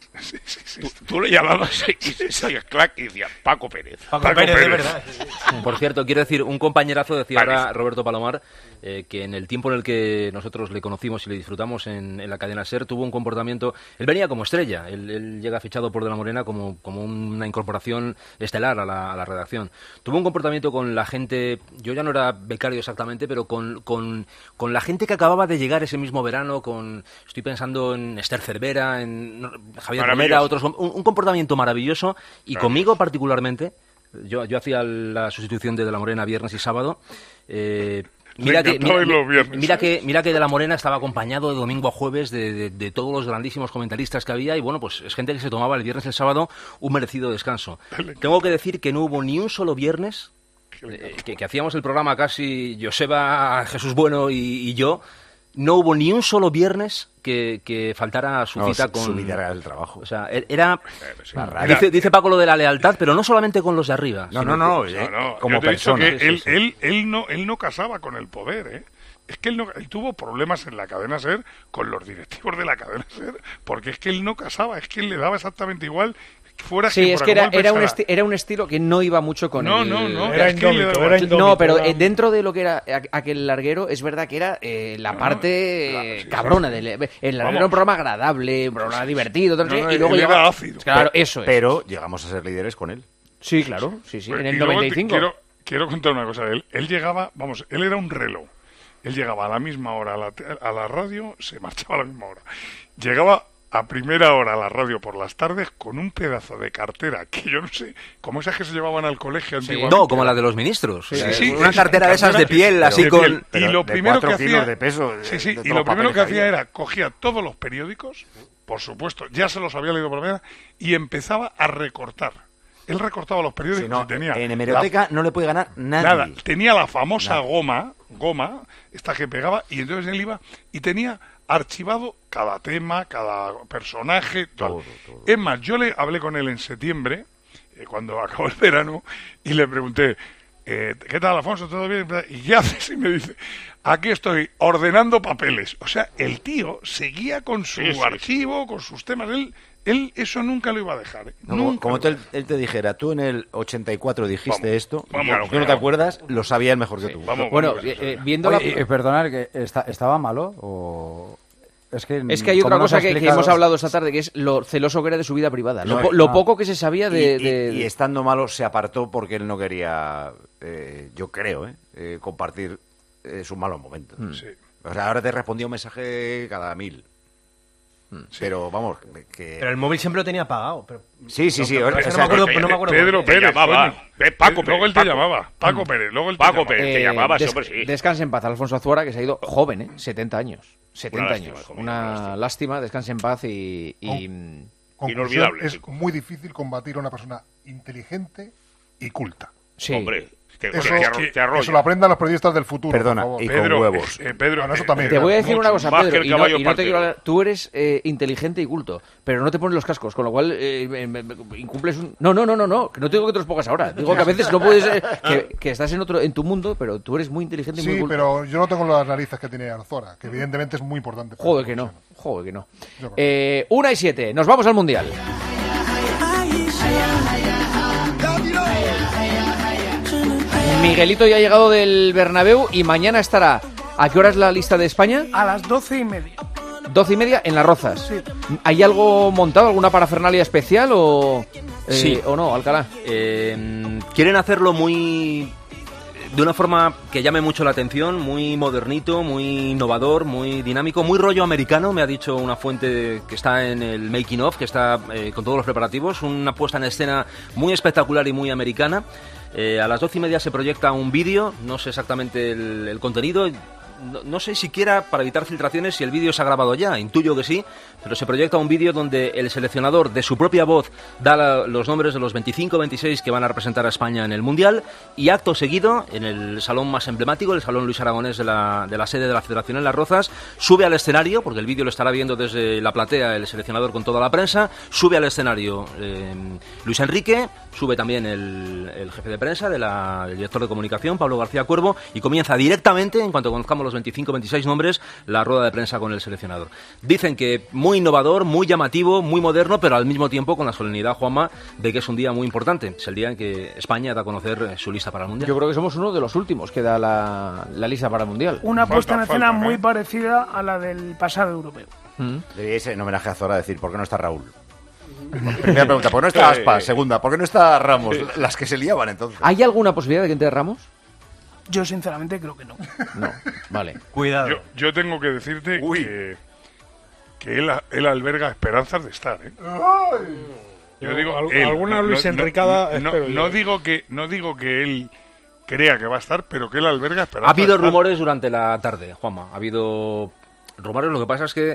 Sí. Tú le llamabas y salía clac y decía Paco Pérez. Paco Pérez, de verdad. Por cierto, quiero decir, un compañerazo, decía ahora Roberto Palomar, que en el tiempo en el que nosotros le conocimos y le disfrutamos en la cadena SER, tuvo un comportamiento... Él venía como estrella, él llega fichado por De la Morena como una incorporación estelar a la redacción. Tuvo un comportamiento con la gente, yo ya no era becario exactamente, pero con la gente que acababa de llegar ese mismo verano, estoy pensando en Esther Cervera, en Javier Romera, otros, un comportamiento maravilloso, y conmigo particularmente, yo hacía la sustitución de la Morena viernes y sábado. Mira que De la Morena estaba acompañado de domingo a jueves de todos los grandísimos comentaristas que había, y bueno, pues es gente que se tomaba el viernes y el sábado un merecido descanso. Tengo que decir que no hubo ni un solo viernes que hacíamos el programa casi Joseba, Jesús Bueno y yo. No hubo ni un solo viernes que faltara su cita con... Su vida era el trabajo. O sea, era... Dice Paco lo de la lealtad, pero no solamente con los de arriba. No, como persona. Él no casaba con el poder, ¿eh? Es que él tuvo problemas en la cadena SER con los directivos de la cadena SER, porque es que él no casaba, es que él le daba exactamente igual... Es que era un estilo que no iba mucho con No, era indómito. No, pero dentro de lo que era aquel larguero, es verdad que era la parte cabrona. El larguero era un programa agradable, un programa divertido, y luego era ácido. Claro, eso es. Pero llegamos a ser líderes con él. Sí, claro, sí, en el 95. Quiero contar una cosa de él. Él llegaba, él era un reloj. Él llegaba a la misma hora a la radio, se marchaba a la misma hora. Llegaba a primera hora a la radio por las tardes con un pedazo de cartera que yo no sé, como esas que se llevaban al colegio antiguamente. No, como la de los ministros. Sí, una cartera de esas de piel, así con... Y lo primero que hacía... de peso, y lo primero que hacía era, cogía todos los periódicos, por supuesto, ya se los había leído por la mañana, y empezaba a recortar. Él recortaba los periódicos y tenía... En hemeroteca no le puede ganar nadie. Nada, tenía la famosa goma, esta que pegaba, y entonces él iba y tenía archivado cada tema, cada personaje, todo. Es más, yo le hablé con él en septiembre, cuando acabó el verano, y le pregunté, ¿qué tal, Alfonso? ¿Todo bien? Y ya haces, y me dice, aquí estoy ordenando papeles. O sea, el tío seguía con su archivo, con sus temas. Él eso nunca lo iba a dejar. No, como él te dijera, tú en el 84 dijiste esto, tú no te acuerdas, lo sabía él mejor que tú. Viendo perdonad, que ¿estaba malo o...? Es que hay otra cosa que hemos hablado esta tarde, que es lo celoso que era de su vida privada. Lo poco que se sabía Y estando malo se apartó porque él no quería, yo creo, compartir sus malos momentos. Sí. O sea, ahora te respondió un mensaje cada 1000. Pero vamos, Pero el móvil siempre lo tenía apagado. Pero... Sí. No me acuerdo. Pedro Pérez llamaba. Paco Pérez. Luego él te llamaba. Paco Pérez. Paco Pérez te llamaba. Descanse en paz, Alfonso Azuara, que se ha ido joven, 70 años. 70 años. Una lástima, descanse en paz y inolvidable. Es muy difícil combatir a una persona inteligente y culta. Sí. Hombre. Eso lo aprendan los periodistas del futuro. Perdona, y con huevos. Pedro, eso también. Te voy a decir una cosa, Pedro, y no te quiero hablar. Tú eres inteligente y culto, pero no te pones los cascos, con lo cual incumples un... No, que no te digo que te los pongas ahora. Digo que a veces no puedes... que estás en tu mundo, pero tú eres muy inteligente y muy culto. Sí, pero yo no tengo las narices que tiene Arzora, que evidentemente es muy importante. Joder que no. 1:07, nos vamos al Mundial. Miguelito ya ha llegado del Bernabéu y mañana estará. ¿A qué hora es la lista de España? A las 12:30. 12:30 en Las Rozas. Sí. ¿Hay algo montado, alguna parafernalia especial o sí o no, Alcalá? Quieren hacerlo de una forma que llame mucho la atención, muy modernito, muy innovador, muy dinámico, muy rollo americano, me ha dicho una fuente que está en el making of, que está con todos los preparativos, una puesta en escena muy espectacular y muy americana. A las 12:30 se proyecta un vídeo, no sé exactamente el contenido. No sé siquiera, para evitar filtraciones, si el vídeo se ha grabado ya, intuyo que sí, pero se proyecta un vídeo donde el seleccionador de su propia voz da los nombres de los 25-26 que van a representar a España en el Mundial, y acto seguido, en el salón más emblemático, el Salón Luis Aragonés de la sede de la Federación en Las Rozas, sube al escenario, porque el vídeo lo estará viendo desde la platea el seleccionador con toda la prensa, sube al escenario Luis Enrique, sube también el jefe de prensa, el director de comunicación, Pablo García Cuervo, y comienza directamente, en cuanto conozcamos los 25-26 nombres, la rueda de prensa con el seleccionador. Dicen que muy innovador, muy llamativo, muy moderno, pero al mismo tiempo con la solemnidad, Juanma, de que es un día muy importante. Es el día en que España da a conocer su lista para el Mundial. Yo creo que somos uno de los últimos que da la lista para el Mundial. Una puesta en escena muy parecida a la del pasado europeo. Deberíais en homenaje a Zora decir, ¿por qué no está Raúl? Primera pregunta, ¿por qué no está Aspas? Segunda, ¿por qué no está Ramos? Las que se liaban entonces. ¿Hay alguna posibilidad de que entre Ramos? Yo sinceramente creo que no. No, vale. Cuidado. Yo tengo que decirte que él alberga esperanzas de estar, ¿eh? Yo digo, alguna Luis Enricada. No digo que él crea que va a estar, pero que él alberga esperanzas. Ha habido rumores durante la tarde, Juanma. Ha habido rumores, lo que pasa es que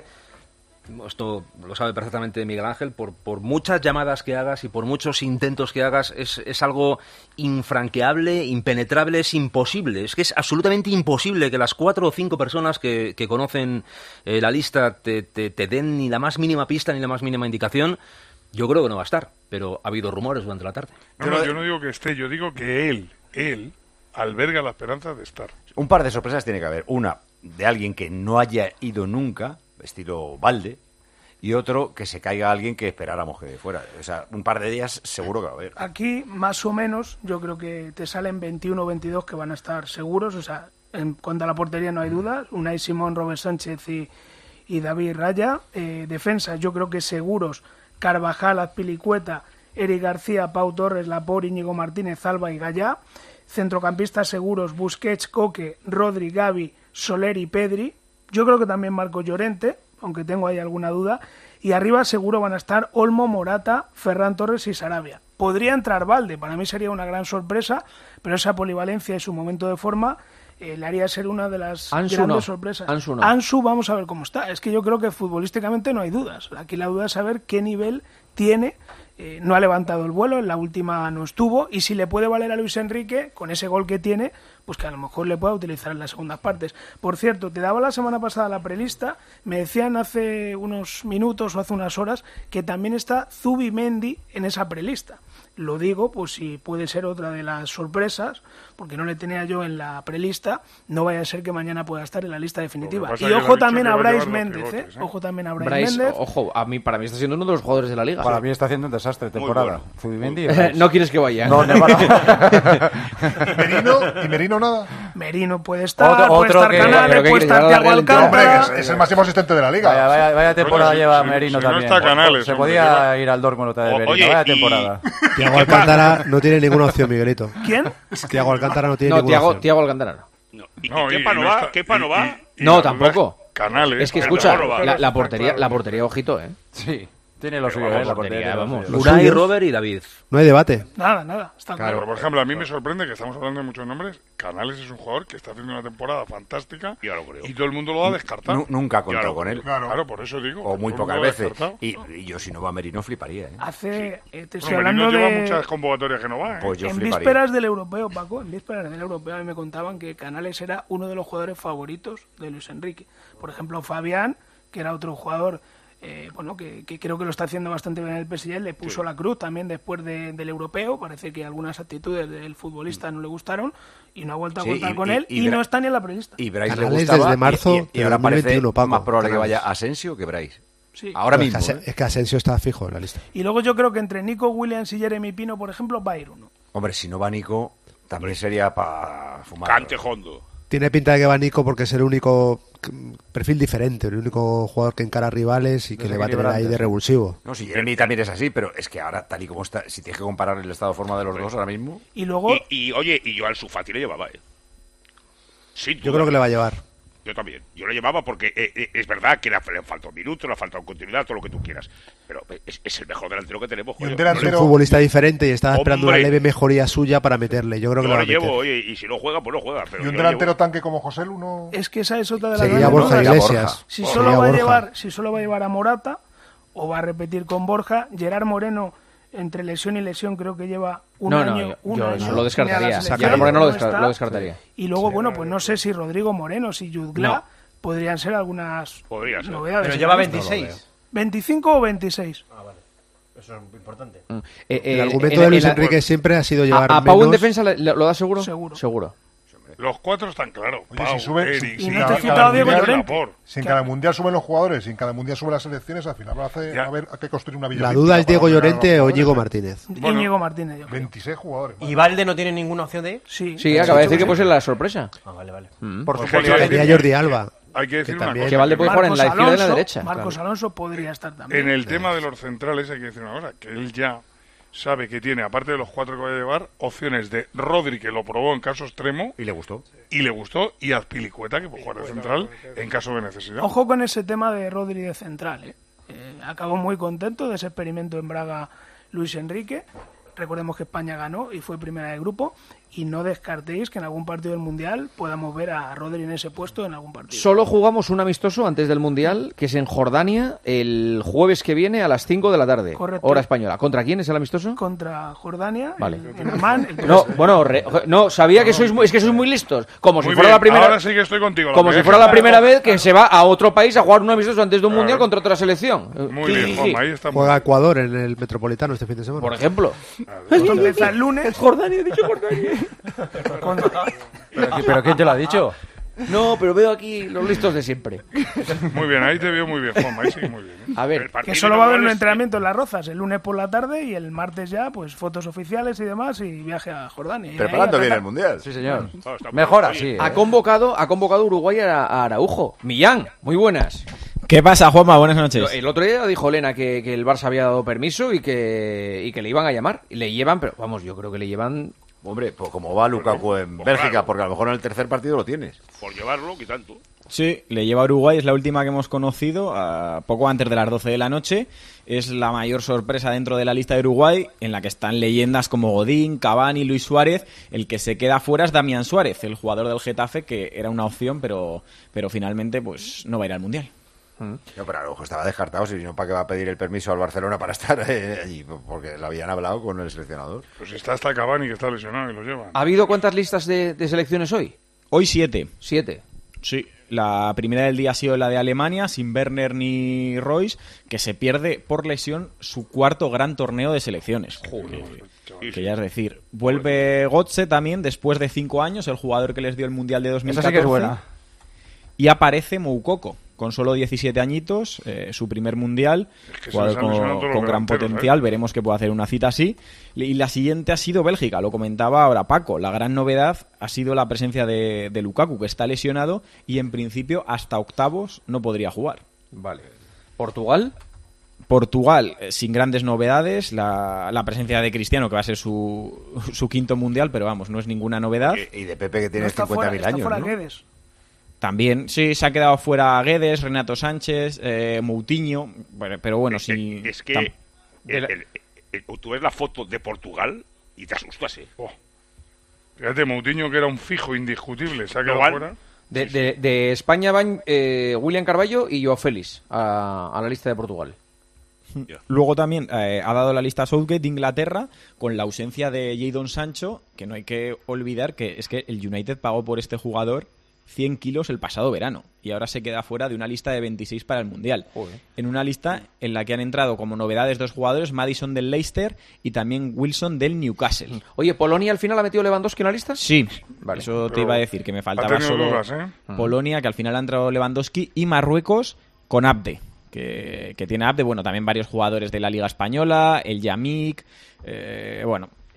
esto lo sabe perfectamente Miguel Ángel, por muchas llamadas que hagas y por muchos intentos que hagas, es algo infranqueable, impenetrable, es imposible. Es que es absolutamente imposible que las 4 o 5 personas que conocen la lista te den ni la más mínima pista ni la más mínima indicación. Yo creo que no va a estar, pero ha habido rumores durante la tarde. Yo no digo que esté, yo digo que él alberga la esperanza de estar. Un par de sorpresas tiene que haber. Una, de alguien que no haya ido nunca, estilo Valde, y otro que se caiga alguien que esperáramos que fuera. O sea, un par de días seguro que va a haber. Aquí, más o menos, yo creo que te salen 21 o 22 que van a estar seguros. O sea, en cuanto a la portería no hay dudas. Unai Simón, Robert Sánchez y David Raya. Defensa, yo creo que seguros. Carvajal, Azpilicueta, Eric García, Pau Torres, Laporte, Íñigo Martínez, Alba y Gallá. Centrocampistas seguros, Busquets, Coque, Rodri, Gavi, Soler y Pedri. Yo creo que también Marco Llorente, aunque tengo ahí alguna duda. Y arriba seguro van a estar Olmo, Morata, Ferran Torres y Sarabia. Podría entrar Valde, para mí sería una gran sorpresa, pero esa polivalencia y su momento de forma le haría ser una de las grandes sorpresas. Ansu vamos a ver cómo está. Es que yo creo que futbolísticamente no hay dudas. Aquí la duda es saber qué nivel tiene. No ha levantado el vuelo, en la última no estuvo, y si le puede valer a Luis Enrique, con ese gol que tiene, pues que a lo mejor le pueda utilizar en las segundas partes. Por cierto, te daba la semana pasada la prelista, me decían hace unos minutos o hace unas horas que también está Zubimendi en esa prelista. Lo digo, pues si puede ser otra de las sorpresas, porque no le tenía yo en la prelista, no vaya a ser que mañana pueda estar en la lista definitiva. Y ojo también a Brais Méndez, Ojo también a Brais Méndez. Ojo, para mí está siendo uno de los jugadores de la Liga. Para mí está haciendo un desastre de temporada. Zubimendi, no quieres que vaya. No, ¿Y Merino nada? Merino puede estar, puede estar Canales, puede estar Thiago Alcántara. Es el máximo asistente de la Liga. Vaya temporada lleva Merino también. No está Canales, se podía ir al Dortmund otra vez. Oye, vaya temporada. Thiago Alcántara no tiene ninguna opción, Miguelito. ¿Quién? Thiago Alcántara no tiene ninguna opción. Thiago Alcántara no. ¿Y Kepa no va? No, tampoco. Canales. Es que escucha, la portería, ojito, ¿eh? Sí. Tiene lo suyo, la portería. Vamos. Unai, Robert y David. No hay debate. Nada. Está claro. Pero, por ejemplo, a mí me sorprende que estamos hablando de muchos nombres. Canales es un jugador que está haciendo una temporada fantástica y todo el mundo lo ha descartado. Nunca ha contado con él. Claro, por eso digo. O muy pocas veces. Y yo si no va Merino fliparía. Te estoy hablando lleva de muchas convocatorias que no va. Pues yo en fliparía. vísperas del europeo, Paco, a mí me contaban que Canales era uno de los jugadores favoritos de Luis Enrique. Por ejemplo, Fabián, que era otro jugador que creo que lo está haciendo bastante bien en el PSG, le puso la cruz también después del europeo. Parece que algunas actitudes del futbolista no le gustaron y no ha vuelto a contar con él y no está ni en la prelista. Y Brais le Canales gustaba desde marzo y ahora parece 2021, Paco. más probable que Canales. vaya Asensio que Brais. Sí. Ahora mismo. Es que Asensio está fijo en la lista. Y luego yo creo que entre Nico Williams y Jeremy Pino, por ejemplo, va a ir uno. Hombre, si no va Nico, también sería para fumar. Cante hondo. Tiene pinta de que va Nico porque es el único perfil diferente, el único jugador que encara rivales y que le va a tener ahí de revulsivo. No, si Jeremy también es así, pero es que ahora, tal y como está, si tienes que comparar el estado de forma de los dos ahora mismo... Y luego... Oye, yo al Sufati le llevaba, Sí, yo creo que le va a llevar. Yo también. Yo le llevaba porque es verdad que le faltó un minuto, le ha faltado continuidad, todo lo que tú quieras. Pero es el mejor delantero que tenemos. Es un futbolista diferente y estaba esperando una leve mejoría suya para meterle. Yo creo que lo va a meter. Oye, y si no juega, pues no juega. Pero y un delantero tanque como José Lu no... Es que esa es otra de las Seguía Borja Iglesias. Si solo va a llevar a Morata, o va a repetir con Borja, Gerard Moreno... Entre lesión y lesión creo que lleva un año. Yo lo descartaría. Gerard Moreno lo descartaría. Y luego, pues no sé si Rodrigo Moreno, si Jutgla, podrían ser algunas novedades. Pero lleva 26. 25 o 26. Ah, vale. Eso es muy importante. El argumento de Luis Enrique siempre ha sido llevar ¿A Pau en defensa lo da seguro? Seguro. Los 4 están claros. Oye, Pau, si sube, Eric, si en cada mundial suben los jugadores, si en cada mundial suben las selecciones, al final va a haber que construir una villa. La duda es Diego Llorente o Íñigo Martínez. Íñigo Martínez, yo creo. 26 jugadores. ¿Y Valde no tiene ninguna opción de ir? Sí, acaba de decir que puede ser la sorpresa. Ah, vale. Por su tenía Jordi Alba. Hay que decir una cosa. Que Valde puede jugar en la izquierda y en la derecha. Marcos Alonso podría estar también. En el tema de los centrales hay que decir una cosa, que él ya sabe que tiene, aparte de los 4 que va a llevar, opciones de Rodri, que lo probó en caso extremo. Y le gustó. Y Azpilicueta, que puede jugar de central en caso de necesidad. Ojo con ese tema de Rodri de central. Acabó muy contento de ese experimento en Braga Luis Enrique. Recordemos que España ganó y fue primera de grupo. Y no descartéis que en algún partido del Mundial podamos ver a Rodri en ese puesto en algún partido. Solo jugamos un amistoso antes del Mundial, que es en Jordania, el jueves que viene a las 5 de la tarde. Correcto. Hora española. ¿Contra quién es el amistoso? Contra Jordania. Vale. En Amán. No, sabía que sois muy listos. Como si fuera la primera. Ahora sí que estoy contigo. Como si fuera la primera vez que se va a otro país a jugar un amistoso antes de un Mundial contra otra selección. Muy bien, Juanma, ahí estamos. Juega Ecuador en el Metropolitano este fin de semana. Por ejemplo. Esto empieza el lunes. Jordania, he dicho Jordania. ¿Pero quién te lo ha dicho? No, pero veo aquí los listos de siempre. Muy bien, ahí te veo muy bien, Juanma, ahí sí, muy bien. A ver, que solo va a haber un entrenamiento en Las Rozas el lunes por la tarde y el martes ya, pues fotos oficiales y demás y viaje a Jordania. Preparando bien el Mundial. Sí, señor. Mejor así. Ha convocado Uruguay a Araujo. Millán, muy buenas. ¿Qué pasa, Juanma? Buenas noches. El otro día dijo Lena que el Barça había dado permiso y que le iban a llamar. Y le llevan, pero vamos, yo creo que le llevan... Hombre, pues como va Lukaku en Bélgica, claro, porque a lo mejor en el tercer partido lo tienes. Por llevarlo, ¿qué tanto? Sí, le lleva a Uruguay, es la última que hemos conocido, poco antes de las 12 de la noche. Es la mayor sorpresa dentro de la lista de Uruguay, en la que están leyendas como Godín, Cavani, Luis Suárez. El que se queda fuera es Damián Suárez, el jugador del Getafe, que era una opción, pero finalmente pues no va a ir al Mundial. No, pero Araujo estaba descartado, si no, ¿para qué va a pedir el permiso al Barcelona para estar allí? Porque lo habían hablado con el seleccionador. Pues está hasta Cavani, que está lesionado y lo llevan. ¿Ha habido cuántas listas de selecciones hoy? Hoy 7. 7. Sí, la primera del día ha sido la de Alemania, sin Werner ni Royce, que se pierde por lesión su cuarto gran torneo de selecciones. Que ya es decir, vuelve Götze también después de 5 años, el jugador que les dio el Mundial de 2014. Esa sí que es buena. Y aparece Moukoko, con solo 17 añitos, su primer Mundial, jugador con gran potencial, veremos que puede hacer una cita así. Y la siguiente ha sido Bélgica, lo comentaba ahora Paco, la gran novedad ha sido la presencia de Lukaku, que está lesionado y en principio hasta octavos no podría jugar. Vale. ¿Portugal? Portugal, sin grandes novedades, la presencia de Cristiano, que va a ser su quinto Mundial, pero vamos, no es ninguna novedad. Y de Pepe, que tiene 50.000 años, ¿no? Guedes. También, sí, se ha quedado fuera Guedes, Renato Sánchez, Moutinho, pero bueno, sí. Es que tú ves la foto de Portugal y te asustas, ¿eh? Fíjate, Moutinho, que era un fijo indiscutible, se ha quedado fuera. De España van William Carballo y Joao Félix a la lista de Portugal. Luego también ha dado la lista Southgate de Inglaterra, con la ausencia de Jadon Sancho, que no hay que olvidar que es que el United pagó por este jugador 100 kilos el pasado verano y ahora se queda fuera de una lista de 26 para el Mundial. Joder. En una lista en la que han entrado como novedades 2 jugadores, Maddison del Leicester y también Wilson del Newcastle. Oye, ¿Polonia al final ha metido Lewandowski en la lista? Sí, vale. Eso te iba a decir, que me faltaba solo dudas, Polonia, que al final ha entrado Lewandowski, y Marruecos con Abde, que tiene Abde, bueno, también varios jugadores de la Liga Española, el Yamik, bueno...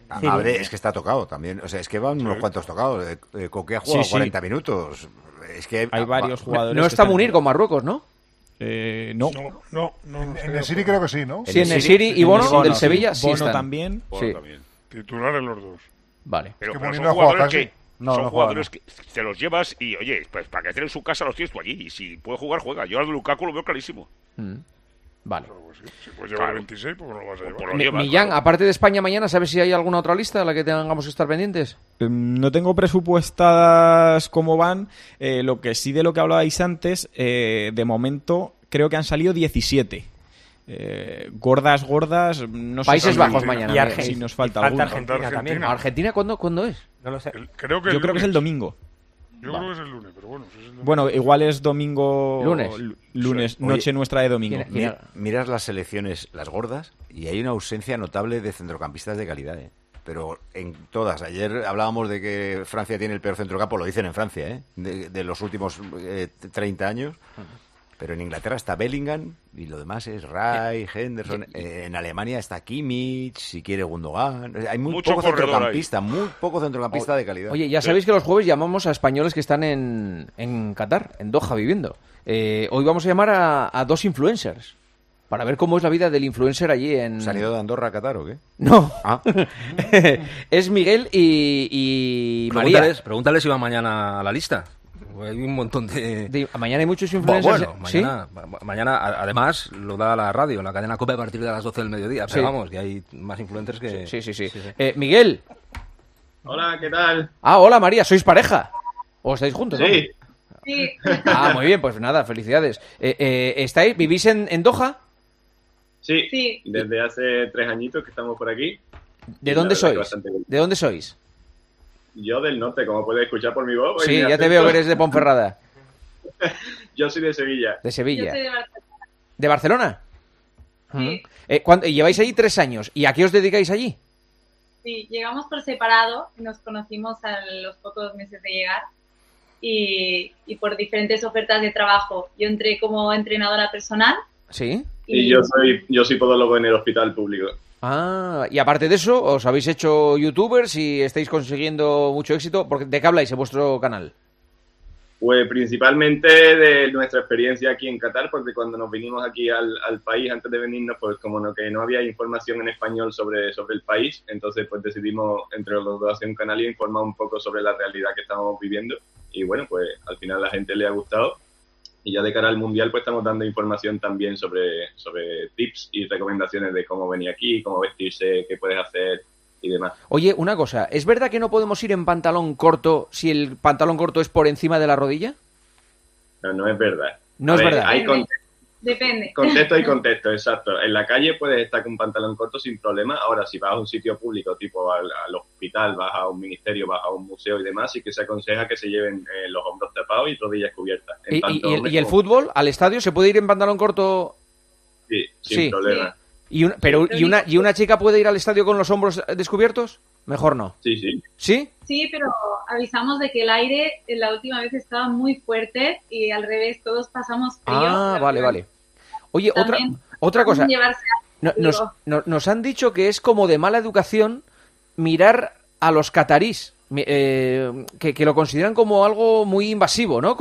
Es que está tocado también. O sea, es que van unos cuantos tocados. Coque ha jugado 40 minutos. Es que hay varios jugadores. No está Munir con Marruecos, ¿no? No. En Nesiri creo que sí, ¿no? Sí, en Nesiri y Bono del Sevilla sí Bono están. también. Bono también. Titulares los dos. Vale. Es Pero que son Munir no jugadores juega que... casi. Son jugadores que te los llevas y, oye, pues para que estén en su casa los tienes tú allí. Y si puede jugar, juega. Yo al Lukaku lo veo clarísimo. Vale. Si puedes llevar 26, pues no lo vas a llevar. Millán, aparte de España mañana, ¿sabes si hay alguna otra lista a la que tengamos que estar pendientes? No tengo presupuestadas cómo van. Lo que sí, de lo que hablabais antes, de momento creo que han salido 17. Gordas, no sé. Países Bajos mañana. Y Argentina. Si nos falta alguna. Argentina también. ¿Argentina cuándo es? No lo sé. Yo creo que es el domingo. Yo creo que es el lunes, pero bueno. Si es el domingo. Bueno, igual es domingo... Lunes, Sí. noche nuestra de domingo. Miras las selecciones, las gordas, y hay una ausencia notable de centrocampistas de calidad, pero en todas. Ayer hablábamos de que Francia tiene el peor centrocampo, lo dicen en Francia, de los últimos 30 años. Pero en Inglaterra está Bellingham y lo demás es Rai, Henderson. En Alemania está Kimmich, si quiere Gundogan. Hay muy poco centrocampista de calidad. Oye, ya sabéis que los jueves llamamos a españoles que están en Qatar, en Doha, viviendo. Hoy vamos a llamar a dos influencers para ver cómo es la vida del influencer allí en... ¿Se han ido de Andorra a Qatar o qué? No. Es Miguel y María. Pregúntales si van mañana a la lista. Hay un montón de... Mañana hay muchos influencers. Bueno, mañana además lo da la radio, la cadena COPE a partir de las 12 del mediodía. Pero vamos, que hay más influencers que... Sí. Miguel. Hola, ¿qué tal? Hola María, ¿sois pareja? ¿O estáis juntos? Sí. ¿No? Sí. Muy bien, pues nada, felicidades. ¿Vivís en Doha? Sí, desde hace 3 añitos que estamos por aquí. ¿De dónde sois? ¿De dónde sois? Yo del norte, como puedes escuchar por mi voz. Sí, ya te veo que eres de Ponferrada. Yo soy de Sevilla. De Sevilla. Yo soy de Barcelona. Sí. Lleváis allí 3 años. ¿Y a qué os dedicáis allí? Sí, llegamos por separado, nos conocimos a los pocos meses de llegar y por diferentes ofertas de trabajo. Yo entré como entrenadora personal. Sí. Y yo soy podólogo en el hospital público. Y aparte de eso, ¿os habéis hecho youtubers y estáis consiguiendo mucho éxito? ¿De qué habláis en vuestro canal? Pues principalmente de nuestra experiencia aquí en Qatar, porque cuando nos vinimos aquí al país, antes de venirnos, pues como que no había información en español sobre el país, entonces pues decidimos entre los dos hacer un canal y informar un poco sobre la realidad que estamos viviendo. Y bueno, pues al final a la gente le ha gustado. Y ya de cara al Mundial, pues estamos dando información también sobre tips y recomendaciones de cómo venir aquí, cómo vestirse, qué puedes hacer y demás. Oye, una cosa, ¿es verdad que no podemos ir en pantalón corto si el pantalón corto es por encima de la rodilla? No es verdad. No es verdad. Depende. Contexto y contexto, exacto. En la calle puedes estar con un pantalón corto sin problema. Ahora, si vas a un sitio público, tipo al hospital, vas a un ministerio, vas a un museo y demás, sí que se aconseja que se lleven los hombros tapados y rodillas cubiertas. ¿Y el fútbol, al estadio, se puede ir en pantalón corto? Sí, sin problema. ¿Y una chica puede ir al estadio con los hombros descubiertos? Mejor no. Sí. ¿Sí? Sí, pero avisamos de que el aire la última vez estaba muy fuerte y al revés, todos pasamos frío. Vale. Oye, otra cosa. Nos han dicho que es como de mala educación mirar a los catarís, que lo consideran como algo muy invasivo, ¿no?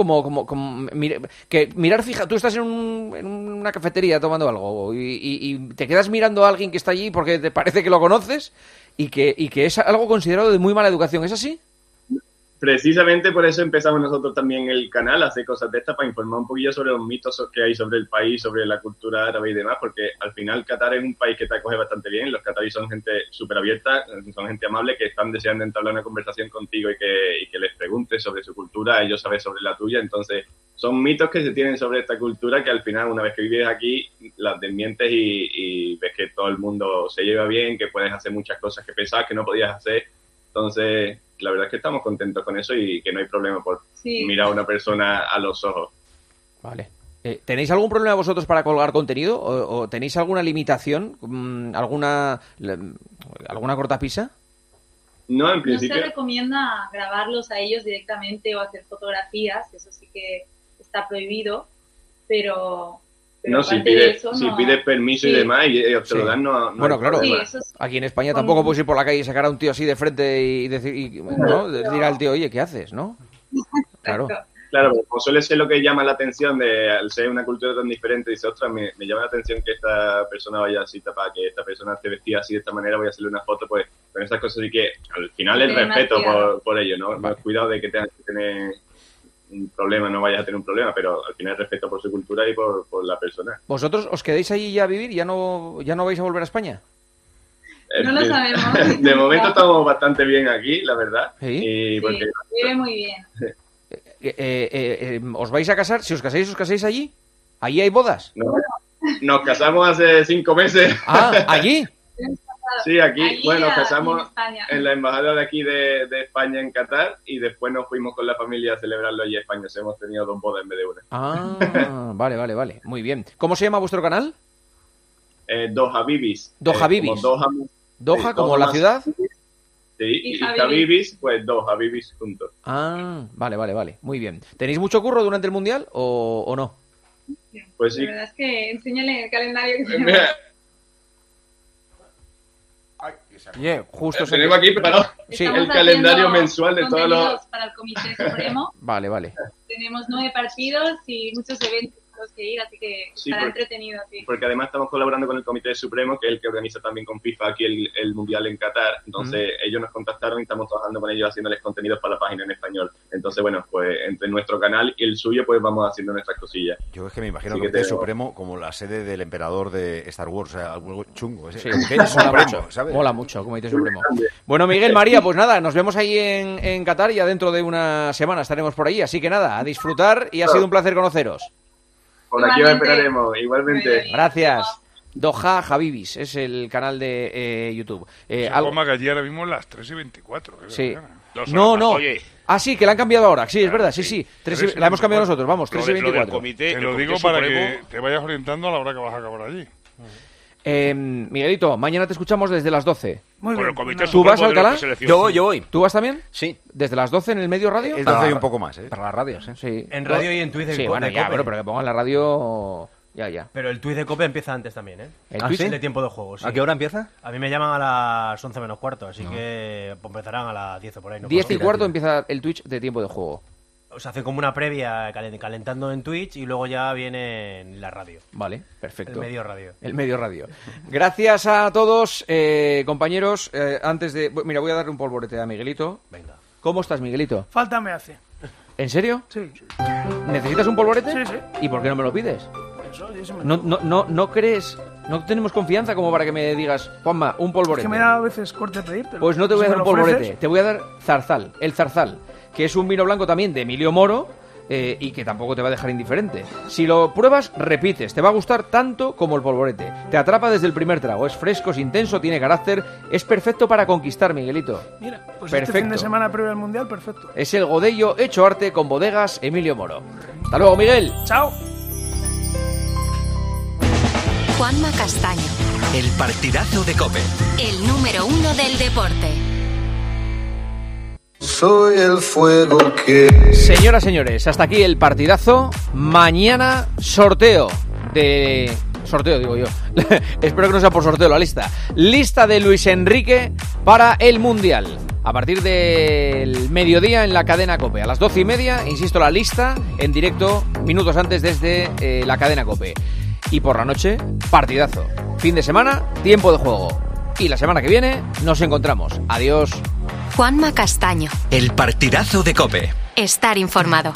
Que mirar fija, tú estás en una cafetería tomando algo y te quedas mirando a alguien que está allí porque te parece que lo conoces y que es algo considerado de muy mala educación, ¿es así? Precisamente por eso empezamos nosotros también el canal a hacer cosas de estas para informar un poquillo sobre los mitos que hay sobre el país, sobre la cultura árabe y demás, porque al final Qatar es un país que te acoge bastante bien, los qataríes son gente súper abierta, son gente amable que están deseando entablar una conversación contigo y que les preguntes sobre su cultura, ellos saben sobre la tuya, entonces son mitos que se tienen sobre esta cultura que al final una vez que vives aquí las desmientes y ves que todo el mundo se lleva bien, que puedes hacer muchas cosas que pensabas que no podías hacer, entonces la verdad es que estamos contentos con eso y que no hay problema por mirar a una persona a los ojos. Vale. ¿Tenéis algún problema vosotros para colgar contenido? ¿O tenéis alguna limitación? ¿Alguna cortapisa? No, en principio. No se recomienda grabarlos a ellos directamente o hacer fotografías, eso sí que está prohibido, pero no, si pides permiso y demás y ellos te lo dan, no bueno, claro. Sí, eso sí. Aquí en España tampoco puedes ir por la calle y sacar a un tío así de frente y decir, ¿no? Decir al tío, oye, ¿qué haces? ¿No? Claro. Claro, como suele ser lo que llama la atención de al ser una cultura tan diferente, dice, ostras, me llama la atención que esta persona vaya así tapada, que esta persona esté vestida así de esta manera, voy a hacerle una foto, pues con estas cosas y que al final el respeto por ello, ¿no? Vale. Cuidado de que tengas que tener un problema, no vayas a tener un problema, pero al final el respeto por su cultura y por la persona. ¿Vosotros os quedáis allí ya a vivir? ¿Ya no vais a volver a España? No lo sabemos. De momento estamos bastante bien aquí, la verdad. ¿Sí? Y porque... Sí, vive muy bien. ¿Os vais a casar? Si os casáis allí. ¿Allí hay bodas? No, nos casamos hace 5 meses. Ah, ¿allí? Sí, aquí. Allí, bueno, nos casamos en España. en la embajada de aquí de España en Qatar y después nos fuimos con la familia a celebrarlo allí en España. Hemos tenido 2 bodas en vez de una. Ah, vale. Muy bien. ¿Cómo se llama vuestro canal? Doha Bibis. Doha Bibis. Doha como la ciudad. Sí, y Habibis, pues Habibis juntos. Ah, vale. Muy bien. ¿Tenéis mucho curro durante el Mundial o no? Pues sí. La verdad es que enséñale el calendario que tenemos. Justo tenemos aquí preparado el calendario mensual de todos los... para el Comité Supremo. Vale. Tenemos 9 partidos y muchos eventos a los que ir, así que estará entretenido. Sí. Porque además estamos colaborando con el Comité Supremo, que es el que organiza también con FIFA aquí el Mundial en Qatar. Entonces ellos nos contactaron y estamos trabajando con ellos haciéndoles contenidos para la página en español. Entonces, bueno, pues entre nuestro canal y el suyo, pues vamos haciendo nuestras cosillas. Yo es que me imagino el Comité Supremo como la sede del emperador de Star Wars, o sea, algo chungo. Sí, mola mucho, Comité Supremo. Bueno, Miguel, María, pues nada, nos vemos ahí en Qatar y ya dentro de una semana estaremos por ahí. Así que nada, a disfrutar y ha sido un placer conoceros. Por aquí os esperaremos, igualmente. Gracias. Doha Habibis es el canal de YouTube. Algo que allí ahora mismo las 3:24. Sí. No. Oye. Ah, sí, que la han cambiado ahora. Sí, es verdad, sí. La hemos cambiado nosotros, vamos, 3:24. Te lo digo para que te vayas orientando a la hora que vas a acabar allí. Miguelito, mañana te escuchamos desde las 12. Muy bien. ¿Tú vas, Alcalá? Yo voy. ¿Tú vas también? Sí. ¿Desde las 12 en el medio radio? El 12 y un poco más, ¿eh? Para las radios, Sí. En radio y en Twitch. Sí, bueno, ya, pero que pongan la radio... Ya. Pero el tuit de COPE empieza antes también, ¿eh? ¿El tuit de tiempo de juego, sí. ¿A qué hora empieza? A mí me llaman a las 11 menos cuarto, así que empezarán a las 10 o por ahí. 10 y cuarto empieza el Twitch de tiempo de juego. O sea, hacen como una previa calentando en Twitch y luego ya viene en la radio. Vale, perfecto. El medio radio. Gracias a todos, compañeros. Antes de... Mira, voy a darle un polvorete a Miguelito. Venga. ¿Cómo estás, Miguelito? Falta me hace. ¿En serio? Sí. ¿Necesitas un polvorete? Sí. ¿Y por qué no me lo pides? No crees... No tenemos confianza como para que me digas, Juanma, un polvorete. Es que me da a veces corte pedírtelo. Pues no te voy a dar un polvorete, te voy a dar zarzal, el zarzal, que es un vino blanco también de Emilio Moro y que tampoco te va a dejar indiferente. Si lo pruebas, repites, te va a gustar tanto como el polvorete. Te atrapa desde el primer trago, es fresco, es intenso, tiene carácter, es perfecto para conquistar, Miguelito. Mira, pues perfecto. Este fin de semana previo al Mundial, perfecto. Es el Godello hecho arte con bodegas Emilio Moro. Hasta luego, Miguel. Chao. Juanma Castaño. El partidazo de COPE. El número 1 del deporte. Soy el fuego que... Señoras, señores, hasta aquí el partidazo. Mañana sorteo, digo yo. Espero que no sea por sorteo la lista. Lista de Luis Enrique para el Mundial. A partir del mediodía en la cadena COPE. A las 12:30, insisto, la lista en directo, minutos antes desde la cadena COPE. Y por la noche, partidazo. Fin de semana, tiempo de juego. Y la semana que viene nos encontramos. Adiós. Juanma Castaño. El partidazo de COPE. Estar informado.